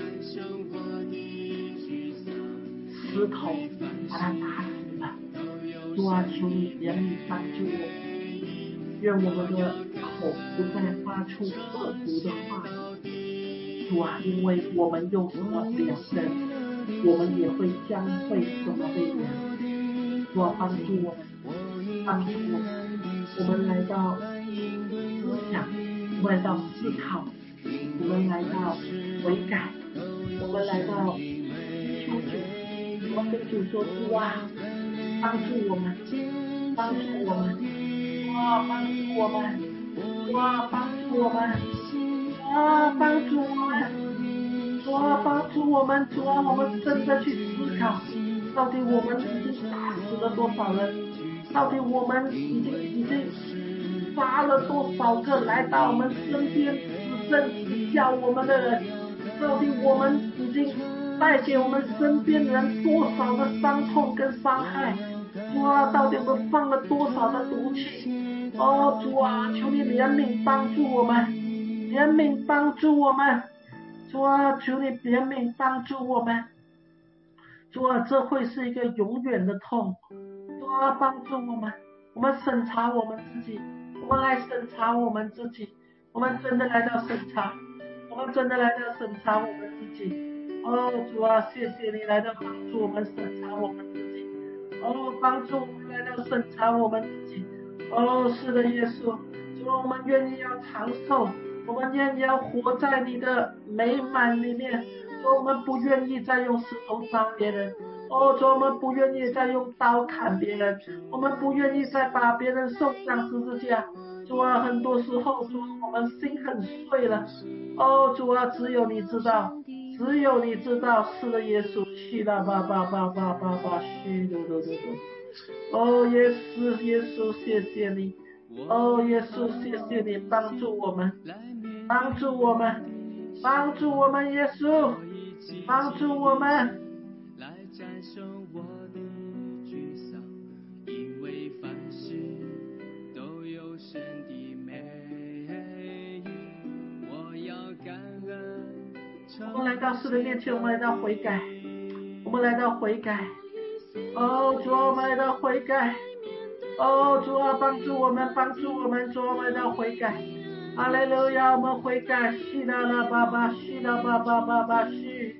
石头把他打死了。主啊，求你怜悯帮助我，愿我们的口不再发出恶毒的话。主啊，因为我们用什么量人，我们也会将会什么被量。主啊，帮助我们，帮助我们，我们来到思想，我们来到思考，我们来到悔改，我们来到求主，我们跟主说，主啊，帮助我们，帮助我们，主啊，帮助我们，主啊，帮助我们，主啊，帮助我们，主啊，帮助我们，主啊，我们真的去思考，到底我们已经打死了多少人？到底我们已经已经杀了多少个来到我们身边指正指教我们的人？到底我们已经带给我们身边人多少的伤痛跟伤害？主啊，到底我们放了多少的毒气？哦，主啊，求你怜悯帮助我们，怜悯帮助我们。主啊，求你怜悯帮助我们。主啊，这会是一个永远的痛。主啊，帮助我们，我们审查我们自己，我们来审查我们自己，我们真的来到审查，我们真的来到审查我们自己。哦，主啊，谢谢你来到帮助我们审查我们自己，哦，帮助我们来到审查我们自己。哦，是的，耶稣，主啊，我们愿意要长寿，我们愿意要活在你的美满里面。主，我们不愿意再用石头砸别人。哦，主，我们不愿意再用刀砍别人，我们不愿意再把别人送上十字架。主啊，很多时候，主，我们心很碎了。哦，主啊，只有你知道，只有你知道。是的，耶稣，去啦吧吧吧吧吧吧，去嘟嘟嘟嘟。哦，耶稣，耶稣，谢谢你。哦，耶稣，谢谢你帮助我们，帮助我们，帮助我们，耶稣，帮助我们。来战胜我的沮丧，因为凡事都有神的美意，我要感恩。我们来到神的面前，我们来到悔改，我们来到悔改。哦，主啊，我们来到悔改。哦，主啊，帮助我们，帮助我们，主啊，我们来到悔改。哈利路亚，我们悔改，是啦啦吧吧，是啦吧吧吧吧，是。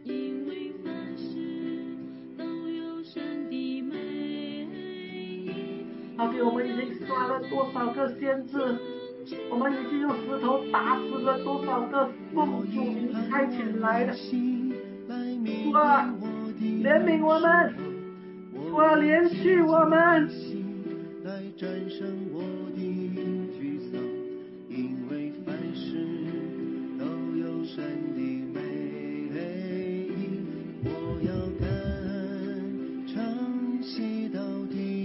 到底我们已经杀了多少个先知？我们已经用石头打死了多少个奉主名差遣来的？主啊，怜悯我们，主啊，怜恤我们。来战胜我的沮丧，因为凡事都有神的美意，我要感恩唱戏到底。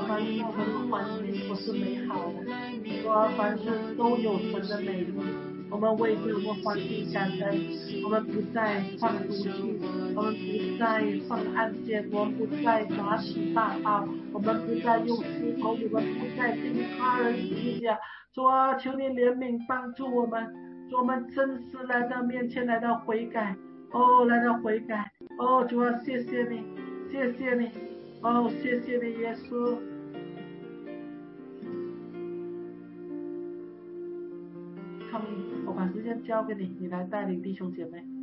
啊，凡是我们的环境不是美好的，主啊，凡事都有神的美意。我们为着我们环境感恩，我们不再放毒气，我们不再放暗箭，我们不再大起大号，我们不再用石头，我们不再定他人死下。主啊，求你怜悯帮助我们，主我们真实来到面前，来到悔改，哦，来到悔改，哦，主啊，谢谢你，谢谢你，哦，谢谢你，耶稣。他们，我把时间交给你，你来带领弟兄姐妹。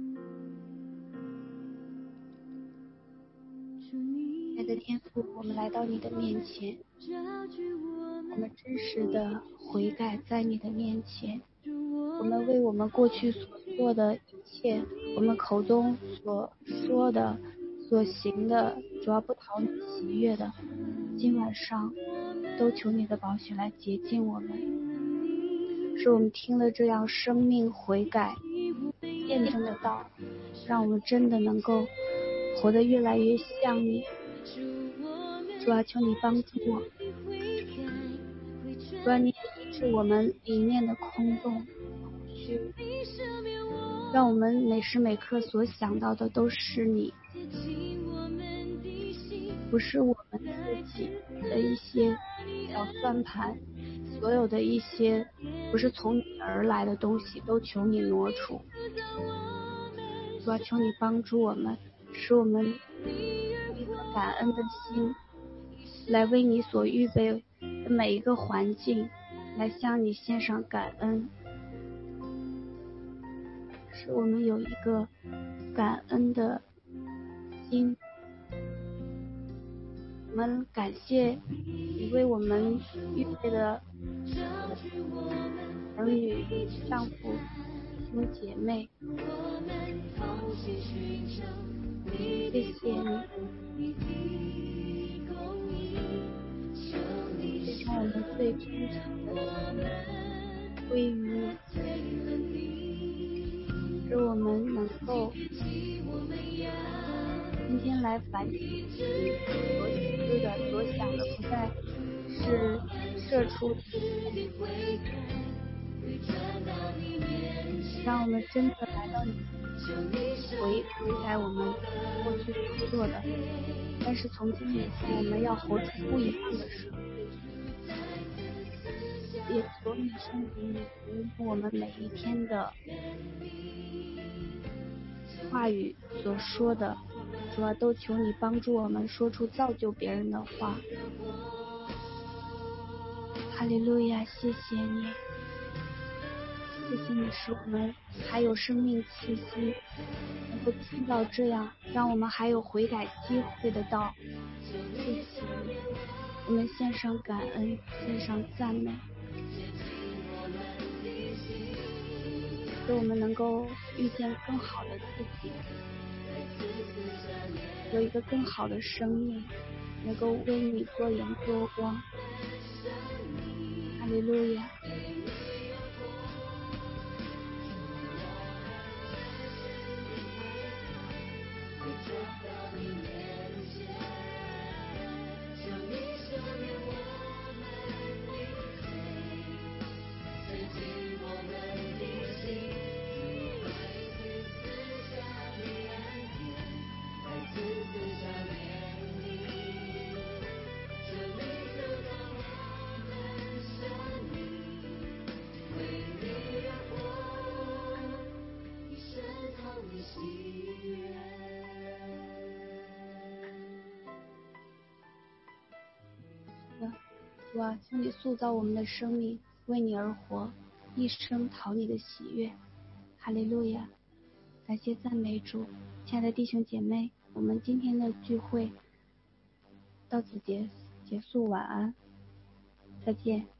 爱的天父，我们来到你的面前，我们真实的悔改在你的面前，我们为我们过去所做的一切，我们口中所说的、所行的，主要不讨你喜悦的，今晚上都求你的宝血来洁净我们，使我们听了这样生命悔改验证的道，让我们真的能够活得越来越像你。主啊，求你帮助我，主啊，你也医治我们里面的空洞空虚，让我们每时每刻所想到的都是你，不是我们自己的一些小算盘，所有的一些不是从你而来的东西都求你挪除。主啊，求你帮助我们，使我们一颗感恩的心，来为你所预备的每一个环境来向你献上感恩，使我们有一个感恩的心。我们感谢你为我们预备的儿女、丈夫、弟兄姐妹，谢谢你，将我们最真诚的归于你，使我们能够今天来反省你所思的、所想的，不再是射出让我们真的来到你悔悔改我们过去所做的，但是从今以后我们要活出不一样的生命，也求你圣灵你引我们每一天的话语所说的，主啊，都求你帮助我们说出造就别人的话。哈利路亚，谢谢你，谢谢你使我们还有生命气息，能够听到这样让我们还有悔改机会的道。谢谢你，我们献上感恩，献上赞美，使我们能够遇见更好的自己，有一个更好的生命，能够为你做盐做光。哈利路亚。主啊，求你塑造我们的生命，为你而活，一生讨你的喜悦。哈利路亚，感谢赞美主。亲爱的弟兄姐妹，我们今天的聚会到此结结束，晚安，再见。